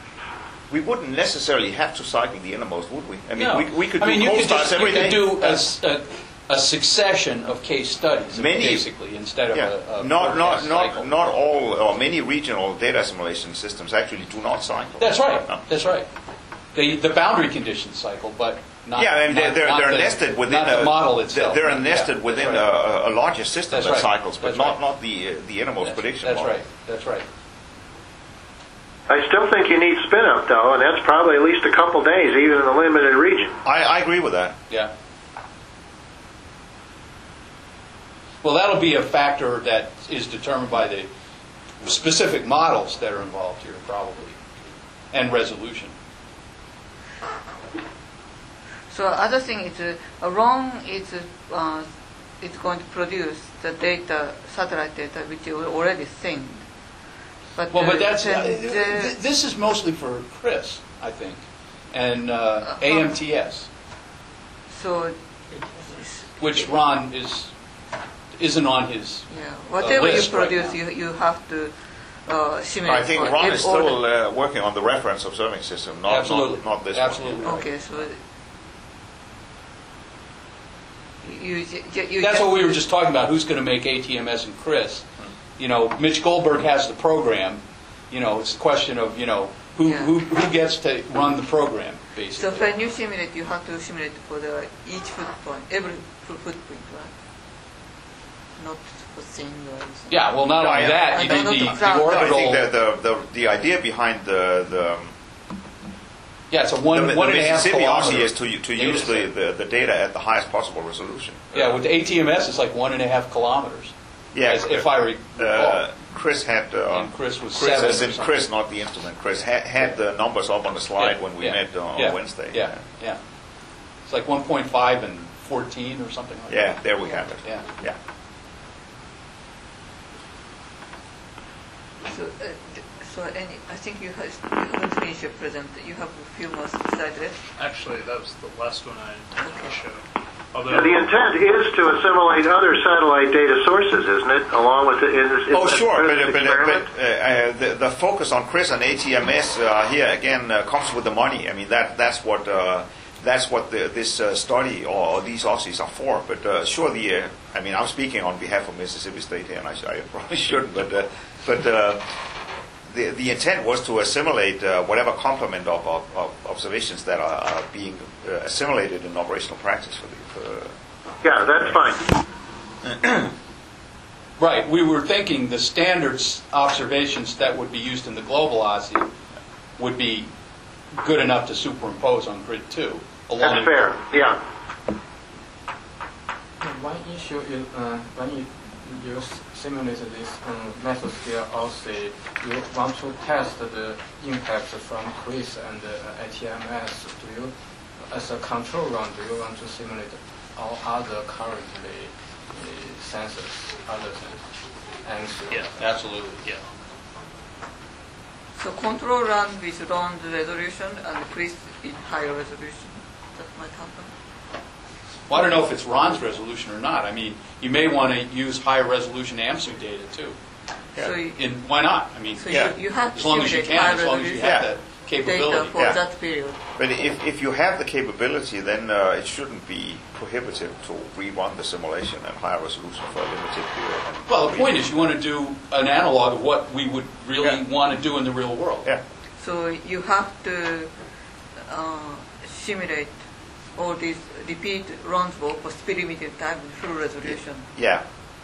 K: we wouldn't necessarily have to cycle the innermost, would we? I mean,
A: No.
K: we, we could
A: I mean,
K: do
A: you
K: cold
A: could
K: starts
A: just,
K: every
A: you
K: day.
A: could do a, s- a- a succession of case studies,
K: Many-
A: basically, instead of
K: Yeah.
A: a, a
K: not not
A: forecast
K: not
A: cycle.
K: not all or many regional data assimilation systems actually do not cycle.
A: That's right.
K: No.
A: That's right. The the boundary conditions cycle, but not.
K: yeah, and they're
A: not-
K: they're,
A: not
K: they're
A: the-
K: nested within
A: not the
K: a,
A: model itself.
K: They're
A: Yeah,
K: nested
A: that's
K: within
A: right.
K: a, a larger system
A: That's
K: that
A: right.
K: cycles, but
A: That's
K: not
A: right.
K: not the uh, the innermost
A: That's,
K: prediction
A: that's
K: model.
A: right. That's right.
D: I still think you need spin up though, and that's probably at least a couple days, even in a limited region.
K: I, I agree with that.
A: Yeah. Well, that'll be a factor that is determined by the specific models that are involved here, probably, and resolution.
C: So other thing is, uh, RON is uh, it's going to produce the data, satellite data, which you already seen. But
A: Well,
C: uh,
A: but that's
C: then
A: uh, th-
C: the-
A: this is mostly for Chris, I think, and uh,
C: Uh,
A: A M T S,
C: so
A: which Ron is isn't on his.
C: yeah, whatever you
A: list right
C: produce,
A: now.
C: you you have to uh, simulate.
K: I think
C: for
K: Ron
C: ev-
K: is
C: all
K: still
C: the-
K: uh, working on the reference observing system, not
A: Absolutely.
K: not, not this
A: Absolutely.
K: one.
C: Okay, so you you, you
A: That's
C: just-
A: what we were just talking about. Who's going to make A T M S and Chris? You know, Mitch Goldberg has the program. You know, it's a question of you know who
C: Yeah.
A: who, who gets to run the program
C: So
A: basically.
C: when you simulate, you have to simulate for the each footprint, every foot- footprint, right? Not for single.
A: Yeah. Well, not
K: No,
A: only
K: I-
A: that,
C: I
A: you
C: don't
A: did
C: know
A: the,
C: the
A: the
C: exact-
K: No, I
A: orbital.
K: think the, the, the, the idea behind the, the,
A: yeah, it's a one
K: the,
A: one
K: the
A: and a half
K: Mississippi
A: kilometer.
K: Aussie is to, to
A: data
K: use the,
A: set.
K: the, the data at the highest possible resolution.
A: Yeah, with the A T M S, it's like one and a half kilometers.
K: Yeah,
A: as, if I recall.
K: uh, Chris had uh,
A: And Chris was
K: Chris,
A: seven
K: as
A: or
K: in
A: something.
K: Chris, not the instrument. Chris had, had the numbers up on the slide
A: Yeah,
K: when we
A: yeah,
K: met on
A: yeah,
K: Wednesday.
A: Yeah, yeah. It's like one point five and fourteen or something like
K: Yeah,
A: that.
K: there we have it.
A: Yeah.
K: Yeah.
C: So, uh, d- so any, I think you, have, you haven't finished your present. You have a few more slides left.
G: Actually, that was the last one I intended to show. Although,
D: The intent is to assimilate other satellite data sources, isn't it? Along with the in this,
K: Oh,
D: in this
K: sure, but,
D: present
K: but,
D: experiment?
K: but uh, uh, the, the focus on Chris and A T M S uh, here again uh, comes with the money. I mean, that that's what uh, that's what the, this uh, study or, or these Aussies are for. But uh, sure, the uh, I mean, I'm speaking on behalf of Mississippi State here, and I, sh- I probably shouldn't, but uh, but. Uh, The, the intent was to assimilate uh, whatever complement of, of, of observations that are, are being uh, assimilated in operational practice for the. For,
D: Yeah, that's fine.
A: Right. We were thinking the standards observations that would be used in the global Aussie would be good enough to superimpose on grid two. Along
D: That's fair. Yeah.
I: One issue is uh, when you you s- simulate this um, mesoscale Aussie, you want to test the impact from Chris and uh, A T M S. Do you, as a control run, do you want to simulate all other currently uh, sensors, other sensors? And so,
G: Yeah.
A: Absolutely.
G: Yeah.
C: So control run with round resolution and Chris in higher resolution. That might happen.
A: Well, I don't know if it's Ron's resolution or not. I mean, you may want to use higher resolution AMSU data too.
C: So you,
A: In, why not? I mean,
C: so
K: Yeah.
C: you, you have to
A: as long as you
C: simulate
A: can,
C: high
A: as long as you
C: resolution
A: have
K: Yeah.
A: that
C: data
A: capability.
C: for
K: Yeah.
C: that period.
K: But if, if you have the capability, then uh, it shouldn't be prohibitive to rerun the simulation at higher resolution for a limited period. And
A: Well, the point is you want to do an analog of what we would really
K: Yeah.
A: want to do in the real world.
K: Yeah.
C: So you have to uh, simulate all these repeat runs for speed limited time with full resolution.
K: Yeah.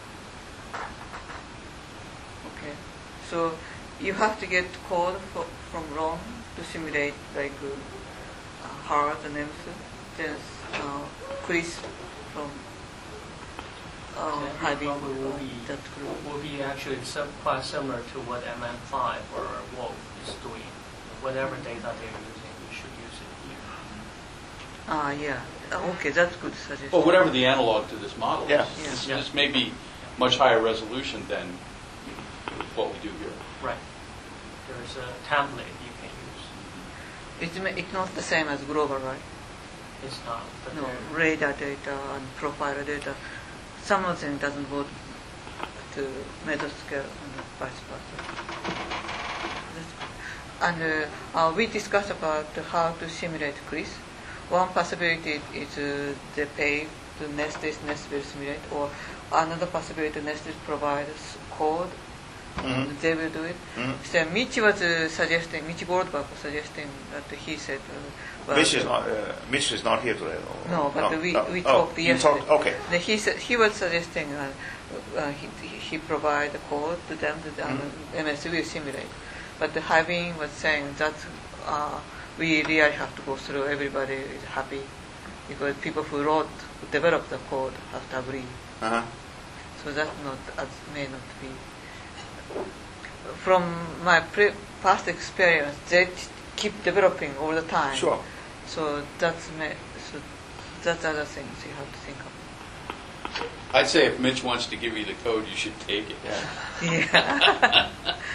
C: Okay. So you have to get code for, from ROM to simulate like uh, hard and M S. Then uh, Chris from uh,
B: Yeah,
C: having
B: probably will
C: uh,
B: be
C: that group.
B: will be actually sim- quite similar to what M M five or Wolf is doing. Whatever data they're using, we should use it here.
C: Ah, yeah. Uh, Okay, that's good suggestion.
A: Well, whatever the analog to this model
K: Yeah.
A: is. This,
B: Yeah.
A: this may be much higher resolution than what we do here.
B: Right. There's a template you can use.
C: It's, ma- it's not the same as global, right?
B: It's not. But
C: No,
B: there-
C: radar data and profiler data. Some of them doesn't go to mesoscale and vice versa. That's good. And uh, uh, we discussed about how to simulate Chris. One possibility is uh, they pay to Nestlé, Nestlé will simulate, or another possibility Nestlé provides code, and
K: Mhm.
C: they will do it.
K: Mhm.
C: So Mitch was uh, suggesting, Mitch Goldberg was suggesting that he said. Uh, well,
K: Mitch is not. Uh, Mitch is not here today. Though.
C: No, but we
K: no.
C: we
K: Oh,
C: talked
K: you
C: yesterday.
K: talked- okay.
C: Then he said he was suggesting uh, uh, he he provide the code to them to the
K: Mhm.
C: M S will simulate, but the Having was saying that uh, we really have to go through. Everybody is happy because people who wrote who developed the code have to agree.
K: Uh-huh.
C: So that not that may not be. From my pre- past experience, they t- keep developing all the time.
K: Sure.
C: So that's may, so that's other things you have to think of.
A: I'd say if Mitch wants to give you the code, you should take it.
C: Yeah.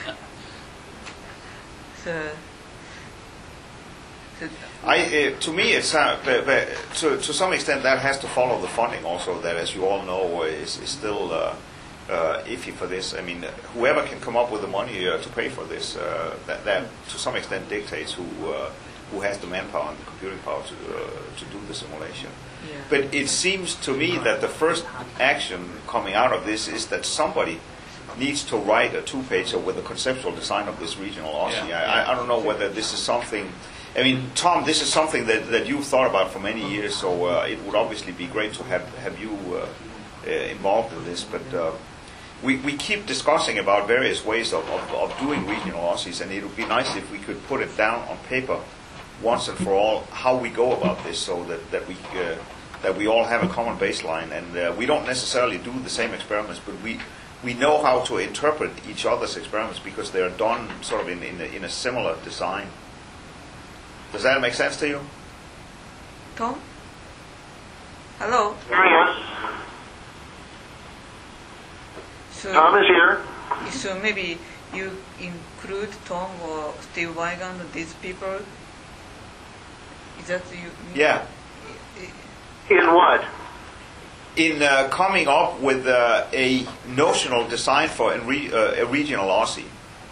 C: so, so
K: I, uh, to me, it's uh, the- the- to to some extent that has to follow the funding also. That, as you all know, is, is still uh, uh, iffy for this. I mean, whoever can come up with the money uh, to pay for this, uh, that, that to some extent dictates who uh, who has the manpower and the computing power to uh, to do the simulation.
C: yeah.
K: But it seems to me that the first action coming out of this is that somebody needs to write a two-pager with a conceptual design of this regional Aussie.
A: Yeah.
K: I, I don't know whether this is something. I mean, Tom, this is something that, that you've thought about for many years, so uh, it would obviously be great to have have you uh, uh, involved in this. But uh, we we keep discussing about various ways of, of, of doing regional Aussies, and it would be nice if we could put it down on paper once and for all how we go about this, so that that we uh, that we all have a common baseline, and uh, we don't necessarily do the same experiments, but we we know how to interpret each other's experiments because they are done sort of in in a, in a similar design. Does that make sense to you?
C: Tom? Hello?
D: Yes,
C: So,
D: Tom is here.
C: so maybe you include Tom or Steve Weigand, these people? Is that you?
K: Yeah.
D: In what?
K: In uh, coming up with uh, a notional design for a, re- uh, a regional Aussie.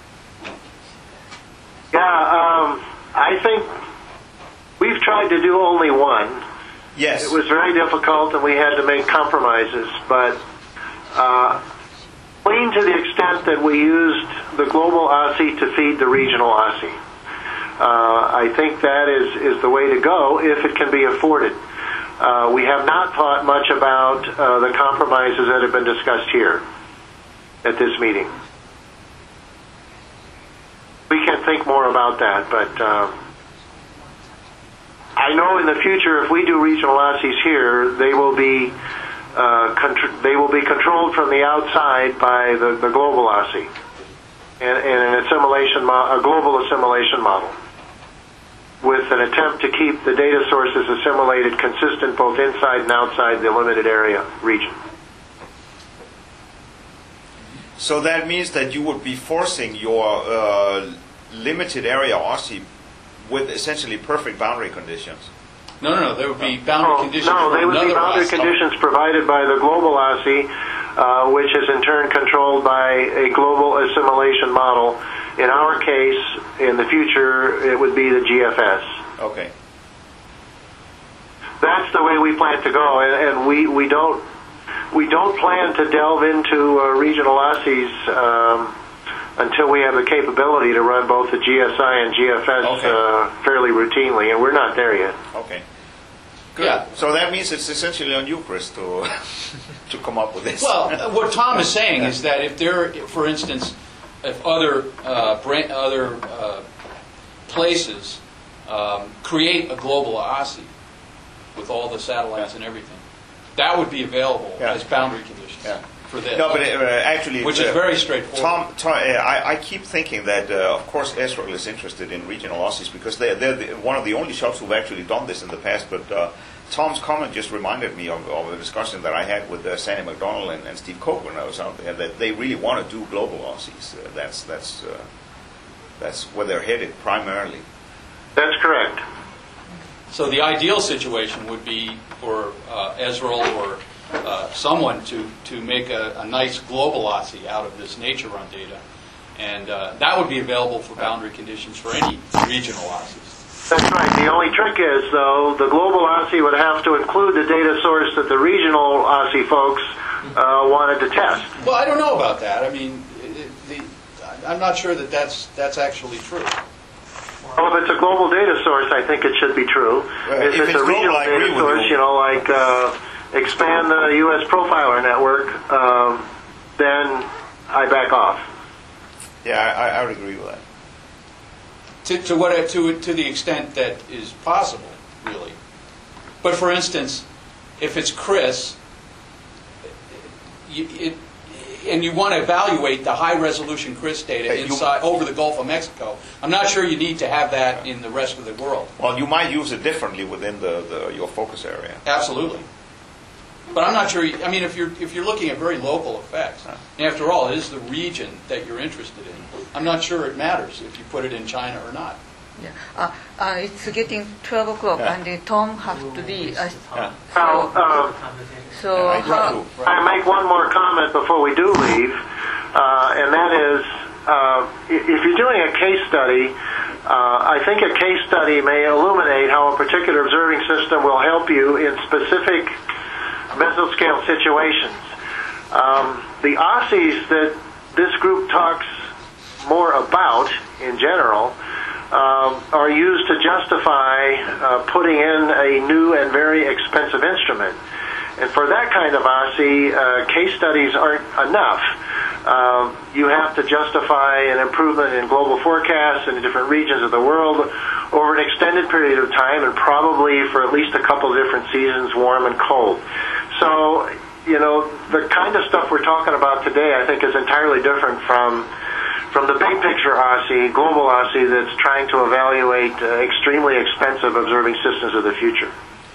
D: Yeah, um, I think we've tried to do only one.
K: Yes.
D: It was very difficult, and we had to make compromises. But uh, clean to the extent that we used the global Aussie to feed the regional Aussie. Uh, I think that is, is the way to go if it can be afforded. Uh, we have not thought much about uh, the compromises that have been discussed here at this meeting. We can think more about that, but uh, I know in the future if we do regional Aussies here, they will be uh, contr- they will be controlled from the outside by the, the global O S I, and, and an assimilation, mo- a global assimilation model, with an attempt to keep the data sources assimilated consistent both inside and outside the limited area region.
K: So that means that you would be forcing your uh, limited area O S I with essentially perfect boundary conditions.
A: No, no, no. There would be boundary
D: Oh,
A: conditions.
D: no,
A: for
D: they would be
A: another
D: boundary
A: O S I.
D: conditions provided by the global O S I, uh, which is in turn controlled by a global assimilation model. In our case, in the future, it would be the G F S.
K: Okay.
D: That's the way we plan to go, and, and we, we don't we don't plan to delve into uh, regional O S Is um, until we have the capability to run both the G S I and G F S
K: Okay.
D: uh, fairly routinely, and we're not there yet.
K: Okay. Good.
A: Yeah.
K: So that means it's essentially on you, Chris, to to come up with this.
A: Well, uh, what Tom is saying is that if there, for instance, if other uh, brand, other uh, places um, create a global O S I with all the satellites and everything, that would be available
K: Yeah.
A: as boundary conditions
K: Yeah.
A: for this.
K: No, but uh, actually,
A: Which
K: uh,
A: is very straightforward.
K: Tom, Tom uh, I, I keep thinking that, uh, of course, Israel is interested in regional O S Is because they're, they're the, one of the only shops who've actually done this in the past. But uh, Tom's comment just reminded me of, of a discussion that I had with uh, Sandy McDonald and, and Steve Koch when I was out there, that they really want to do global O S Is. Uh, that's that's uh, that's where they're headed primarily.
D: That's correct.
A: So the ideal situation would be for uh, Israel or uh, someone to, to make a, a nice global O S I out of this nature run data. And uh, that would be available for boundary conditions for any regional O S Is.
D: That's right. The only trick is, though, the global O S I would have to include the data source that the regional O S I folks uh, wanted to test.
A: Well, I don't know about that. I mean, it, the, I'm not sure that that's, that's actually true.
D: Well, if it's a global data source, I think it should be true.
K: Well,
D: if,
K: if
D: it's,
K: it's
D: a
K: global,
D: regional
K: I agree
D: data
K: with
D: source,
K: you.
D: you know, like uh, expand the U S profiler network, um, then I back off.
K: Yeah, I, I would agree with that.
A: To, to what to to the extent that is possible, really. But for instance, if it's Chris, you, it, and you want to evaluate the high resolution Chris data
K: Hey, you-
A: inside over the Gulf of Mexico, I'm not sure you need to have that in the rest of the world.
K: Well, you might use it differently within the, the your focus area.
A: Absolutely. But I'm not sure. You, I mean, if you're if you're looking at very local effects, and after all, it is the region that you're interested in. I'm not sure it matters if you put it in China or not.
C: Yeah. Uh, uh, it's getting twelve o'clock,
K: Yeah.
C: and uh, Tom have to be. Uh,
K: Yeah.
D: Now, uh,
C: so
K: Yeah, I do
C: how,
K: too.
D: I make one more comment before we do leave, uh, and that is, uh, i- if you're doing a case study, uh, I think a case study may illuminate how a particular observing system will help you in specific mesoscale situations. Um, the O S Is that this group talks more about, in general, um, are used to justify uh, putting in a new and very expensive instrument. And for that kind of O S I, uh, case studies aren't enough. Uh, you have to justify an improvement in global forecasts in different regions of the world over an extended period of time, and probably for at least a couple different seasons, warm and cold. So, you know, the kind of stuff we're talking about today, I think, is entirely different from from the big picture O S I, global O S I, that's trying to evaluate uh, extremely expensive observing systems of the future.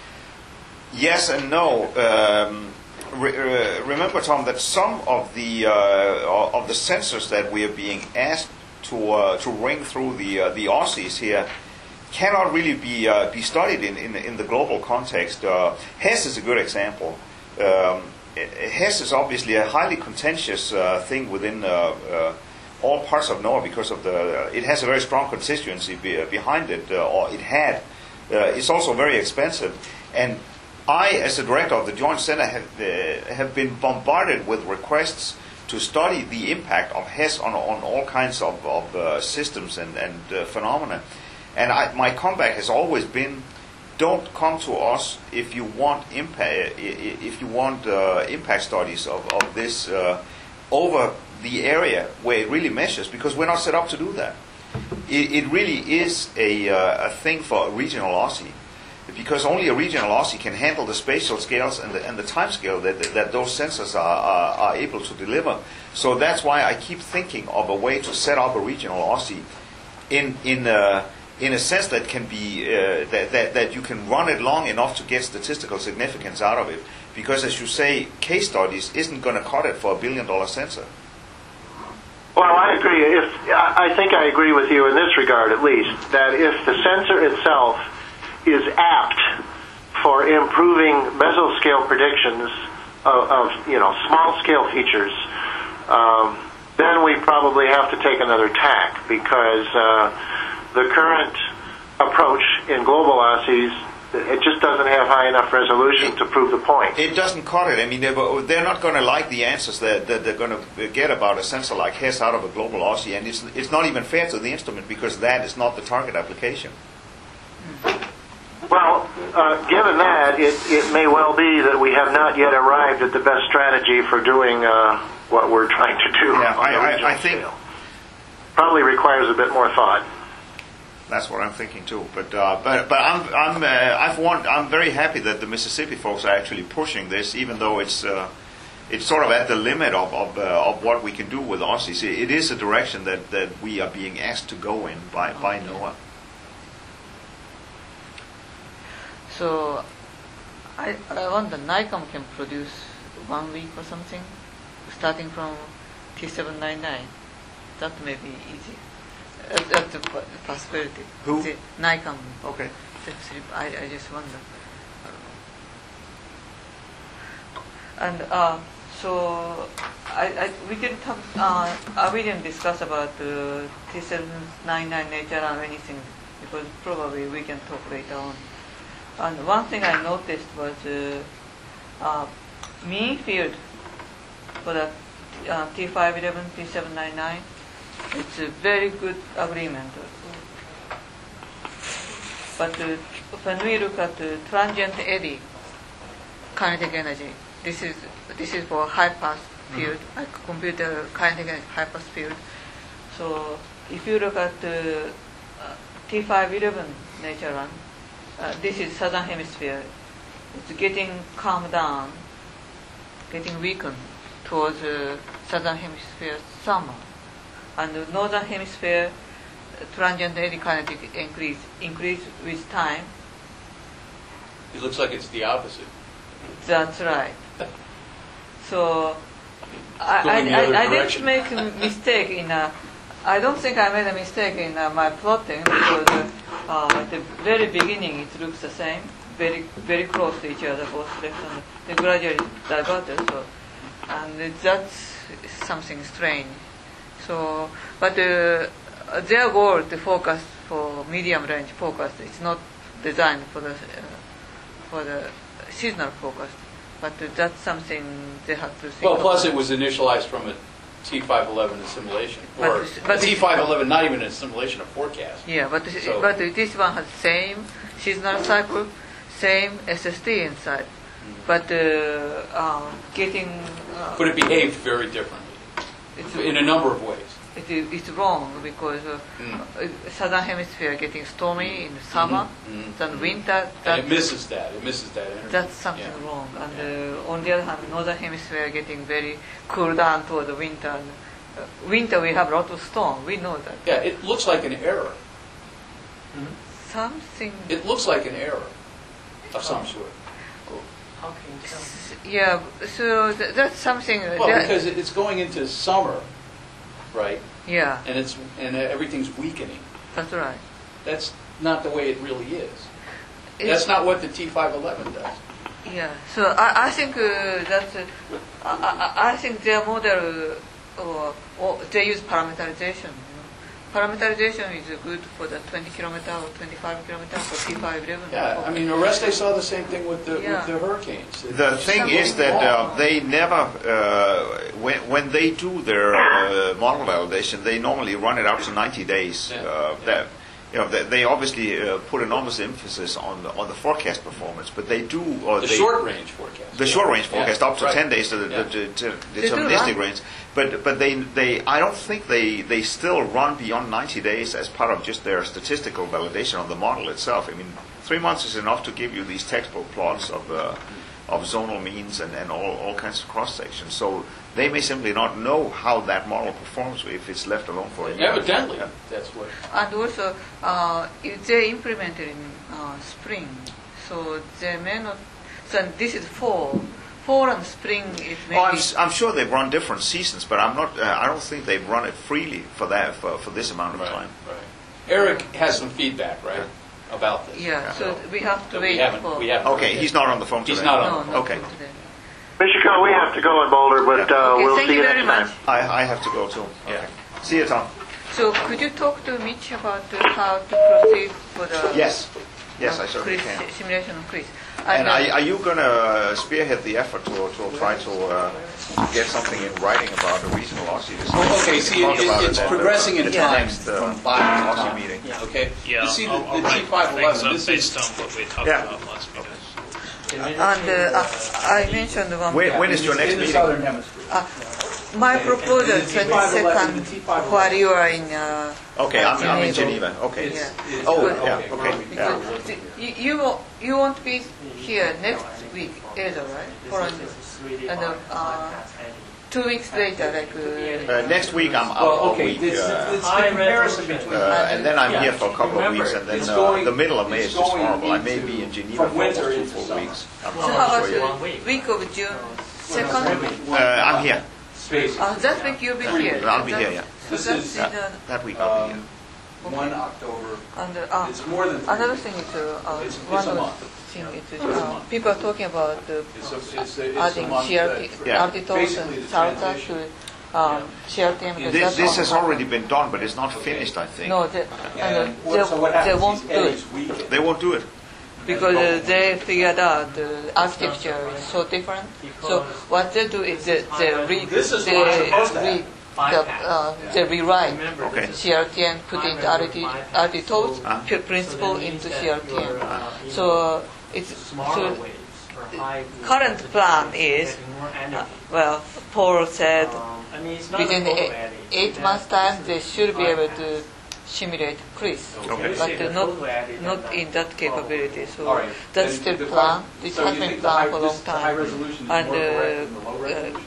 K: Yes and no. Um, re- uh, remember, Tom, that some of the uh, of the sensors that we are being asked to uh, to ring through the uh, the O S Is here cannot really be uh, be studied in, in in the global context. Uh, Hess is a good example. Um, Hess is obviously a highly contentious uh, thing within uh, uh, all parts of NOAA because of the. Uh, it has a very strong constituency be, behind it, uh, or it had. Uh, it's also very expensive, and I, as the director of the Joint Center, have uh, have been bombarded with requests to study the impact of Hess on on all kinds of, of uh, systems and and uh, phenomena, and I, my comeback has always been. Don't come to us if you want impact. If you want uh, impact studies of, of this uh, over the area where it really measures, because we're not set up to do that. It, it really is a, uh, a thing for a regional O S I. because only a regional Aussie can handle the spatial scales and the, and the time scale that, that those sensors are, are, are able to deliver. So that's why I keep thinking of a way to set up a regional Aussie in in a, in a sense that can be uh, that, that that you can run it long enough to get statistical significance out of it. Because as you say, case studies isn't going to cut it for a billion dollar sensor.
D: Well, I agree. If I think I agree with you in this regard, at least, that if the sensor itself is apt for improving mesoscale predictions of, of you know small scale features, um, then we probably have to take another tack, because uh, the current approach in global Aussies, it just doesn't have high enough resolution to prove the point.
K: It doesn't cut it. I mean, they're, they're not going to like the answers that, that they're going to get about a sensor like Hess out of a global Aussie, and it's, it's not even fair to the instrument, because that is not the target application.
D: Well, uh, given that, it, it may well be that we have not yet arrived at the best strategy for doing uh, what we're trying to do.
K: Yeah,
D: on the
K: I,
D: regional
K: I, I think
D: scale. Probably requires a bit more thought.
K: that's what I'm thinking too. But uh, but but I'm I'm uh, I've want, I'm very happy that the Mississippi folks are actually pushing this, even though it's uh, it's sort of at the limit of of, uh, of what we can do with Aussies. It, it is a direction that, that we are being asked to go in by by NOAA.
C: So, I, I wonder, Nikon can produce one week or something, starting from T seven ninety-nine. That may be easy. Uh, that's a possibility.
K: Who?
C: The Nikon.
K: Okay.
C: I, I just wonder. And uh, so, I, I we didn't talk, uh, uh, we didn't discuss about the T seven ninety-nine nature or anything, because probably we can talk later on. And one thing I noticed was uh, uh, mean field for the uh, T five eleven, T seven ninety-nine. It's a very good agreement. But uh, when we look at the transient eddy kinetic energy, this is this is for high pass field, mm-hmm. like computer kinetic energy high pass field. So if you look at the uh, T five eleven nature run. Uh, this is southern hemisphere. It's getting calmed down, getting weakened towards uh, southern hemisphere summer, and the northern hemisphere uh, transient eddy kinetic increase increase with time.
A: It looks like it's the opposite.
C: That's right. So I
A: Going the
C: I,
A: other
C: I, I
A: direction.
C: didn't make a mistake in. Uh, I don't think I made a mistake in uh, my plotting, because uh, uh, at the very beginning it looks the same, very very close to each other, both left and they gradually diverted. So, and it, that's something strange. So, but uh, their goal, the focus for medium range focus, is not designed for the uh, for the seasonal focus, but uh, that's something they have to think.
A: Well, plus
C: about.
A: it was initialized from a T five eleven assimilation,
C: But
A: or
C: it's- but
A: a T
C: it's-
A: five eleven, not even an assimilation, a forecast.
C: Yeah, but this-
A: So-
C: but this one has same seasonal cycle, same S S D inside, but uh, uh, getting uh,
A: But it behaved very differently
C: it's,
A: in a number of ways.
C: it, it's wrong, because uh,
A: Mm.
C: uh, southern hemisphere getting stormy in summer,
A: Mhm.
C: then winter.
A: And
C: That,
A: it misses that. It misses that energy.
C: that's something
A: Yeah.
C: wrong. And uh, on the other hand, northern hemisphere getting very cool down toward the winter. And, uh, winter we have a lot of storm. We know that.
A: Yeah, it looks like an error.
C: Something.
A: It looks like an error of some sort.
B: How can you tell?
C: Yeah. So th- that's something.
A: Well,
C: that-
A: because it- it's going into summer, right?
C: yeah,
A: And it's and everything's weakening.
C: that's right.
A: That's not the way it really is.
C: It's-
A: That's not what the T five eleven does.
C: Yeah, so I, I think uh, that's uh, I, I, I think their model uh, or, or they use parameterization. You know. Parameterization is good for the twenty kilometer or twenty-five kilometer for T five eleven.
A: Yeah, I mean, Oreste saw the same thing with the
C: Yeah.
A: with the hurricanes.
K: The thing is that uh, they never, uh, when, when they do their uh, model validation, they normally run it out to ninety days.
A: Yeah.
K: Uh, that you know, they, they obviously uh, put enormous emphasis on the, on the forecast performance, but they do or
A: The
K: they,
A: short range forecast.
K: the short range forecast
A: Yeah,
K: up to
A: right.
K: ten days to the,
A: Yeah.
K: the, the, the
C: They do
K: deterministic
C: run.
K: range. But but they they I don't think they they still run beyond ninety days as part of just their statistical validation of the model itself. I mean, three months is enough to give you these textbook plots of uh, of zonal means and, and all, all kinds of cross sections. So they may simply not know how that model performs if it's left alone for a year.
A: Evidently,
K: Yeah.
A: that's what.
C: And also, uh, if they implemented in uh, spring, so they may not. So this is fall. Fall and spring is maybe.
K: Oh, I'm, s- I'm sure they've run different seasons, but I'm not. Uh, I don't think they've run it freely for that for, for this amount of
A: Right,
K: time.
A: right. Eric has some feedback, right, about this.
C: Yeah, so we have to
A: That we
C: wait
A: haven't-
C: for.
A: we haven't
K: Okay, he's not on the phone
A: He's
K: today.
A: not on
C: No,
A: the phone.
C: not
K: Okay.
C: for today.
D: Michiko, we have to go in Boulder, but uh,
C: Okay,
D: we'll
C: thank
D: see
C: you
D: you
C: very
D: next
C: much.
D: time.
K: I, I have to go too. Okay. See you, Tom.
C: So could you talk to Mitch about uh, how to proceed for the
K: Yes. Yes,
C: uh,
K: I certainly
C: Chris,
K: can.
C: simulation of Chris?
K: And
C: uh,
K: are, are you going to spearhead the effort to, to try to uh, get something in writing about the regional Aussie?
A: Oh, okay, see,
K: Talk
A: it-
K: about
A: it's
K: it at the-
A: progressing in
K: at the
A: time
K: next, uh,
A: from five to
K: Aussie
A: time.
K: meeting.
A: Okay?
G: Yeah,
A: You see, the,
G: I'll, I'll
A: the
G: write
A: T five eleven,
G: things up
A: this
G: based
A: is,
G: on what we talked
K: Yeah.
G: about last meeting.
C: and uh, uh, I mentioned one.
K: When, when is your next
A: in the
K: meeting?
A: southern hemisphere.
C: Uh, my proposal twenty-second while you are in. Uh,
K: Okay, I'm, I'm in
C: Geneva.
K: Geneva. Okay.
C: Yeah.
K: Oh,
C: But-
K: yeah, okay. Yeah.
C: Because the- you, you won't- you won't be here next week either, right? For an, and uh, uh, two weeks later, like. Uh,
K: Uh, next week I'm out
A: Well,
K: all
A: okay,
K: week.
A: this,
K: uh,
A: it's the comparison between.
K: uh, and then I'm here for a couple of
A: Remember,
K: weeks, and then
A: it's
K: uh,
A: going-
K: the middle of May
A: it's
K: is just
A: going
K: horrible. I may
A: into-
K: be in Geneva
A: from
K: for
A: winter
K: almost two
A: into
K: full
A: summer.
K: weeks. I'm
C: so
K: not
C: how
K: sure
C: about
K: yet.
C: the week of June second?
K: Uh, I'm here.
A: Space.
C: Uh, that week you'll be here.
K: I'll be
C: That-
K: here, yeah.
C: So
A: This
C: that's
A: is-
C: in, uh,
K: That week I'll be here.
A: Um, one October.
C: And, uh,
A: It's more than three
C: another
A: weeks.
C: thing is uh, uh,
A: It's- it's
C: one
A: a
C: of
A: month.
C: thing is
A: It's a
C: uh,
A: month.
C: people are talking about uh,
A: It's a, it's a, it's a
C: adding
A: month
C: C R T,
A: that-
K: Yeah.
C: R T TOS
A: Basically
C: and
A: the
C: SARTA
A: transition.
C: to um, C R T M. because
K: This,
C: that's
K: this
C: all-
K: has already been done, but it's not finished, I think.
C: No, they, and,
A: And
C: uh,
A: what, so what
C: they, they
A: happens
C: won't
A: is
C: do it
A: Eddie's weekend.
K: They won't do it.
C: because uh, they figured out the architecture is so different. So what they do is they, they re
A: This is
C: they
A: what's supposed to
C: re the, uh, they rewrite
K: Okay.
C: C R T M, put in the R T R T TOS
K: Ah.
C: pr- principle into C R T M. So it's so current plan is uh, well, Paul said within eight, eight months time they should be able to simulate Chris,
K: Okay.
C: but uh, not not in that capability. So
A: All right.
C: that's
A: Then
C: the
A: the
C: plan.
A: fi-
C: It
A: so
C: has
A: you
C: been
A: think the high-
C: planned for a long
A: this- the high
C: time.
A: resolution is
C: And
A: more correct than the
C: uh,
A: low
C: uh,
A: resolution?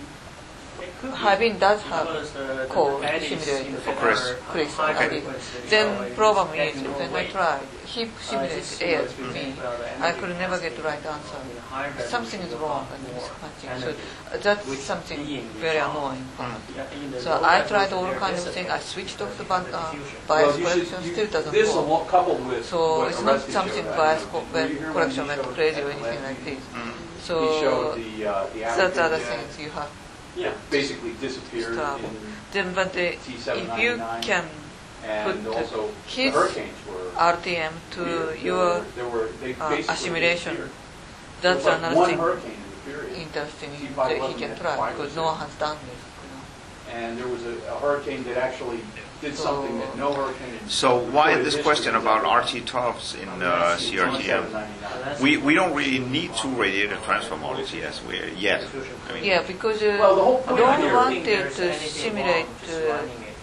C: Harbin does have code simulator
K: For Chris.
C: Chris
K: Okay.
C: and it- then problem is when I tried, he simulates air to me. I could never get the right answer. Something is wrong and mismatching. So uh, that's something very annoying. So I tried all kinds of things. I switched off the ban- uh, bias
A: Well, you should-
C: correction,
A: you-
C: still doesn't
A: This
C: work.
A: along- coupled with.
C: So
A: what
C: it's not
A: Orestes
C: something
A: showed,
C: bias
A: I
C: co-
A: mean,
C: when
A: you hear when
C: correction
A: he
C: went
A: showed
C: crazy or
A: the
C: anything
A: last
C: like this.
A: meeting? He
C: So
A: showed the, uh, the
C: that's other
A: average, uh,
C: things you have
A: Yeah, basically disappeared
C: stop.
A: in,
C: Then, but the,
A: T
C: if
A: seven
C: you
A: ninety-nine,
C: can
A: and
C: put
A: also the
C: his
A: hurricanes were.
C: R T M to
A: weird. There
C: your
A: were- There were, they
C: uh,
A: basically
C: assimilation,
A: disappeared.
C: that's
A: There was like
C: another
A: one
C: thing
A: hurricane in the period.
C: interesting
A: T
C: that
A: five
C: he
A: eleven
C: can
A: had
C: try
A: five
C: because
A: or
C: no
A: six.
C: one has done this. You know.
A: And there was a, a hurricane that actually did
C: So-
A: something that no hurricane. in
K: So why
A: recorded
K: this
A: history
K: question
A: has
K: about
A: ever
K: R T TOFs in uh, C R T M?
A: done.
K: We, we don't really need two radiator transfer models yes, we yet. I mean,
C: Yeah, because uh,
A: Well, the whole
C: I
A: point
C: don't
A: here-
C: want it to simulate uh,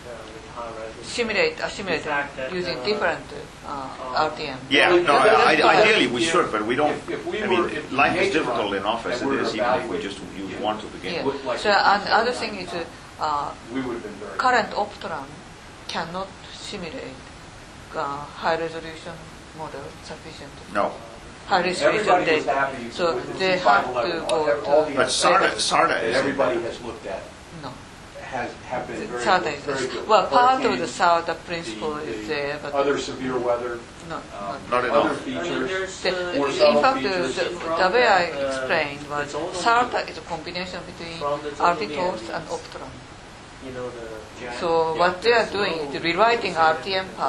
C: simulate assimilate using different uh, R T M.
K: Yeah,
A: Well,
K: no,
A: that-
K: I,
A: that's
K: ideally
A: fine.
K: we
A: If-
K: should, but we don't.
A: if- if we
K: I
A: were-
K: mean,
A: if
K: life is
A: nature
K: difficult
A: model
K: enough as
A: that
K: it
A: we're
K: is, even if we
A: evaluating,
K: just use
A: yeah.
K: one to begin
C: Yeah.
K: with.
A: Looked like
C: So
A: it was
C: and
A: very
C: other
A: nice.
C: thing is uh,
A: We would have been very.
C: current Optron cannot simulate uh, high resolution model sufficiently.
K: No,
C: High resolution
A: Everybody was
C: data.
A: happy
C: So
A: with the
C: they
A: T five
C: have
A: eleven.
C: to go
A: All
C: to
A: the
K: but SARTA,
A: aspects
K: SARTA
A: that
K: is
A: everybody has looked at
C: no.
A: has have been very,
C: SARTA
A: very
C: is
A: good.
C: well part of the
A: Hurricanes,
C: SARTA principle
A: the-
C: is
A: the
C: there, but
A: other severe weather,
C: no.
A: um,
K: Not
A: other
K: enough.
A: features.
C: The,
A: more
C: in
A: subtle
C: fact, the,
A: features.
C: the, the way I explained was SARTA is a combination between R T TOS and Optron.
B: You know, the giant-
C: So what they are doing is rewriting R T M part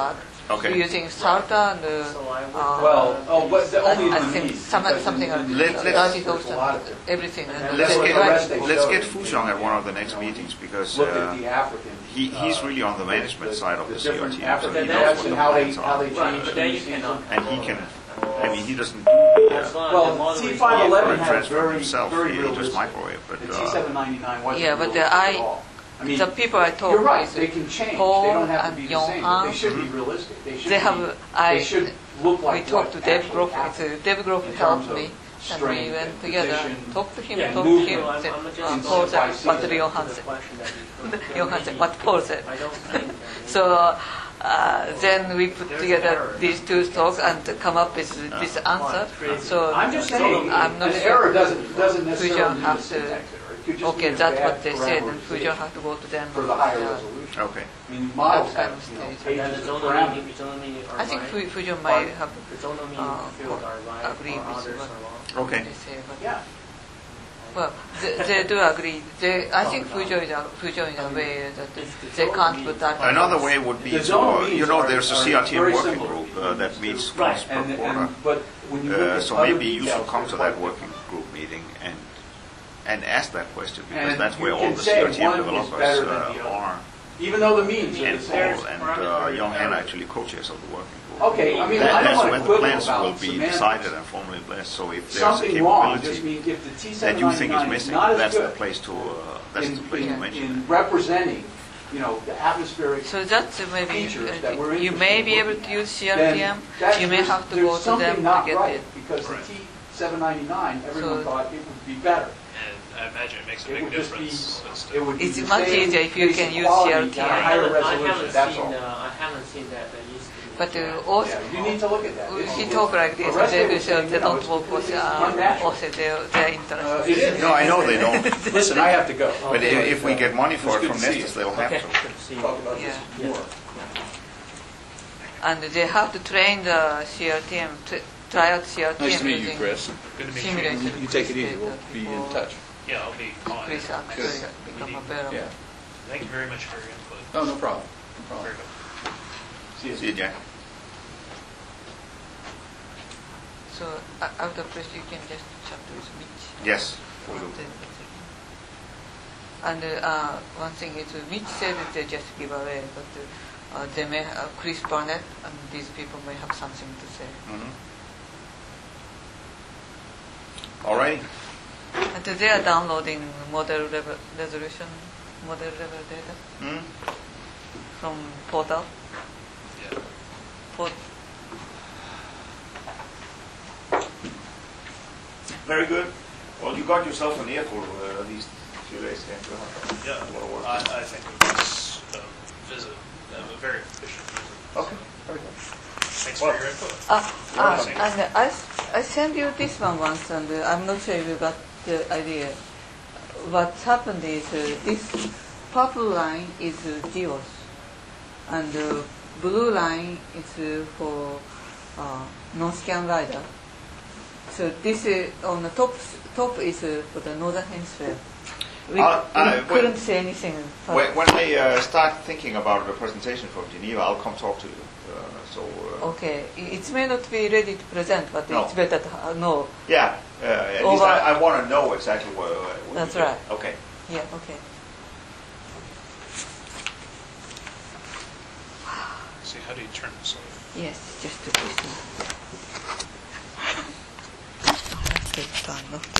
A: Okay.
C: using SARTA and uh,
B: So I would,
C: uh,
L: Well, oh, but the only
C: I, I
L: in the
C: think
L: meat,
C: some,
L: because
C: something
L: in-
C: like
L: in-
A: Let- let's-
C: thirty
L: there's a lot of
C: thousand,
L: it.
C: everything. And
A: Let's
L: That's what
A: get,
L: the rest they
A: let's
L: showed
A: get
L: us.
A: Fujong at one of the next
L: You know,
A: meetings because
L: Look
A: uh,
L: at the African.
A: he, he's
L: uh,
A: really on the management
L: the-
A: side of the,
L: the
A: C R
L: different
A: T M, so
L: African
A: he
C: knows
L: diets
A: what
L: and
A: the
L: how they
A: plans
L: how
A: are.
L: they
B: Right,
L: change.
B: but then you
L: these
B: cannot
L: seasons.
A: And he can, I mean, he doesn't do
B: As
A: the uh,
B: long as the
L: Well,
B: model
L: T
B: is
L: five eleven
A: the
L: has
A: transfer
L: very
A: himself,
L: very
A: he just
L: realistic.
A: microwave, but
L: The T
A: uh,
L: seven ninety-nine wasn't
C: Yeah, but the
L: realistic
C: I-
L: at all. I mean,
C: the people I talk
L: you're right.
C: with,
L: They can change.
C: Paul
L: they don't have
C: and
L: to be the same. But
C: Yong-Han,
L: they should be realistic. They should.
C: they
L: be,
C: have, I,
L: They should look
C: we
L: like
C: talked to
L: what
C: Dave
L: actually
C: Groff,
L: happened.
C: uh, Dave Groff
L: in
C: helped
L: terms of
C: me, and we
L: strength
C: went
L: and
C: together,
L: position.
C: talked to him,
L: Yeah,
C: talked to
L: movement.
C: him,
B: So I'm,
C: said,
B: I'm
C: uh,
B: just
C: Paul
B: going
C: said,
B: back
C: what
B: to
C: did Johan
B: the
C: say?
B: question that you-
C: Johan said, what Paul said.
B: I don't think. that-
C: So uh, then we put
B: There's
C: together
B: error.
C: these two talks and come up with this answer. So
L: I'm just
C: so
L: saying,
C: I'm not
L: an
C: sure.
L: error doesn't doesn't necessarily
C: Fujian
L: mean a
C: have to-
L: syntax error. It could just
C: Okay,
L: be a
C: that's
L: bad
C: what they said, and
L: parameterization
C: Fujian have to go to them.
L: for the higher
C: Yeah.
L: resolution.
A: okay.
L: I mean, models
C: That kind
L: have
C: of
L: you know,
C: stage.
B: And then
L: pages
B: the
L: of
B: Zonomi,
L: parameters.
B: Zonomi are
C: I think
B: right.
C: Fu- Fujian might have
B: The Zonomi
C: uh,
B: fields are right,
C: agree
B: or
C: with
B: others
C: what-
B: are wrong.
A: Okay.
C: they say, but
L: Yeah.
C: well, they, they do agree. They, I think Fujian is a, Fujian is a way that they, they can't put that.
A: Another way would be
L: The
A: to,
L: zone
A: uh, you
L: means
A: know,
L: are-
A: there's a
L: are
A: C R T M
L: very
A: working
L: similar.
A: group uh, that meets
L: Right,
A: once per
L: and,
A: quarter.
L: and, but when you look
A: Uh,
L: at
A: so
L: other
A: maybe you should
L: details,
A: come to
L: they're
A: that
L: quite
A: working group meeting and and ask that question because
L: And
A: that's
L: you
A: where all
L: can
A: the
L: say
A: C R T M
L: one is
A: developers
L: better than
A: uh,
L: the other.
A: are.
L: different. Even though the means are
A: And
L: the
A: Paul
L: same.
A: and uh, Young-Han are actually co-chairs of the working group.
L: Okay, I mean,
A: That-
L: I don't
A: that's
L: want
A: when
L: to
A: the
L: quibble
A: plans
L: about
A: will be
L: semantics.
A: decided and formally blessed. So if there's a
L: Something wrong just
A: capability
L: means if the T
A: that
L: seven
A: you think is
L: ninety-nine is
A: missing,
L: not as
A: that's the
L: good
A: place to uh, that's
L: in,
A: the place to
L: in,
A: mention
L: in
A: it.
L: representing, you know, the atmospheric
C: So that's uh, maybe
L: features
C: uh,
L: that we're
C: you
L: interested
C: may
L: in
C: be able
L: looking
C: to
L: at,
C: use C R
L: then
C: T M.
L: that-
C: You may
L: there's-
C: have to
L: there's
C: go to
L: something
C: them to
L: not
C: get
L: right,
C: it.
L: because
F: Right.
L: the T seven ninety-nine, everyone
C: So-
L: thought it would be better.
F: And I imagine it makes a
L: It
F: big
L: would just be,
F: difference. as to-
L: it would be
C: It's
L: the
C: much
L: same
C: easier if you
L: basic
C: can use
L: quality
C: C R T M.
L: at a
B: I
L: higher
B: haven't, I
L: resolution,
B: haven't
L: that's
B: seen,
L: all.
B: uh, I haven't seen that. That used to be.
C: But uh, also,
L: Yeah, you need to look at that. It's-
C: he
L: it's-
C: talk like
L: the
C: this.
L: rest
C: They
L: of
C: will
L: it,
C: say
L: you
C: they
L: know,
C: don't
L: it's-
C: work for
L: it's
C: C R T M.
L: unnatural.
C: Also, they're, they're
L: Uh,
C: interested.
L: it is.
A: No, I know they don't.
L: Listen, I have to go.
A: But i- if we get money for
L: It's
A: it
L: good
A: from
L: to see
A: Nestus,
L: you.
A: they'll have
B: Okay.
A: to.
B: Good to see you.
L: Talk about this
C: Yeah.
L: more.
C: And they have to train the C R T M, t- try out C R T M
M: Nice to meet you,
C: using
M: Chris.
F: Good to meet you.
C: simulated.
M: You take it easy.
C: state
M: We'll
C: that
M: be in
C: before
M: touch.
F: Yeah, I'll be calling.
C: Chris
F: you
C: actually
F: next
C: become
F: meeting.
C: available.
M: Yeah.
F: Thank you very much for your input.
M: Oh, no problem. No
F: Very
M: problem.
F: good.
L: See you.
A: See you, Jack.
C: So uh, out of this, you can just chat with Mitch.
A: Yes, we'll do.
C: And uh, one thing is, uh, Mitch said that they just give away, but uh, uh, they may have Chris Barnett and these people may have something to say.
A: Mhm. All right.
C: And they are downloading model level resolution, model level data
A: Hmm?
C: from portal.
F: Yeah.
C: Port-
K: Very good. Well, you got yourself an earful uh, these few days, can't you?
F: Yeah,
K: A lot of work.
F: I, I think it was a visit, a very efficient visit.
K: Okay, very good.
F: Thanks
K: Well-
F: for your input.
C: Ah,
K: You're
C: ah,
K: welcome.
C: and I, I sent you this one once, and uh, I'm not sure if you got the idea. What happened is uh, this purple line is uh, GEOS, and the blue line is uh, for uh, non-scan LiDAR. So this uh, on the top top is uh, for the northern hemisphere. We,
K: Uh, uh,
C: we couldn't say anything. further.
K: When, when I uh, start thinking about the presentation from Geneva, I'll come talk to you. Uh, so, uh,
C: Okay, I- it may not be ready to present, but
K: No.
C: it's better to uh, know.
K: yeah, uh, at least
C: Over-
K: I, I want to know exactly what. what
C: That's
K: you do.
C: right.
K: Okay.
C: Yeah, okay.
F: See, how do you turn this off?
C: Yes, just to listen. Let's get done.